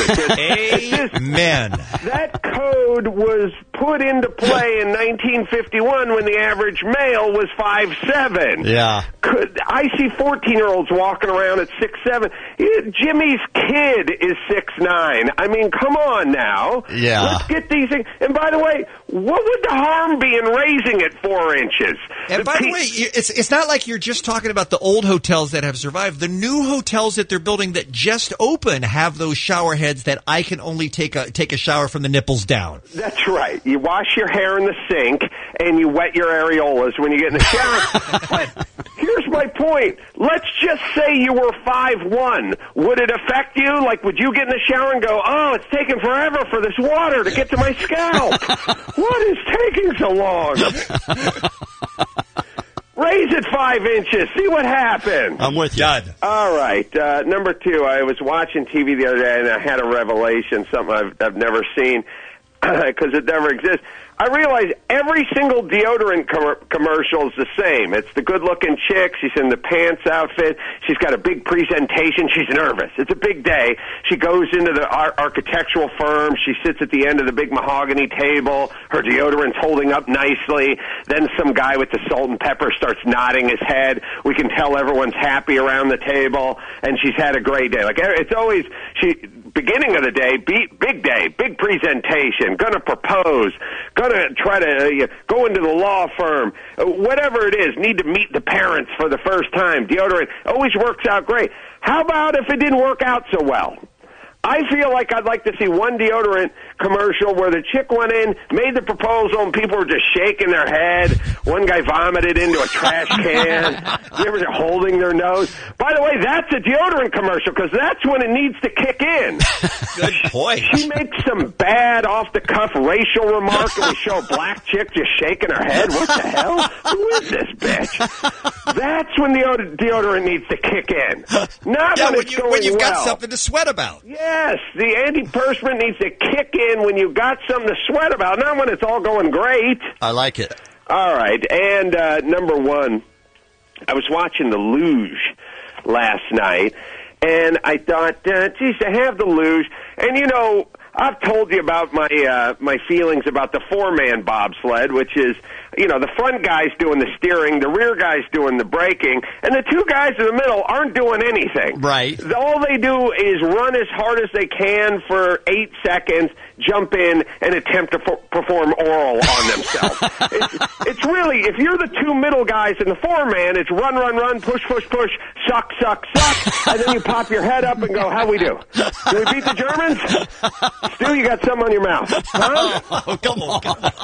Amen. That code was put into play in 1951 when the average male was 5'7". Yeah. I see 14-year-olds walking around at 6'7". Jimmy's kid is 6'9". I mean, come on now. Yeah. Let's get these things. And by the way, what would the harm be in raising it 4 inches? And by the way, it's not like you're just talking about the old hotels that have survived. The new hotels that they're building that just open have those shower heads that I can only take a shower from the nipples down. That's right. You wash your hair in the sink and you wet your areolas when you get in the shower. But here's my point. Let's just say you were 5'1". Would it affect you? Like, would you get in the shower and go, oh, it's taking forever for this water to get to my scalp? What is taking so long? Raise it 5 inches. See what happens. I'm with you. God. All right. Number 2, I was watching TV the other day, and I had a revelation, something I've never seen, because it never exists. I realize every single deodorant commercial is the same. It's the good-looking chick. She's in the pants outfit. She's got a big presentation. She's nervous. It's a big day. She goes into the architectural firm. She sits at the end of the big mahogany table. Her deodorant's holding up nicely. Then some guy with the salt and pepper starts nodding his head. We can tell everyone's happy around the table, and she's had a great day. Like, it's always beginning of the day, big presentation, gonna propose, gonna try to go into the law firm, whatever it is, need to meet the parents for the first time. Deodorant always works out great. How about if it didn't work out so well? I feel like I'd like to see one deodorant commercial where the chick went in, made the proposal, and people were just shaking their head. One guy vomited into a trash can. They were holding their nose. By the way, that's a deodorant commercial because that's when it needs to kick in. Good point. She makes some bad, off-the-cuff racial remark, and we show a black chick just shaking her head. What the hell? Who is this bitch? That's when the deodorant needs to kick in. Not when you've got well. something to sweat about. Yes, the antiperspirant needs to kick in when you've got something to sweat about, not when it's all going great. I like it. All right, and number one, I was watching the luge last night, and I thought, geez, to have the luge, and you know, I've told you about my feelings about the four-man bobsled, which is, you know, the front guy's doing the steering, the rear guy's doing the braking, and the two guys in the middle aren't doing anything. Right. All they do is run as hard as they can for 8 seconds, jump in, and attempt to perform oral on themselves. It's really, if you're the two middle guys in the four-man, it's run, run, run, push, push, push, suck, suck, suck, and then you pop your head up and go, how'd we do? Did we beat the Germans? Stu, you got something on your mouth. Huh? Oh, come on.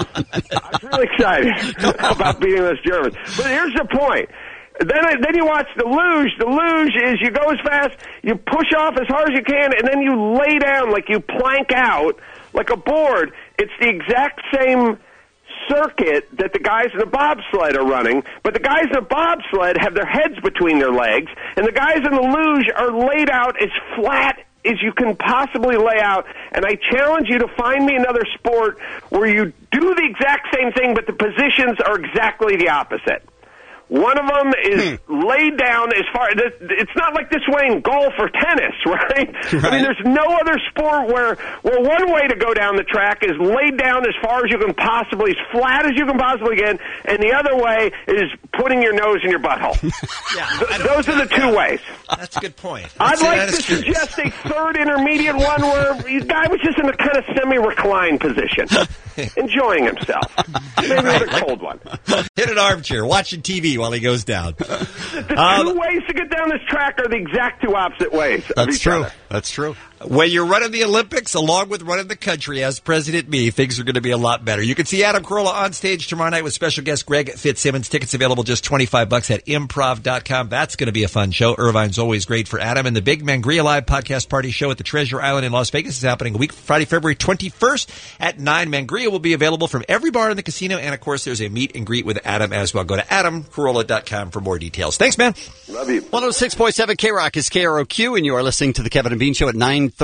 I was really excited about beating those Germans. But here's the point. Then you watch the luge. The luge is you go as fast, you push off as hard as you can, and then you lay down like you plank out like a board. It's the exact same circuit that the guys in the bobsled are running, but the guys in the bobsled have their heads between their legs, and the guys in the luge are laid out as flat as you can possibly lay out, and I challenge you to find me another sport where you do the exact same thing, but the positions are exactly the opposite. One of them is laid down as far. It's not like this way in golf or tennis, right? I mean, there's no other sport where one way to go down the track is laid down as far as you can possibly, as flat as you can possibly get, and the other way is putting your nose in your butthole. Those are the two ways. That's a good point. I'd like to suggest a third intermediate one where the guy was just in a kind of semi-reclined position, enjoying himself. Maybe with a cold one. In an armchair, watching TV while he goes down. The two ways to get down this track are the exact two opposite ways. That's true. That's true. When you're running the Olympics, along with running the country, as President Me, things are going to be a lot better. You can see Adam Carolla on stage tomorrow night with special guest Greg Fitzsimmons. Tickets available just $25 at improv.com. That's going to be a fun show. Irvine's always great for Adam. And the Big Mangria Live podcast party show at the Treasure Island in Las Vegas is happening a week Friday, February 21st at 9. Mangria will be available from every bar in the casino. And, of course, there's a meet and greet with Adam as well. Go to adamcarolla.com for more details. Thanks, man. Love you. 106.7 K-Rock is KROQ, and you are listening to the Kevin and Bean Show at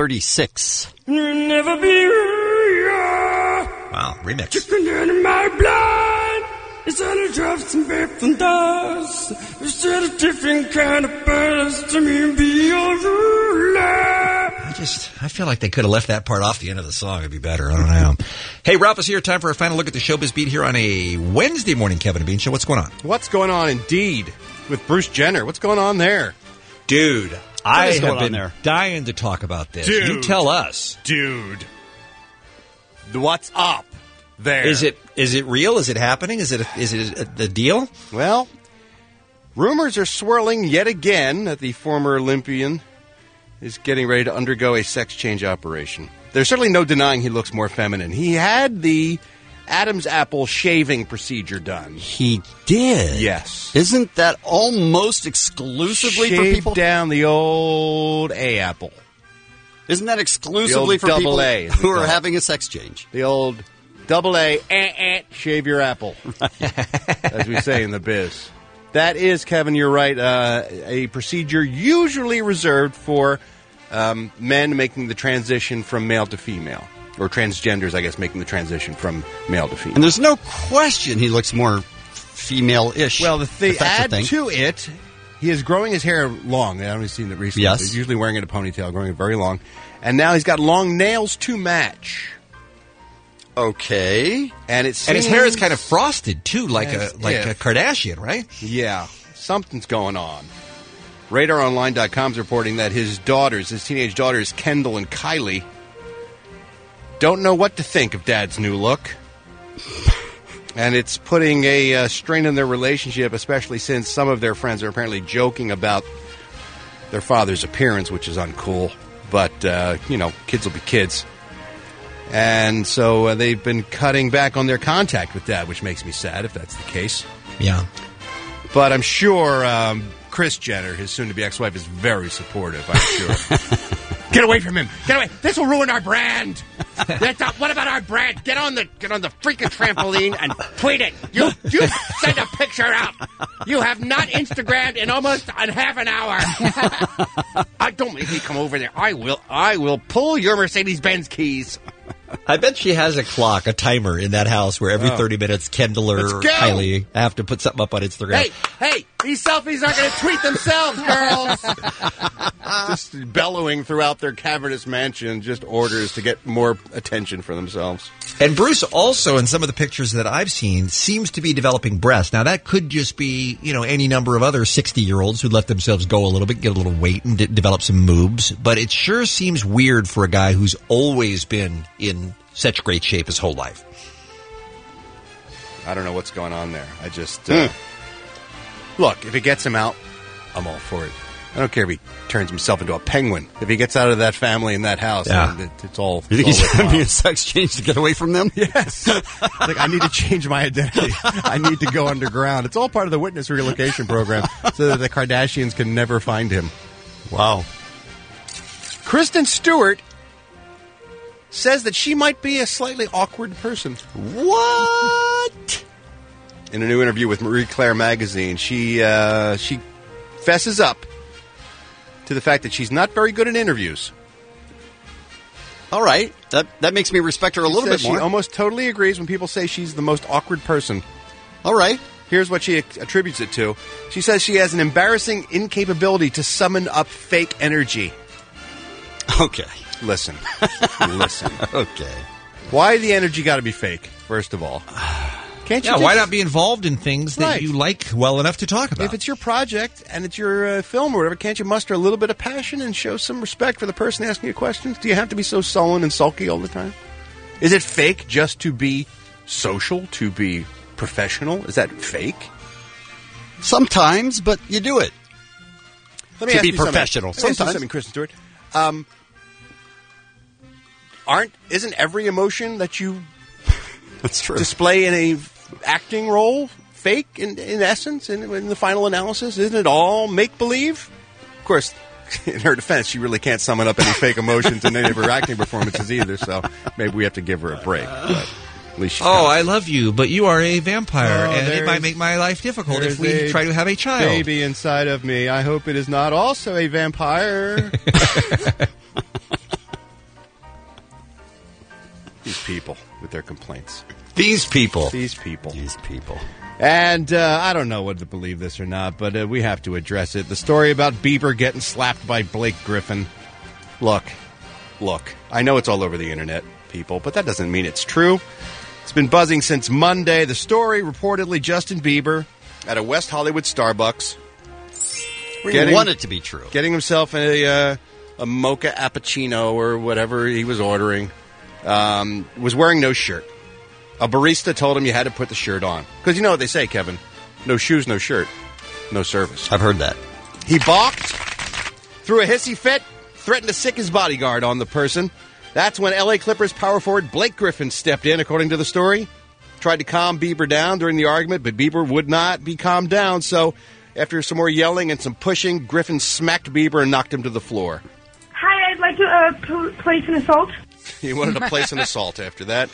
9:36. Never be wow, remix. Chicken in my blood. It's only drops and vapor and dust. It's a different kind of buzz to me and be your ruler. I feel like they could have left that part off the end of the song. It'd be better. I don't know. Hey, Ralph is here. Time for a final look at the showbiz beat here on a Wednesday morning Kevin and Bean Show. What's going on? What's going on indeed with Bruce Jenner? What's going on there? Dude, I have been dying to talk about this. Dude. You tell us. Dude. What's up there? Is it real? Is it happening? Is it the deal? Well, rumors are swirling yet again that the former Olympian is getting ready to undergo a sex change operation. There's certainly no denying he looks more feminine. He had the Adam's apple shaving procedure done. He did? Yes. Isn't that almost exclusively for people? Shave down the old A-apple. Isn't that exclusively for people who are having a sex change? The old double A, shave your apple, as we say in the biz. That is, Kevin, you're right, a procedure usually reserved for men making the transition from male to female. Or transgenders, I guess, making the transition from male to female. And there's no question he looks more female-ish. Well, the add to it, he is growing his hair long. I've only seen it recently. Yes. He's usually wearing it in a ponytail, growing it very long. And now he's got long nails to match. Okay. And his hair is kind of frosted, too, like a Kardashian, right? Yeah. Something's going on. RadarOnline.com is reporting that his teenage daughters, Kendall and Kylie, don't know what to think of Dad's new look. And it's putting a strain on their relationship, especially since some of their friends are apparently joking about their father's appearance, which is uncool. But, kids will be kids. And so they've been cutting back on their contact with Dad, which makes me sad if that's the case. Yeah. But I'm sure Kris Jenner, his soon-to-be ex-wife, is very supportive, I'm sure. Get away from him! Get away! This will ruin our brand! What about our brand? Get on the freaking trampoline and tweet it! You send a picture out! You have not Instagrammed in almost half an hour! Don't make me come over there. I will pull your Mercedes-Benz keys. I bet she has a clock, a timer in that house where every 30 minutes Kendall or Kylie have to put something up on Instagram. Hey, these selfies aren't going to tweet themselves, girls! Just bellowing throughout their cavernous mansion, just orders to get more attention for themselves. And Bruce also, in some of the pictures that I've seen, seems to be developing breasts. Now, that could just be, any number of other 60-year-olds who let themselves go a little bit, get a little weight, and develop some moobs. But it sure seems weird for a guy who's always been in such great shape his whole life. I don't know what's going on there. I just... Look, if it gets him out, I'm all for it. I don't care if he turns himself into a penguin. If he gets out of that family in that house, it's all... You think he's going to be a sex change to get away from them? Yes. I need to change my identity. I need to go underground. It's all part of the witness relocation program so that the Kardashians can never find him. Wow. Kristen Stewart says that she might be a slightly awkward person. What? In a new interview with Marie Claire magazine, she fesses up to the fact that she's not very good at interviews. All right. That makes me respect her a little bit more. She almost totally agrees when people say she's the most awkward person. All right. Here's what she attributes it to. She says she has an embarrassing incapability to summon up fake energy. Okay. Listen. Okay. Why the energy got to be fake, first of all? Can't you why not be involved in things that you like well enough to talk about? If it's your project and it's your film or whatever, can't you muster a little bit of passion and show some respect for the person asking you questions? Do you have to be so sullen and sulky all the time? Is it fake just to be social, to be professional? Is that fake? Sometimes, but you do it. Let me to ask be you professional. Something. Sometimes. Something, Kristen Stewart. Isn't every emotion that you That's true. display in a acting role fake in essence in the final analysis? Isn't it all make-believe? Of course, in her defense, she really can't summon up any fake emotions in any of her acting performances either, so maybe we have to give her a break. But at least she's I love you, but you are a vampire, and it might make my life difficult if we try to have a child. Baby inside of me. I hope it is not also a vampire. These people with their complaints. These people. And I don't know whether to believe this or not, but we have to address it. The story about Bieber getting slapped by Blake Griffin. Look. I know it's all over the internet, people, but that doesn't mean it's true. It's been buzzing since Monday. The story, reportedly Justin Bieber at a West Hollywood Starbucks. We want it to be true. Getting himself a mocha appuccino or whatever he was ordering. Was wearing no shirt. A barista told him you had to put the shirt on. Because you know what they say, Kevin. No shoes, no shirt, no service. I've heard that. He balked, threw a hissy fit, threatened to sick his bodyguard on the person. That's when L.A. Clippers power forward Blake Griffin stepped in, according to the story. Tried to calm Bieber down during the argument, but Bieber would not be calmed down. So after some more yelling and some pushing, Griffin smacked Bieber and knocked him to the floor. Hi, I'd like to place an assault. He wanted to place an assault after that.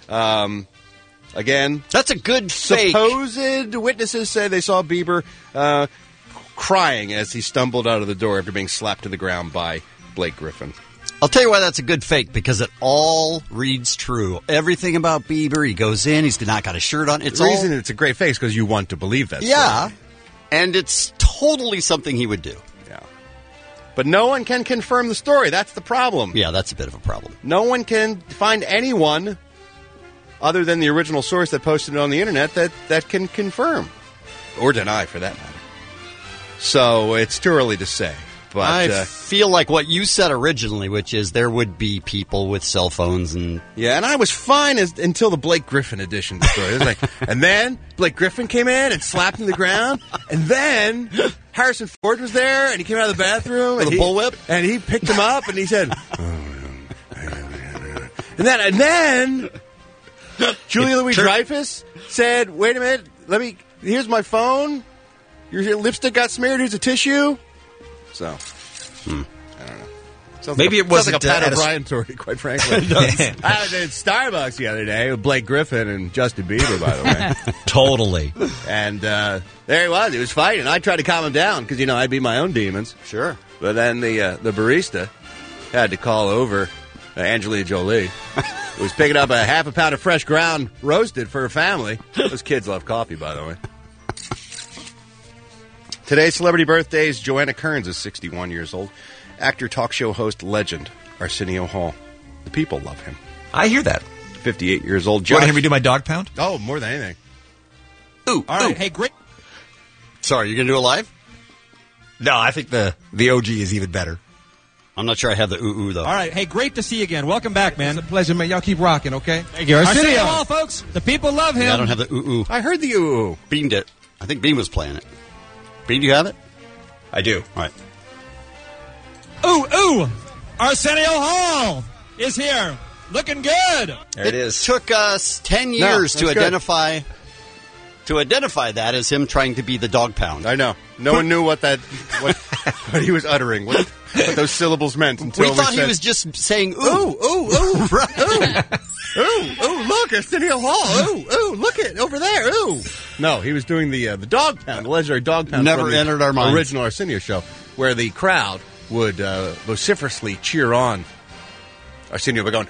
Again, that's a good fake. Supposed witnesses say they saw Bieber crying as he stumbled out of the door after being slapped to the ground by Blake Griffin. I'll tell you why that's a good fake, because it all reads true. Everything about Bieber, he goes in, he's not got a shirt on. The reason it's a great fake is because you want to believe that. Yeah, story. And it's totally something he would do. Yeah. But no one can confirm the story. That's the problem. Yeah, that's a bit of a problem. No one can find anyone other than the original source that posted it on the internet that can confirm or deny, for that matter. So it's too early to say. But I feel like what you said originally, which is there would be people with cell phones and yeah, and I was fine until the Blake Griffin edition of the story. It was like, and then Blake Griffin came in and slapped him to the ground, and then Harrison Ford was there, and he came out of the bathroom with a bullwhip, and he picked him up, and he said, and then Julia Louis-Dreyfus said, "Wait a minute, here's my phone. Your lipstick got smeared. Here's a tissue." So, I don't know. Maybe it wasn't like a Pat O'Brien story, quite frankly. I was at Starbucks the other day with Blake Griffin and Justin Bieber, by the way. Totally. And there he was. He was fighting. I tried to calm him down because, I beat my own demons. Sure. But then the barista had to call over Angelina Jolie, who was picking up a half a pound of fresh ground roasted for her family. Those kids love coffee, by the way. Today's celebrity birthdays. Joanna Kearns is 61 years old. Actor, talk show host, legend, Arsenio Hall. The people love him. I hear that. 58 years old. You want to hear me do my dog pound? Oh, more than anything. Ooh. All right. Hey, great. Sorry, you're going to do it live? No, I think the OG is even better. I'm not sure I have the ooh though. All right. Hey, great to see you again. Welcome back, man. It's a pleasure, man. Y'all keep rocking, okay? Thank you. Arsenio Hall, folks. The people love him. Yeah, I don't have the ooh. I heard the ooh. Bean did. I think Bean was playing it. Bean, do you have it? I do. All right. Ooh. Arsenio Hall is here. Looking good. There it is. It took us 10 years to identify that as him trying to be the dog pound. I know. No one knew what he was uttering, what those syllables meant until we thought he was just saying ooh. Ooh, look, Arsenio Hall. Ooh, look it over there. Ooh. No, he was doing the dog pound, the legendary dog pound. Never entered our minds. Original Arsenio show, where the crowd would vociferously cheer on Arsenio by going,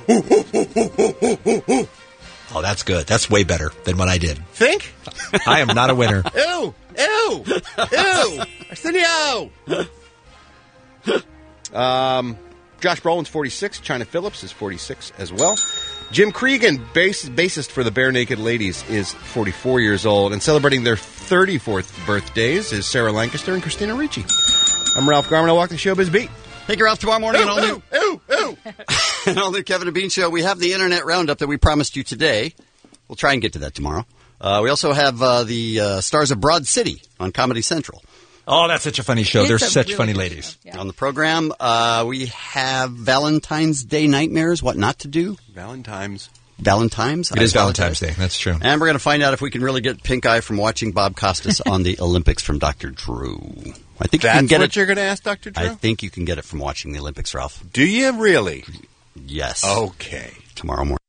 ooh. Oh, that's good. That's way better than what I did. Think? I am not a winner. Ew! Arsenio! Josh Brolin's 46. China Phillips is 46 as well. Jim Cregan, bassist for the Bare Naked Ladies, is 44 years old. And celebrating their 34th birthdays is Sarah Lancaster and Christina Ricci. I'm Ralph Garman. I walk the showbiz beat. Take her off tomorrow morning and all new. Ooh. And all new Kevin and Bean Show. We have the Internet Roundup that we promised you today. We'll try and get to that tomorrow. We also have the Stars of Broad City on Comedy Central. Oh, that's such a funny show. They're such really funny ladies. Yeah. On the program, we have Valentine's Day Nightmares, what not to do. Valentine's. It is Valentine's Day. That's true. And we're going to find out if we can really get pink eye from watching Bob Costas on the Olympics from Dr. Drew. I think that's you can get what you're going to ask Dr. Drew? I think you can get it from watching the Olympics, Ralph. Do you really? Yes. Okay. Tomorrow morning.